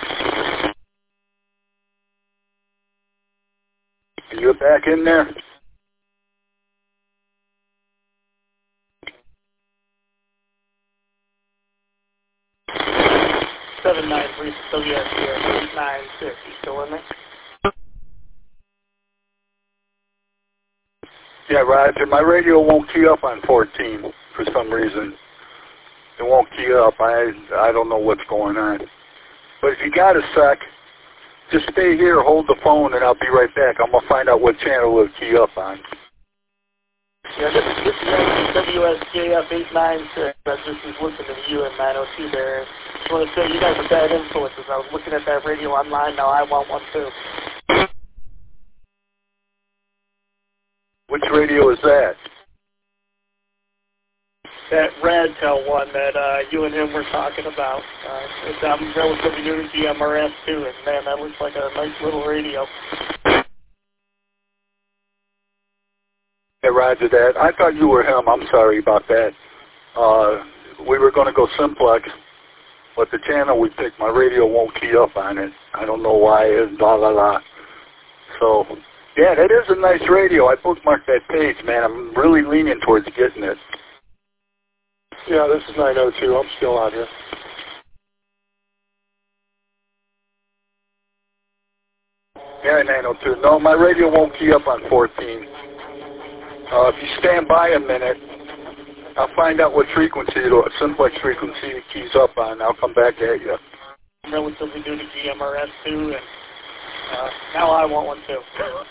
Are you back in there? $793 WSCS 896. You still in there? Yeah, Roger. My radio won't key up on 14 for some reason. It won't key up. I don't know what's going on. But if you got a sec, just stay here, hold the phone, and I'll be right back. I'm going to find out what channel it'll key up on. Yeah, this is WSJF 896. This is listening to you in 902 there. I want to say you guys are bad influences. I was looking at that radio online. Now I want one too. Which radio is that? That Radtel one that you and him were talking about. I'm relatively new to GMRS too, and man, that looks like a nice little radio. Hey, Roger that. I thought you were him. I'm sorry about that. We were going to go Simplex, but the channel we picked, my radio won't key up on it. I don't know why. It's blah, blah, blah. So, yeah, that is a nice radio. I bookmarked that page, man. I'm really leaning towards getting it. Yeah, this is 902. I'm still out here. Yeah, 902. No, my radio won't key up on 14. If you stand by a minute, I'll find out what frequency, Simplex frequency it keys up on. I'll come back at you. I'm relatively new to GMRS too, and now I want one too.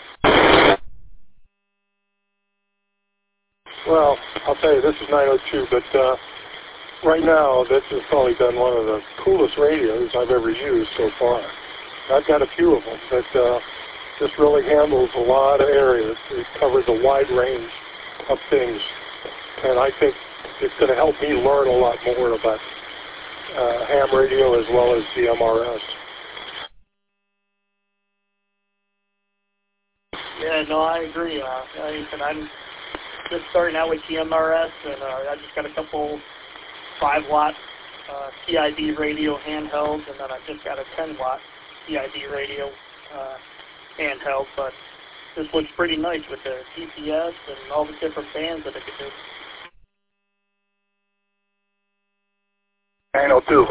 Well, I'll tell you, this is 902, but right now, this has probably been one of the coolest radios I've ever used so far. I've got a few of them, but this really handles a lot of areas. It covers a wide range of things, and I think it's going to help me learn a lot more about ham radio as well as GMRS. Yeah, no, I agree. I'm just starting out with GMRS, and I just got a couple 5-watt CID radio handhelds, and then I just got a 10-watt CID radio handheld, but this looks pretty nice with the GPS and all the different bands that it could do. 902.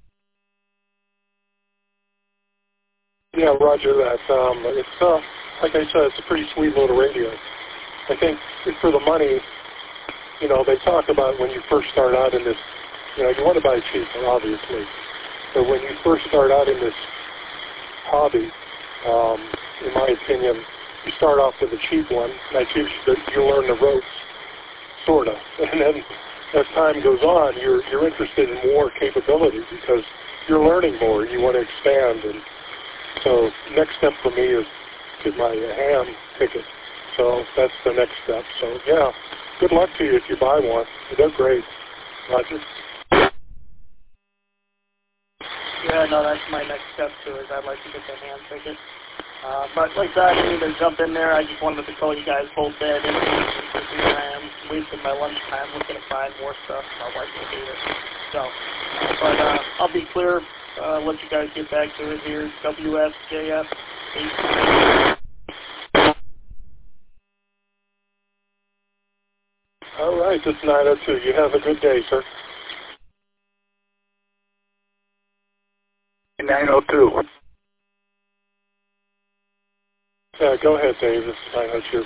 Yeah, roger that. It's like I said, it's a pretty sweet little radio. I think for the money, they talk about when you first start out in this, you want to buy cheaper, obviously, but when you first start out in this hobby, in my opinion, you start off with a cheap one, and you learn the ropes, sort of, and then as time goes on, you're interested in more capability because you're learning more, you want to expand, and so next step for me is get my ham ticket. So that's the next step. So yeah, good luck to you if you buy one. They're great, Roger. Yeah, no, that's my next step too. Is I'd like to get the ham ticket. But like I said, I didn't even jump in there. I just wanted to call you guys both dead. I'm wasting my lunchtime looking to find more stuff. My wife will hate it. So, but I'll be clear. Let you guys get back to it here. WSJF 8. All right, this is 902. You have a good day, sir. 902. Go ahead, Dave. This is 902.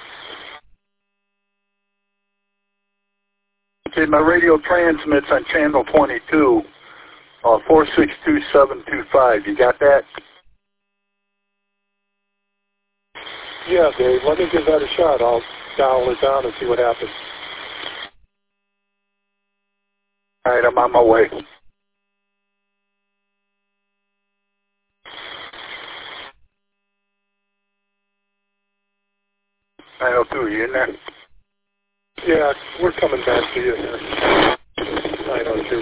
Okay, my radio transmits on channel 22, 462725. You got that? Yeah, Dave. Let me give that a shot. I'll dial it down and see what happens. All right, I'm on my way. I know too. You in there? Yeah, we're coming back to you here. 902.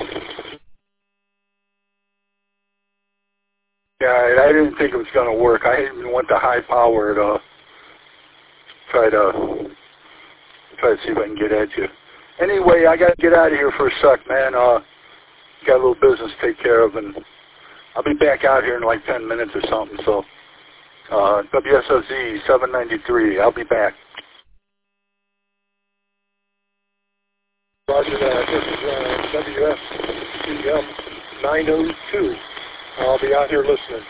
Yeah, I didn't think it was going to work. I even went to high power to try to see if I can get at you. Anyway, I got to get out of here for a sec, man. Got a little business to take care of, and I'll be back out here in like 10 minutes or something. So, WSOZ 793. I'll be back. Roger that. This is WSCM 902. I'll be out here listening.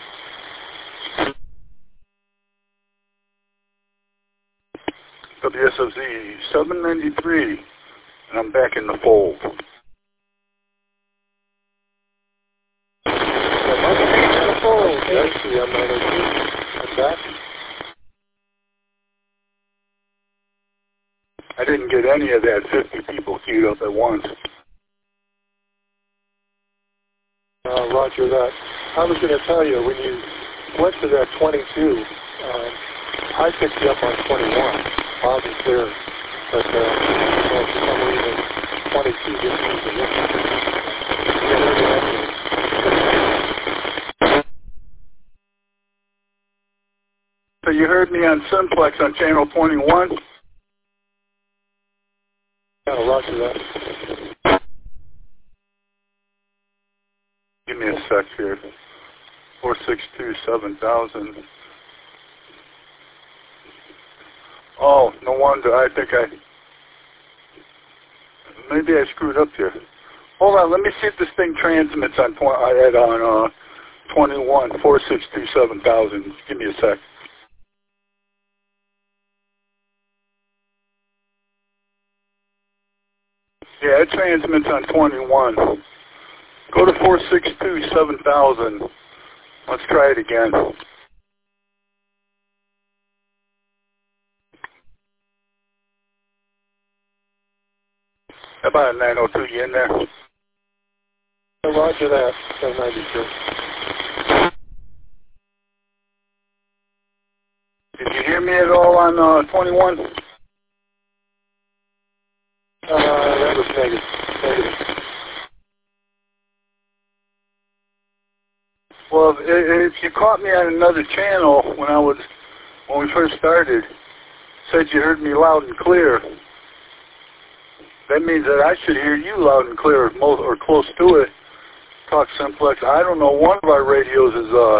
WSOZ 793, and I'm back in the fold. Yes, CM 902. I'm back. I didn't get any of that 50 people queued up at once. Roger that. I was going to tell you, when you went to that 22, I picked you up on 21. Loud and clear. But, for some reason, 22 didn't seem to work. So you heard me on Simplex on channel 21? Yeah, roger that. Give me a sec here. 462-7000. Oh, no wonder. I think maybe I screwed up here. Hold on, let me see if this thing transmits on 21, 462-7000. Give me a sec. Yeah, it transmits on 21. Go to 462-7000. Let's try it again. How about a 902? You in there? Roger that. 792. Did you hear me at all on 21? That was negative. Well, if you caught me on another channel when we first started, said you heard me loud and clear, that means that I should hear you loud and clear or close to it. Talk Simplex. I don't know. One of our radios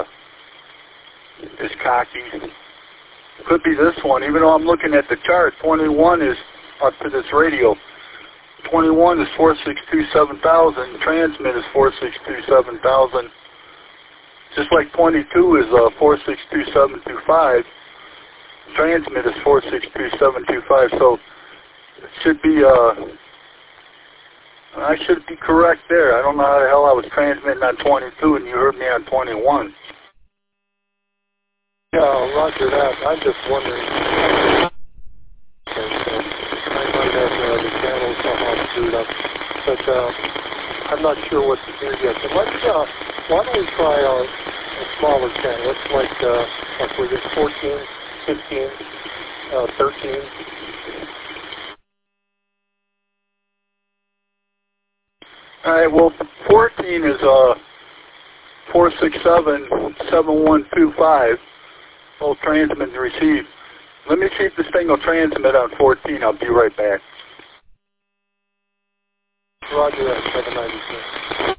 is cocky. Could be this one. Even though I'm looking at the chart, 21 is up to this radio. 21 is 462-7000. Transmit is 462-7000. Just like 22 is 462-725. Transmit is 462-725. So it should be I should be correct there. I don't know how the hell I was transmitting on 22 and you heard me on 21. Yeah, roger that. I'm just wondering. I might have the channel somehow screwed up, but I'm not sure what to do yet. But why don't we try a smaller channel? It's like was it 14, 15, 13? All right, well, 14 is 467-7125. Both transmit and receive. Let me see if this thing will transmit on 14. I'll be right back. Roger that, 796.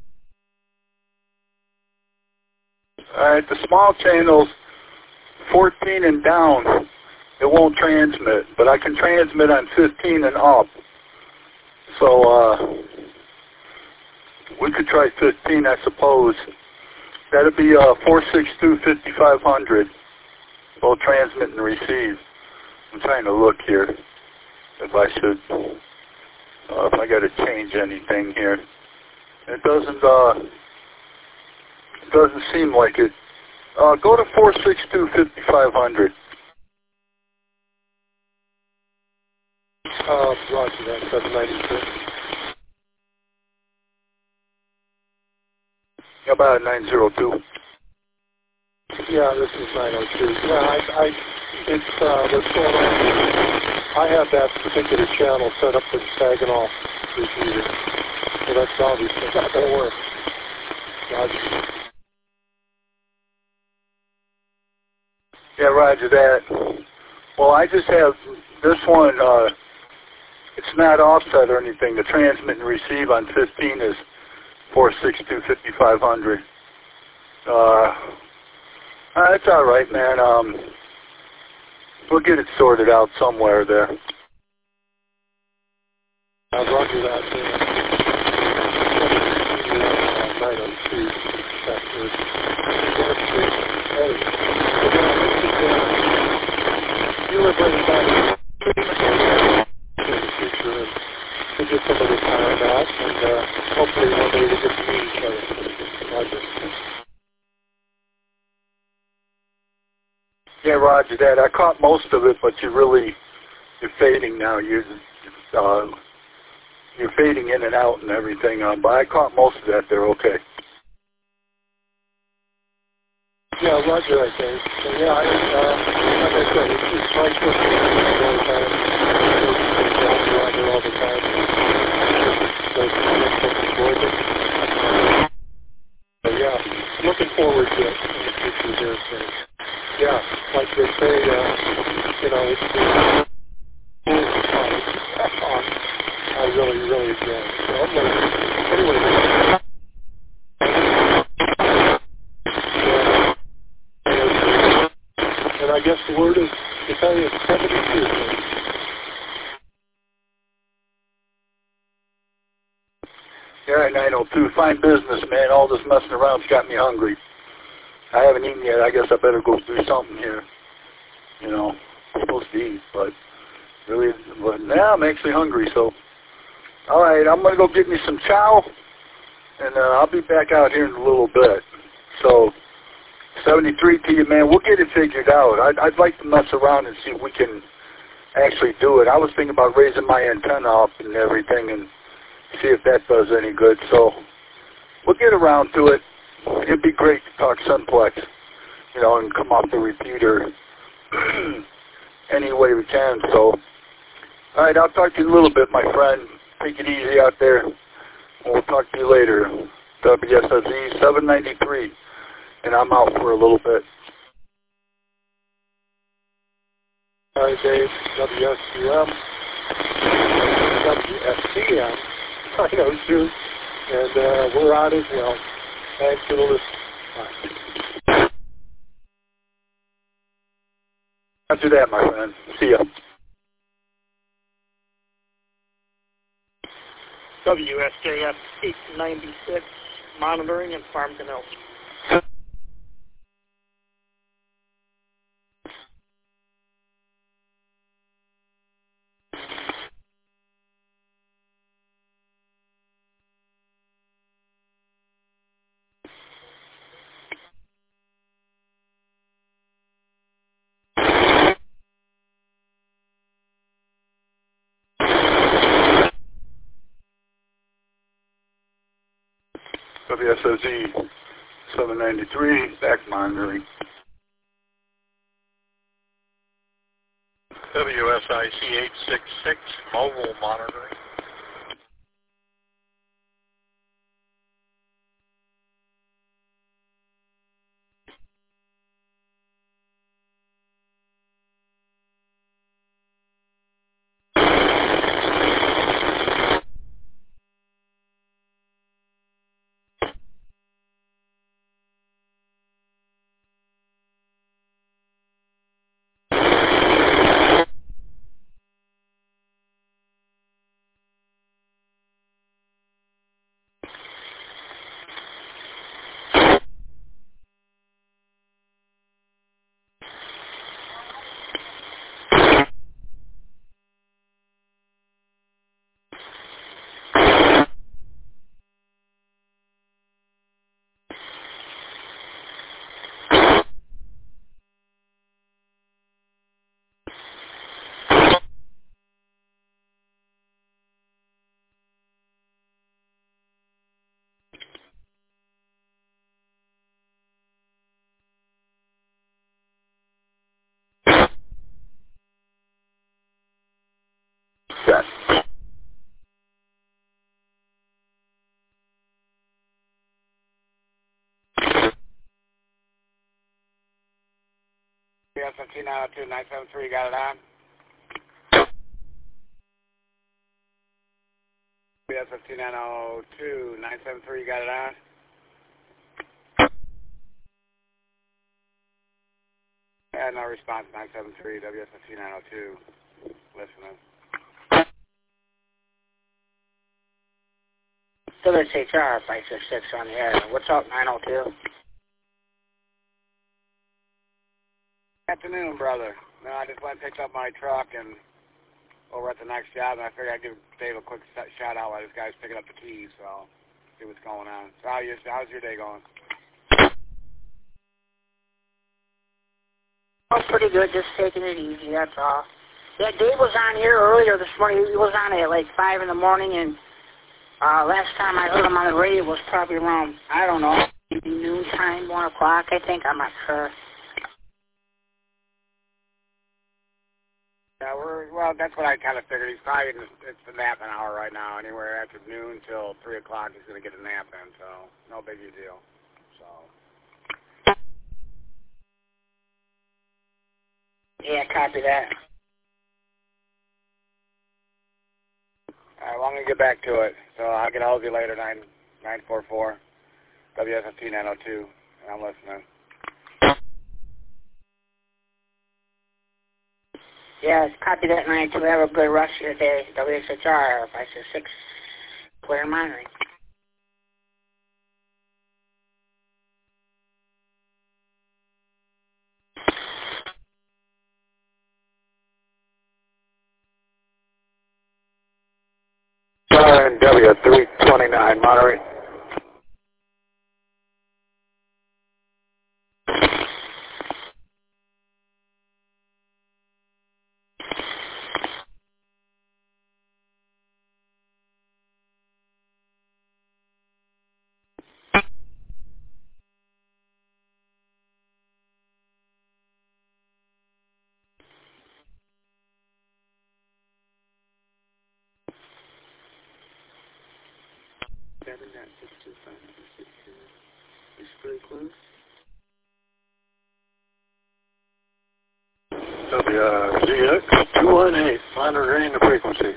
Alright, the small channels, 14 and down, it won't transmit, but I can transmit on 15 and up. So, we could try 15, I suppose. That'd be 462-5500. Both transmit and receive. I'm trying to look here if I should, if I got to change anything here. It doesn't seem like it. Go to 462-5500. Roger that, 796. How about 902? Yeah, this is 902. Yeah, it's, what's going on here, I have that particular channel set up with Saginaw receiver. So that's obviously not going to work. Roger. Yeah, roger that. Well, I just have this one, it's not offset or anything. The transmit and receive on 15 is 462-5500. It's all right, man. We'll get it sorted out somewhere there. Roger that. 902. You were bringing back in the future, and we'll get some of the time back, and hopefully one day we'll get to meet each other. Roger. Yeah, roger that. I caught most of it, but you're fading now. You're fading in and out and everything. But I caught most of that there. Okay. Yeah, roger that, Dave. So, yeah, like I said, it's my trip all the time. Roger all the time. So yeah, looking forward to it in the future here. So. Yeah, like they say, it's I really enjoy it. So I'm gonna, anyway. And I guess the word is, to tell you, it's 72. Yeah, 902. Fine business, man. All this messing around's got me hungry. I haven't eaten yet. I guess I better go do something here. You know, I'm supposed to eat, but now I'm actually hungry. So, all right, I'm going to go get me some chow, and I'll be back out here in a little bit. So, 73 to you, man. We'll get it figured out. I'd like to mess around and see if we can actually do it. I was thinking about raising my antenna up and everything and see if that does any good. So, we'll get around to it. It'd be great to talk Sunplex, and come off the repeater any way we can. So, all right, I'll talk to you in a little bit, my friend. Take it easy out there, and we'll talk to you later. WSSE 793, and I'm out for a little bit. All right, Dave, WSCM, WSCM, 902, and we're out as well. Thanks for the listen. Bye. After that, my friend. See ya. WSJF 896, monitoring in Farmington Hills. WSOZ 793, back monitoring. WSIC 866, mobile monitoring. WS15902, 973, got it on? WS15902, 973, got it on? Yeah, no response, 973, WS15902, listening. WSHR 566 on the air. What's up, 902? Afternoon, brother. No, I just went and picked up my truck and over at the next job, and I figured I'd give Dave a quick shout out while this guy's picking up the keys, so see what's going on. So how's your day going? Oh, pretty good. Just taking it easy, that's all. Yeah, Dave was on here earlier this morning. He was on at like 5 in the morning, and last time I heard him on the radio was probably around, I don't know, maybe noontime, 1 o'clock, I think. I'm not sure. Yeah, well, that's what I kind of figured. He's probably, it's the napping hour right now. Anywhere after noon till 3 o'clock, he's going to get a nap in, so no big deal. So. Yeah, copy that. All right, well, I'm going to get back to it. So I'll get all of you later, 944 WSFT 902, and I'm listening. Yeah, copy that, 902. Have a good rest of your day. WSHR 566, clear monitoring. W329, monitoring. WZX218, monitoring the frequency.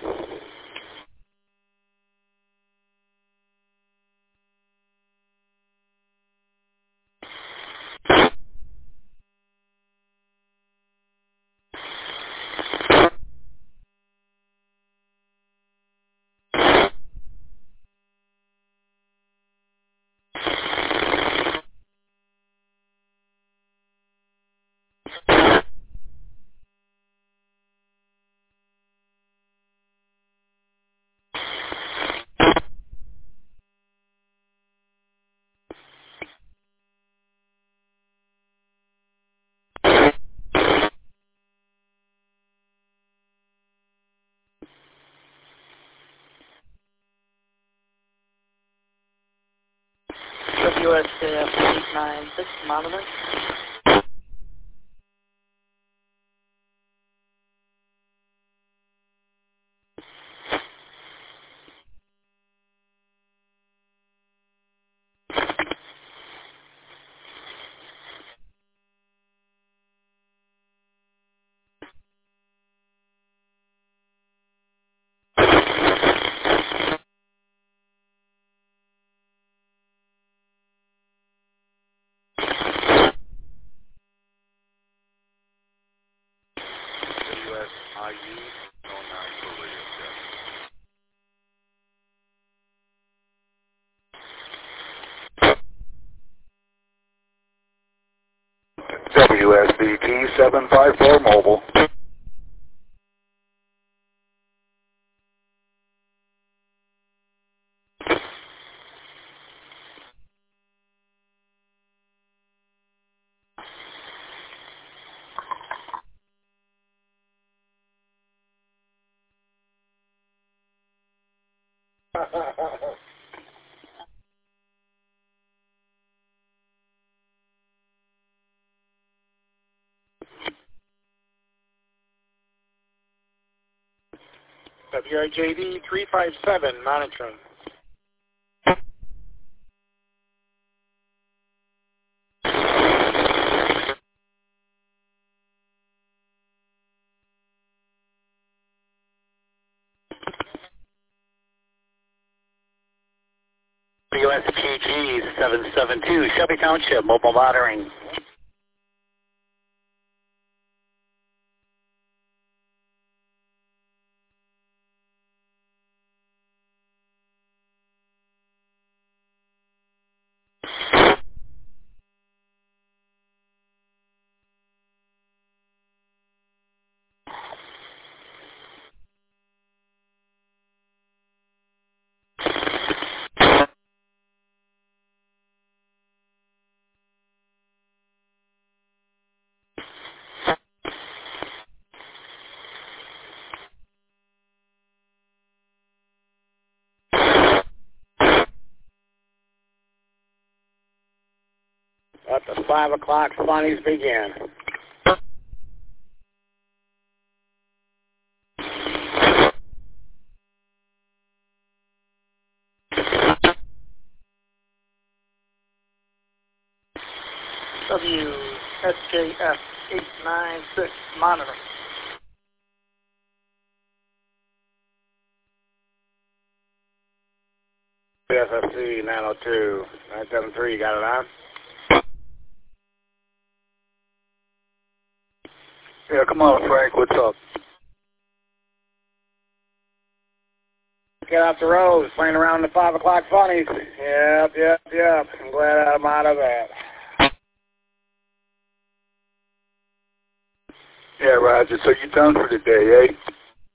WSKF 896, monitor. WSBT 754 mobile. WIJD 357, monitoring. WSTG 772, Shelby Township, mobile monitoring. Let the 5 o'clock funnies begin. WSJF 896 monitor. SFC 902 973, got it on? Yeah, come on, Frank. What's up? Get off the road, playing around the 5 o'clock funnies. Yep. I'm glad I'm out of that. Yeah, Roger. So you're done for the day, eh?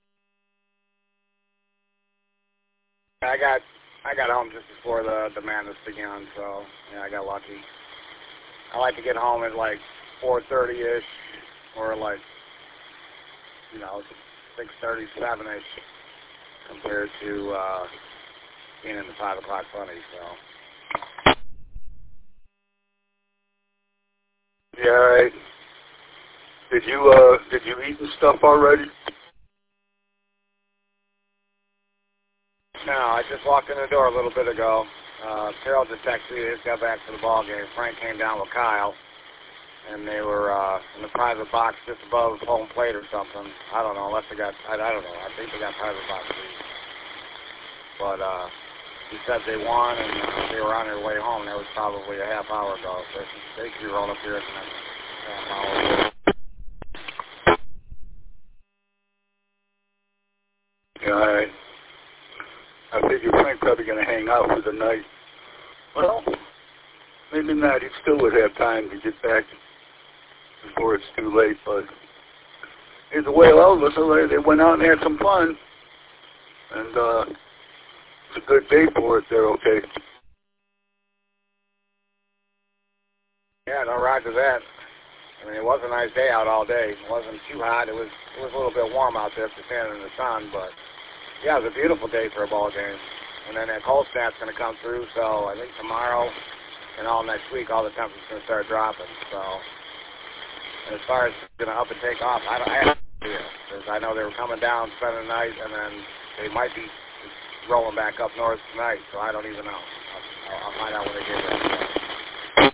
I got home just before the madness began, so yeah, I got lucky. I like to get home at like 4:30ish, or like 6:30, 7ish, compared to being in the 5 o'clock funny. So yeah, all right. Did you eat and stuff already? No, I just walked in the door a little bit ago. Carol just texted me. They just got back to the ball game. Frank came down with Kyle, and they were in the private box just above home plate or something. I don't know, unless they got, I don't know. I think they got private box seats. But he said they won, and they were on their way home. That was probably a half hour ago. So they could be rolling up here in the next half hour. Yeah, all right. I figure Frank's probably going to hang out for the night. Well, maybe not. He still would have time to get back before it's too late, but either way, well, they went out and had some fun, and it's a good day for it. They're okay. Yeah, no, roger that. I mean, it was a nice day out all day. It wasn't too hot. It was a little bit warm out there for standing in the sun, but yeah, it was a beautiful day for a ball game. And then that cold snap's going to come through, so I think tomorrow and all next week, all the temperature's going to start dropping. So, and as far as going to up and take off, I have no idea, because I know they were coming down, spending the night, and then they might be rolling back up north tonight, so I don't even know. I'll find out when they get there.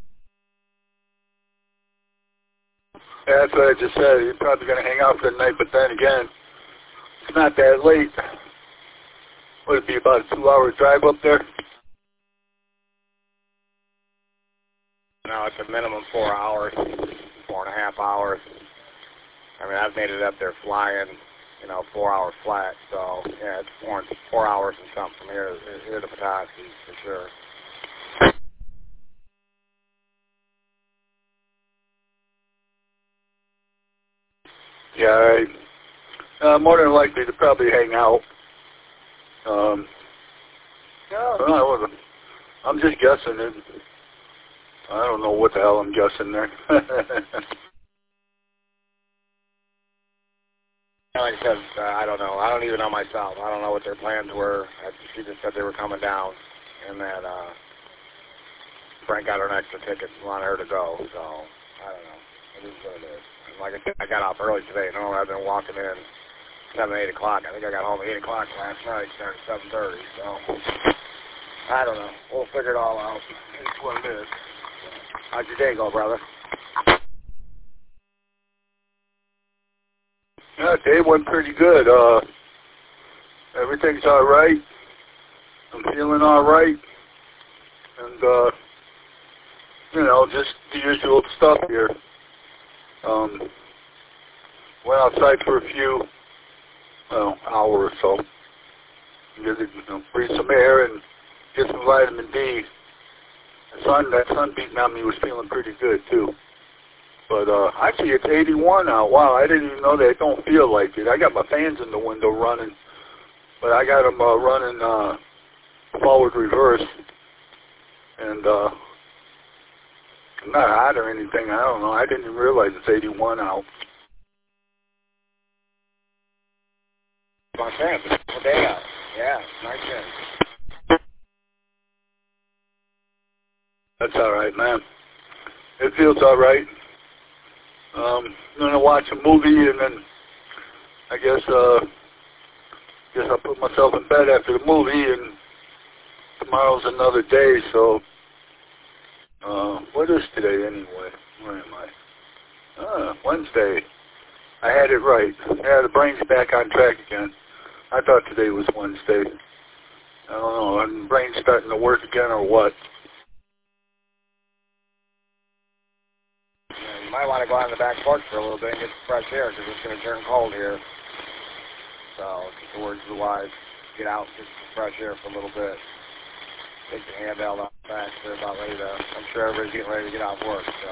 Yeah, that's what I just said. You're probably going to hang out for the night, but then again, it's not that late. Would it be about a 2-hour drive up there? No, it's a minimum 4 hours, 4.5 hours. I mean, I've made it up there flying, 4 hours flat. So, yeah, it's 4 hours and something from here to Petoskey, for sure. Yeah, all right. More than likely to probably hang out. I'm just guessing. I don't know what the hell I'm guessing there. Like I said, I don't know. I don't even know myself. I don't know what their plans were. She just said they were coming down, and that Frank got her an extra ticket and wanted her to go. So, I don't know. It is what it is. And like I said, I got off early today. Normally I've been walking in 7, 8 o'clock. I think I got home at 8 o'clock last night, started at 7:30. So, I don't know. We'll figure it all out. It's what it is. How'd your day go, brother? Yeah, day went pretty good. Everything's all right. I'm feeling all right. and you know, just the usual stuff here. Went outside for a few, hour or so. Breathe some air and get some vitamin D. That sun beating on me was feeling pretty good too. But actually, it's 81 out. Wow, I didn't even know that. It don't feel like it. I got my fans in the window running, but I got them running forward reverse, and I'm not hot or anything. I don't know. I didn't even realize it's 81 out. My fans, it's a day out. Yeah, nice day. That's all right, man. It feels all right. I'm gonna watch a movie, and then I guess I'll put myself in bed after the movie, and tomorrow's another day. So, what is today anyway? Where am I? Wednesday. I had it right. Yeah, the brain's back on track again. I thought today was Wednesday. I don't know. The brain's starting to work again, or what? You might want to go out on the back porch for a little bit and get some fresh air because it's going to turn cold here. So, keep the words of the wise. Get out and get some fresh air for a little bit. Take the handheld out back. They're about ready to, I'm sure everybody's getting ready to get out of work. So.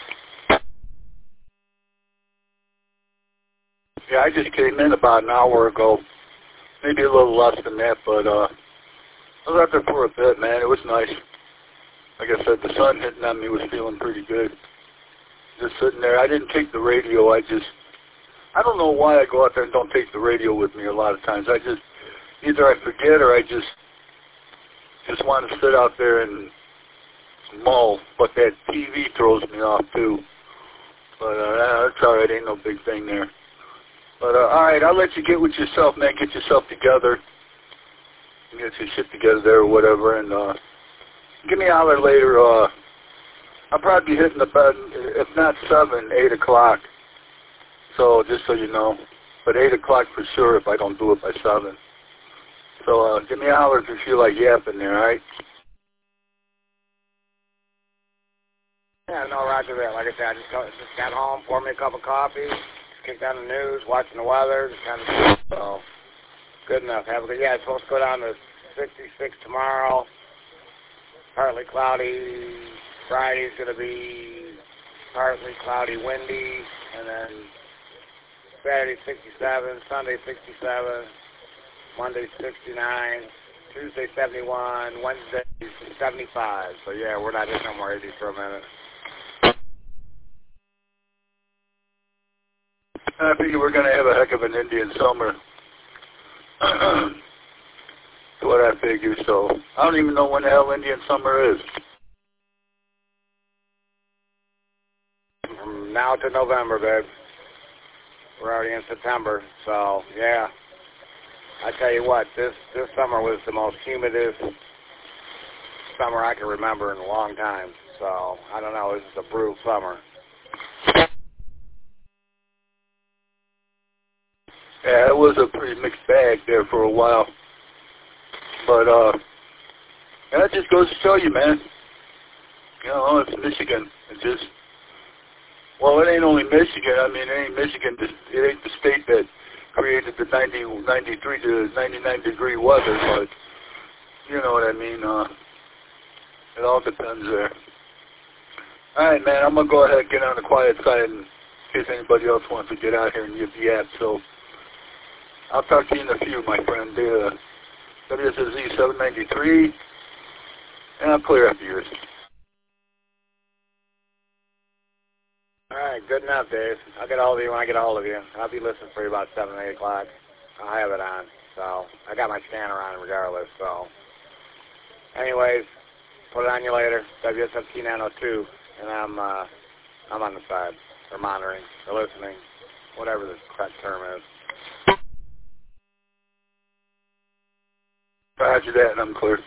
Yeah, I just came in about an hour ago. Maybe a little less than that, but I was out there for a bit, man. It was nice. Like I said, the sun hitting on me was feeling pretty good. Just sitting there. I didn't take the radio. I don't know why I go out there and don't take the radio with me a lot of times. Either I forget or I just want to sit out there and mull. But that TV throws me off too. But that's all right. Ain't no big thing there. But all right, I'll let you get with yourself, man. Get yourself together. Get your shit together there or whatever. And give me a holler later. I'll probably be hitting the bed, if not 7, 8 o'clock. So just so you know. But 8 o'clock for sure if I don't do it by 7. So give me a holler if you feel like yapping there, all right? Yeah, no, roger that. Like I said, I just got home, poured me a cup of coffee, kicked on the news, watching the weather, just kind of, so good enough. Have a good, yeah, it's supposed to go down to 66 tomorrow, partly cloudy. Friday's going to be partly cloudy, windy, and then Saturday 67, Sunday 67, Monday 69, Tuesday 71, Wednesday 75. So yeah, we're not hitting no more 80 for a minute. I figure we're going to have a heck of an Indian summer. That's what I figure. So I don't even know when the hell Indian summer is. From now to November, babe. We're already in September, so yeah. I tell you what, this summer was the most humidest summer I can remember in a long time. So I don't know, this is a brutal summer. Yeah, it was a pretty mixed bag there for a while. But that just goes to show you, man. You know, it's Michigan. Well, it ain't only Michigan. I mean, it ain't Michigan. It ain't the state that created the 93 to 99 degree weather, but you know what I mean. It all depends there. All right, man. I'm gonna go ahead and get on the quiet side in case anybody else wants to get out here and give the app. So I'll talk to you in a few, my friend. WSZ 793, and I'll clear after yours. All right, good enough, Dave. I'll get hold of you when I get hold of you. I'll be listening for you about 7, 8 o'clock. I'll have it on. So I got my scanner on regardless. So anyways, put it on you later. WSFT 902, and I'm on the side, or monitoring, or listening, whatever the correct term is. Roger that, and I'm clear.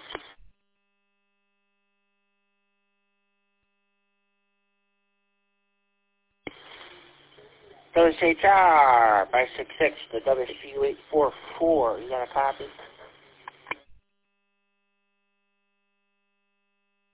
WCHR 566, the WCU844. You got a copy?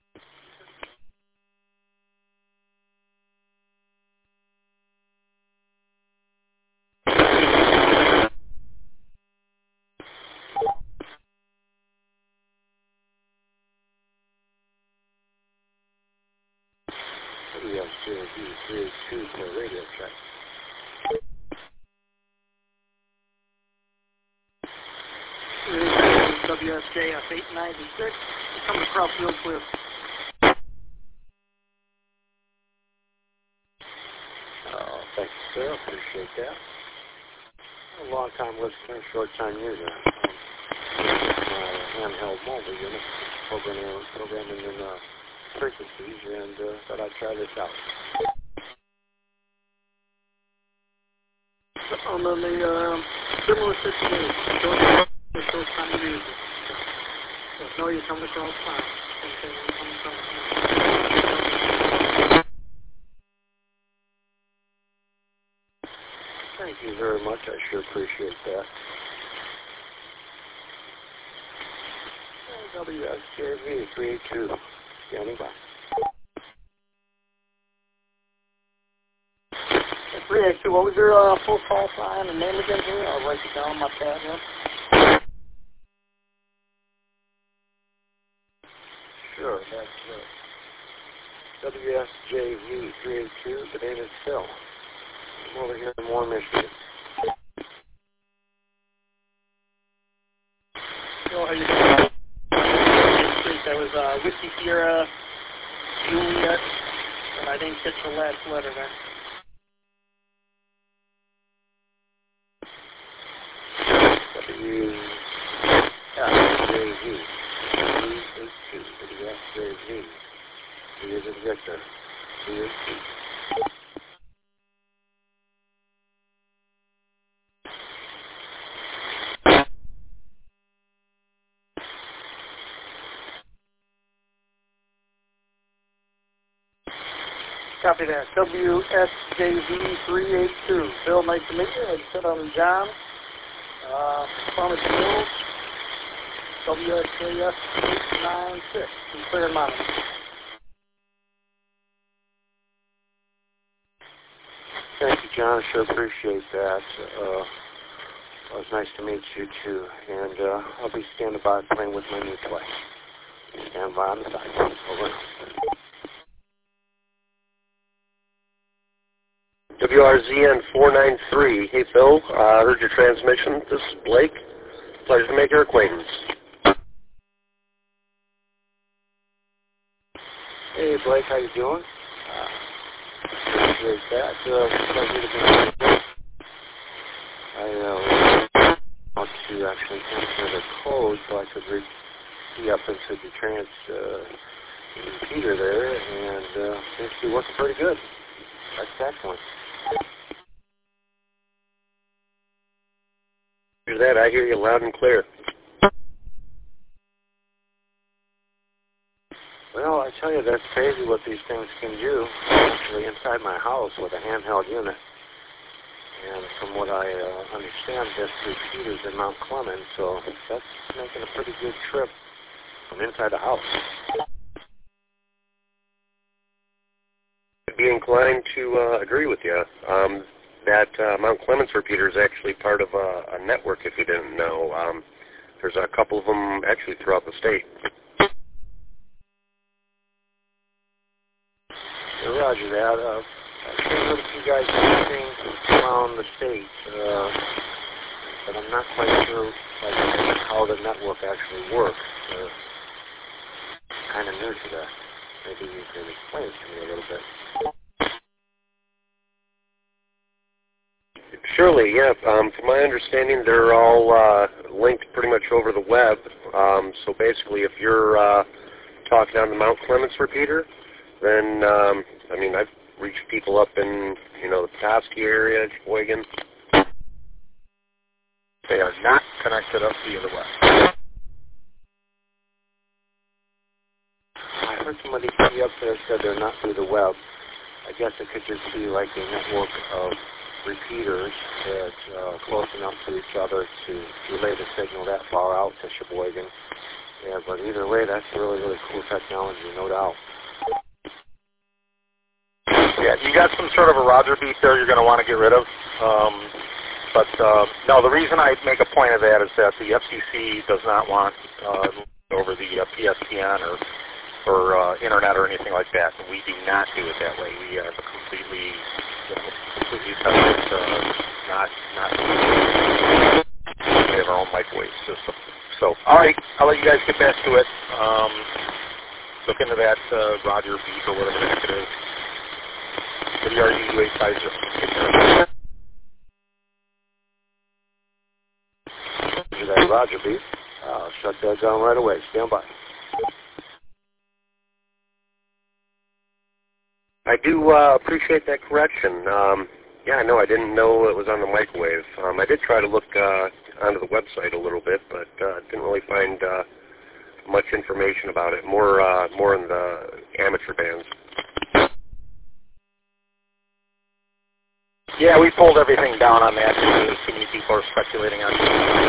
WSJV 382 for a radio check. WSJF 896, coming across real clear. Thanks, sir. Appreciate that. A long-time listener, short-time user. My handheld mobile unit, programming in frequencies, and thought I'd try this out. On the similar situation, short-time user. So know you're coming across fine. Thank you very much. I sure appreciate that. WSJV 382, standing by. 382, what was your full call sign and name again here? I'll write it down on my pad here. Sure, that's WSJV 382. The name is Phil. I'm over here in Warren, Michigan. Phil, how you doing? That was Whiskey Sierra, Juliet, and I didn't catch the last letter there. WSJV 382. WSJV. He is a Victor. 382. Copy that. WSJV 382. Bill, nice to meet you. Like I said, I'm John. Farmers Mills. WSJF 896. Clear Mountain. Thank you, John. I sure appreciate that. It was nice to meet you, too. And I'll be standing by playing with my new toy. Stand by on the side. Over. WRZN 493. Hey, Phil. I heard your transmission. This is Blake. Pleasure to make your acquaintance. Hey, Blake. How you doing? Appreciate that. Pleasure to be here. I want to actually enter the code so I could key up into the repeater there, and seems to be working pretty good. That's excellent. Hear that? I hear you loud and clear. Well, I tell you, that's crazy what these things can do, actually, inside my house with a handheld unit. And from what I understand, this repeater's in Mount Clemens, so that's making a pretty good trip from inside the house. I'd be inclined to agree with you. That Mount Clemens repeater is actually part of a network, if you didn't know. There's a couple of them actually throughout the state. Roger that. I've heard a few guys moving around the state, but I'm not quite sure how the network actually works. Kind of new to that. Maybe you can explain it to me a little bit. Surely, yeah. From my understanding, they're all linked pretty much over the web. So basically, if you're talking on the Mount Clemens repeater, then, I mean, I've reached people up in, the Petoskey area, Sheboygan. They are not connected up via the web. I heard somebody key up there said they're not through the web. I guess it could just be like a network of repeaters that close enough to each other to relay the signal that far out to Sheboygan. Yeah, but either way, that's really, really cool technology, no doubt. Yeah, you got some sort of a Roger beat there you're going to want to get rid of. But no, the reason I make a point of that is that the FCC does not want over the PSTN or or internet or anything like that. We do not do it that way. We are completely separate, we have our own microwave system. So, all right, I'll let you guys get back to it. Look into that Roger beef or whatever the heck it is. WRU 850. That Roger beef. Shut that down right away. Stand by. I do appreciate that correction. Yeah, no, I didn't know it was on the microwave. I did try to look onto the website a little bit, but didn't really find much information about it. More in the amateur bands. Yeah, we pulled everything down on that because too many people are speculating on it.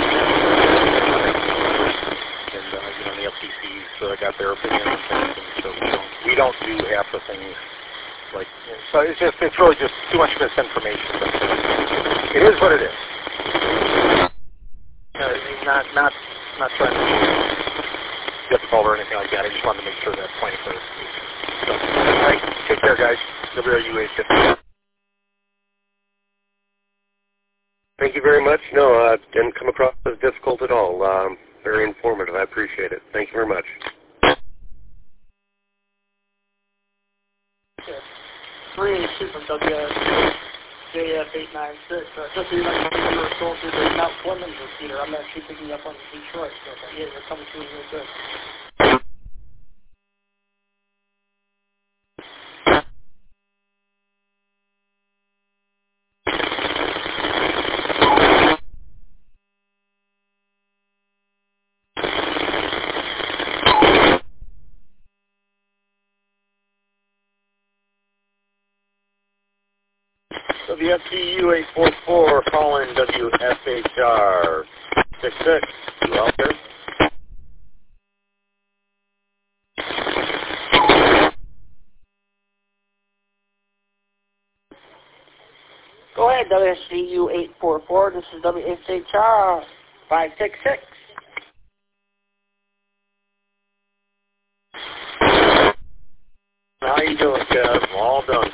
And, the FCC's got their opinion on things, and so we don't do half the things. So it's really just too much misinformation. But it is what it is. Not trying to be difficult or anything like that. I just wanted to make sure that's point of clarification. So, all right, take care, guys. WRU 850. Thank you very much. No, didn't come across as difficult at all. Very informative. I appreciate it. Thank you very much. Three from WJF 896. Just so you know, you were going through the Mount Clemens repeater. I'm actually picking up on Detroit, so yeah, they're coming through real good. WFTU 844 calling WFHR 66. You out there? Go ahead, WSCU 844. This is WSHR 566. How you doing, Kev? All done.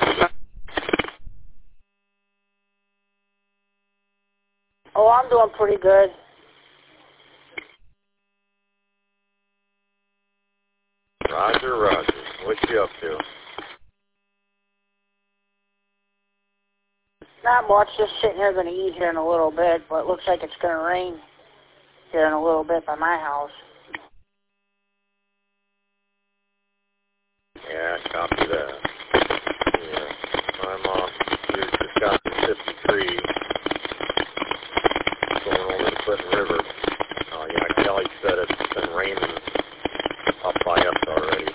Oh, I'm doing pretty good. Roger. What you up to? Not much, just sitting here, going to eat here in a little bit, but it looks like it's going to rain here in a little bit by my house. Yeah, copy that. Yeah, I'm here just got to 53, going over the Clinton River. Yeah, Kelly said it's been raining up by us already.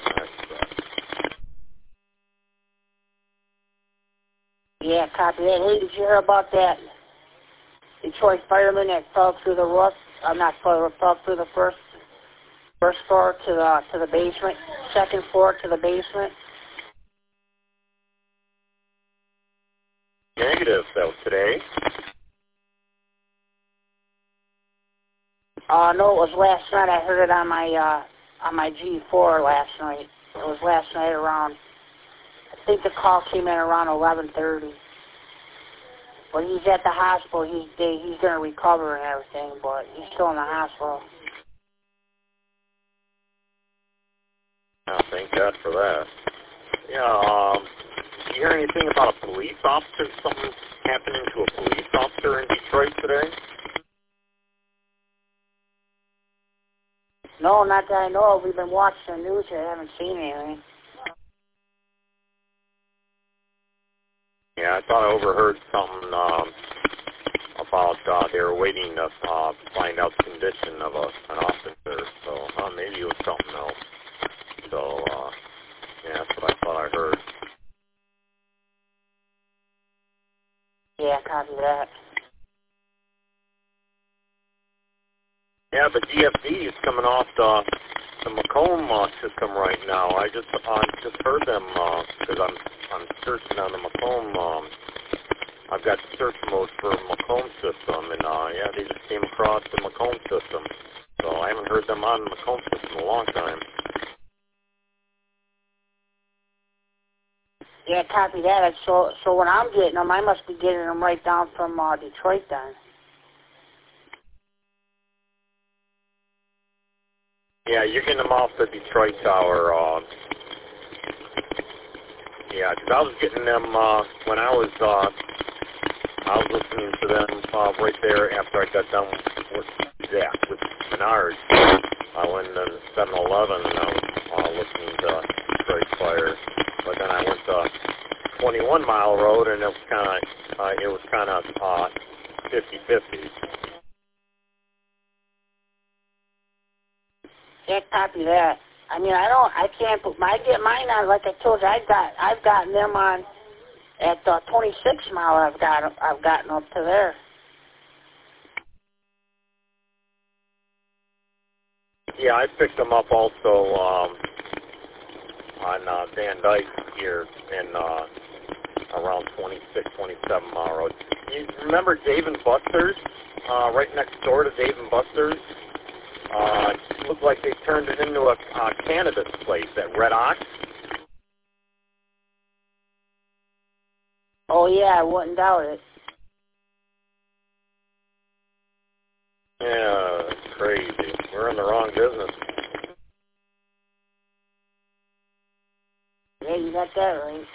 Yeah, copy that. Hey, did you hear about that Detroit fireman that fell through the roof? Fell through the first floor to the basement, second floor to the basement. Negative. That was today. No, it was last night. I heard it on my G4 last night. It was last night around. I think the call came in around 11:30. But he's at the hospital. He's going to recover and everything, but he's still in the hospital. Oh, thank God for that. Yeah, did you hear anything about a police officer? Something happening to a police officer in Detroit today? No, not that I know of. We've been watching the news here. I haven't seen anything. Yeah, I thought I overheard something about they were waiting to find out the condition of an officer. So maybe it was something else. So yeah, that's what I thought I heard. Yeah, copy that. Yeah, but DFD is coming off the Macomb system right now. I just heard them because I'm searching on the Macomb. I've got search mode for Macomb system, and yeah, they just came across the Macomb system. So I haven't heard them on the Macomb system in a long time. Yeah, copy that. So when I'm getting them, I must be getting them right down from Detroit then. Yeah, you're getting them off the Detroit tower. Yeah, 'cause I was getting them when I was listening to them right there after I got done with Menards. I went to 7-Eleven and I was listening to Detroit Fire, but then I went to 21 Mile Road and it was kind of 50-50. Yeah, copy that. I mean, I can't put I get mine on, like I told you, I've gotten them on at 26 Mile. I've gotten up to there. Yeah, I picked them up also on Van Dyke here in around 26, 27 Mile Road. You remember Dave and Buster's? Right next door to Dave and Buster's? It looked like they turned it into a cannabis place at Red Ox. Oh, yeah, I wouldn't doubt it. Yeah, that's crazy. We're in the wrong business. Yeah, you got that right.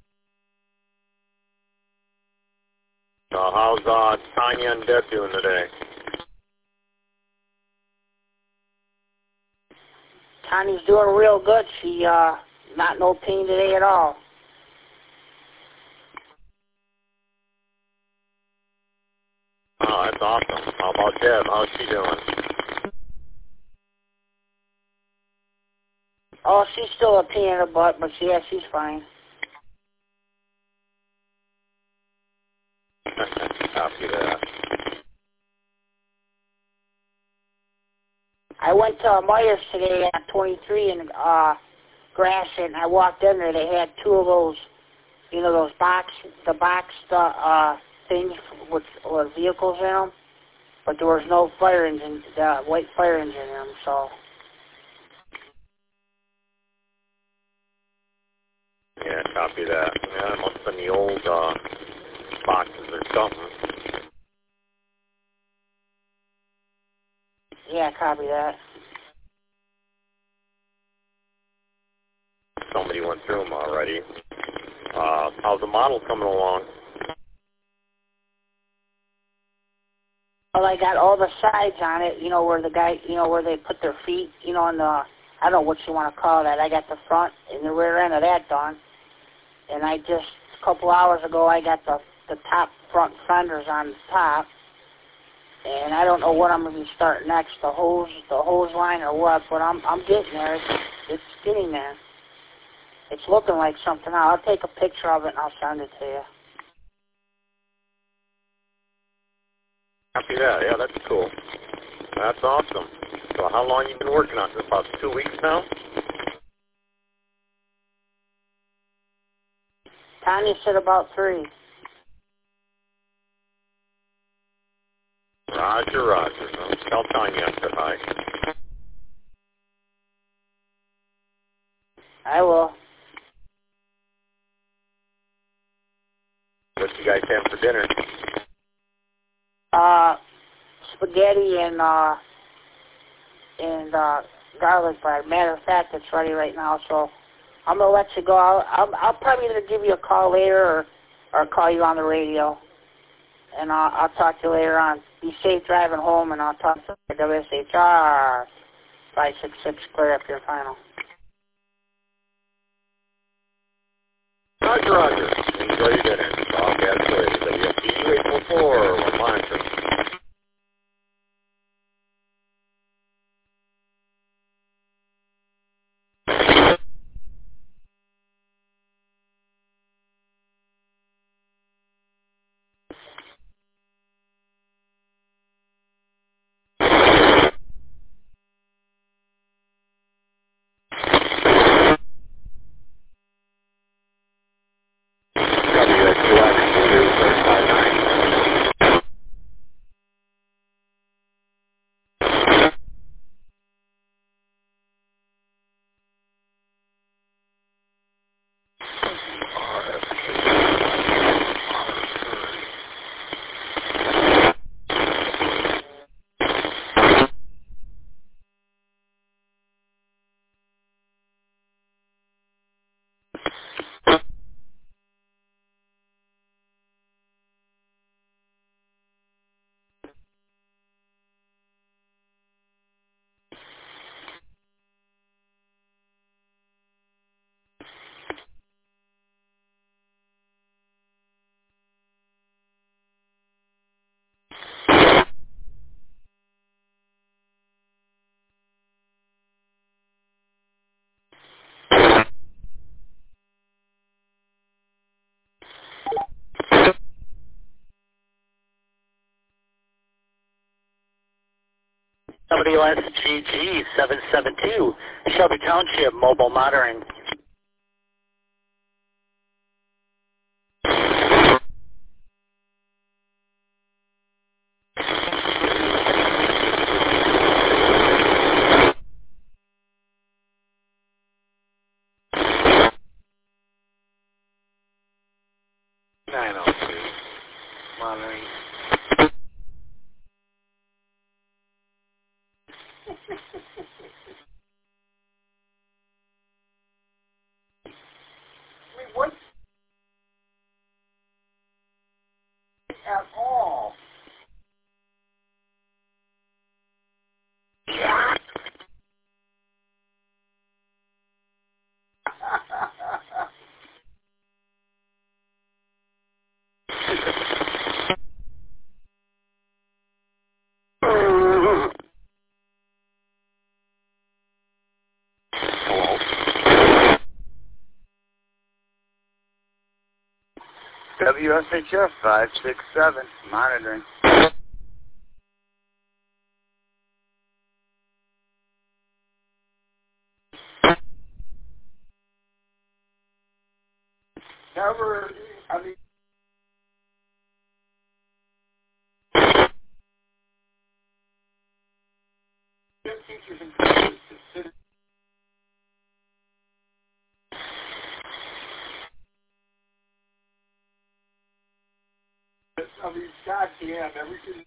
How's Tanya and Deb doing today? Tanya's doing real good. She not no pain today at all. Oh, that's awesome. How about Deb? How's she doing? Oh, she's still a pain in the butt, but yeah, she's fine. Copy that. I went to Myers today at 23 in Gratiot, and I walked in there. They had two of those, you know, those boxed things with vehicles in them, but there was no fire engine, the white fire engine in them, so. Yeah, copy that. Yeah, it must have been the old boxes or something. Yeah, copy that. Somebody went through them already. How's the model coming along? Well, I got all the sides on it, you know, where the guy, you know, where they put their feet, you know, on the, I don't know what you want to call that. I got the front and the rear end of that done. And I just, a couple hours ago, I got the top front fenders on the top. And I don't know what I'm going to be starting next, the hose line or what, but I'm getting there. It's getting there. It's looking like something. I'll take a picture of it and I'll send it to you. Copy that. Yeah, that's cool. That's awesome. So how long you been working on this? About 2 weeks now? Tanya said about 3. Roger, Roger. Well, tell Tanya I said hi. I will. What you guys have for dinner? Spaghetti and garlic bread. Matter of fact, it's ready right now, so I'm gonna let you go. I'll probably either give you a call later or call you on the radio, and I'll talk to you later on. Be safe driving home, and I'll talk to WSHR 566 clear up your final. Roger, Roger. Enjoy your dinner. Talk as later. WFTU 844. We're monitoring. WSGG 772, Shelby Township Mobile Monitoring. Monitoring. What at all? WSHF 567, monitoring. Never, I mean, teachers and coaches consider. I mean, goddamn, everything.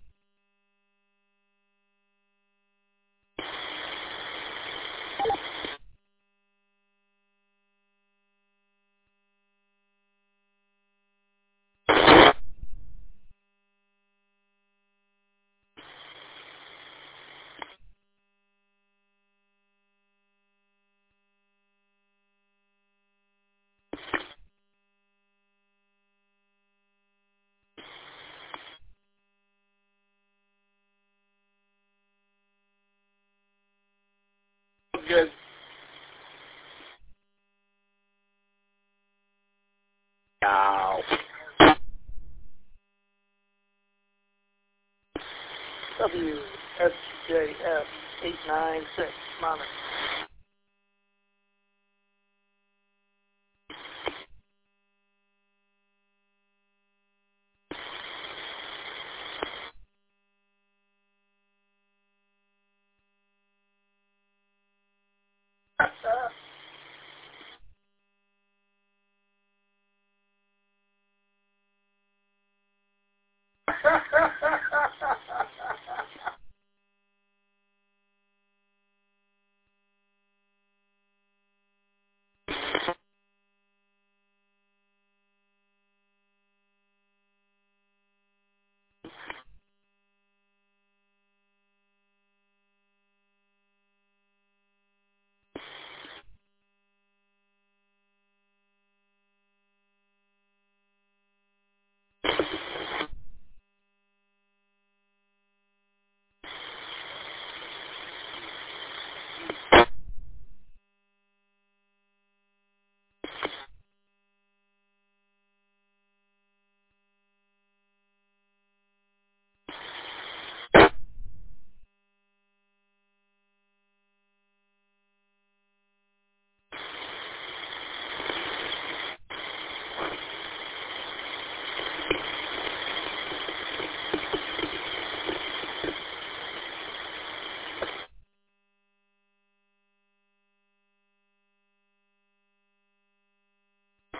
Good. Ow. WSJF 896, monitor.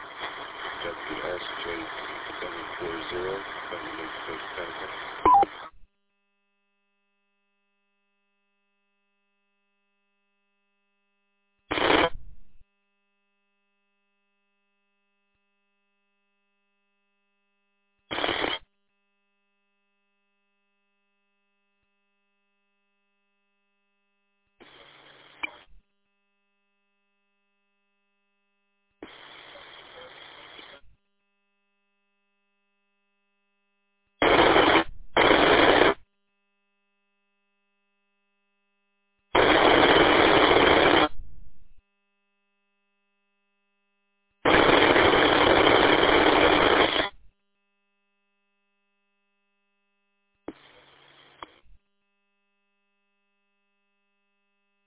WSJ 740, 78 Coast Medical.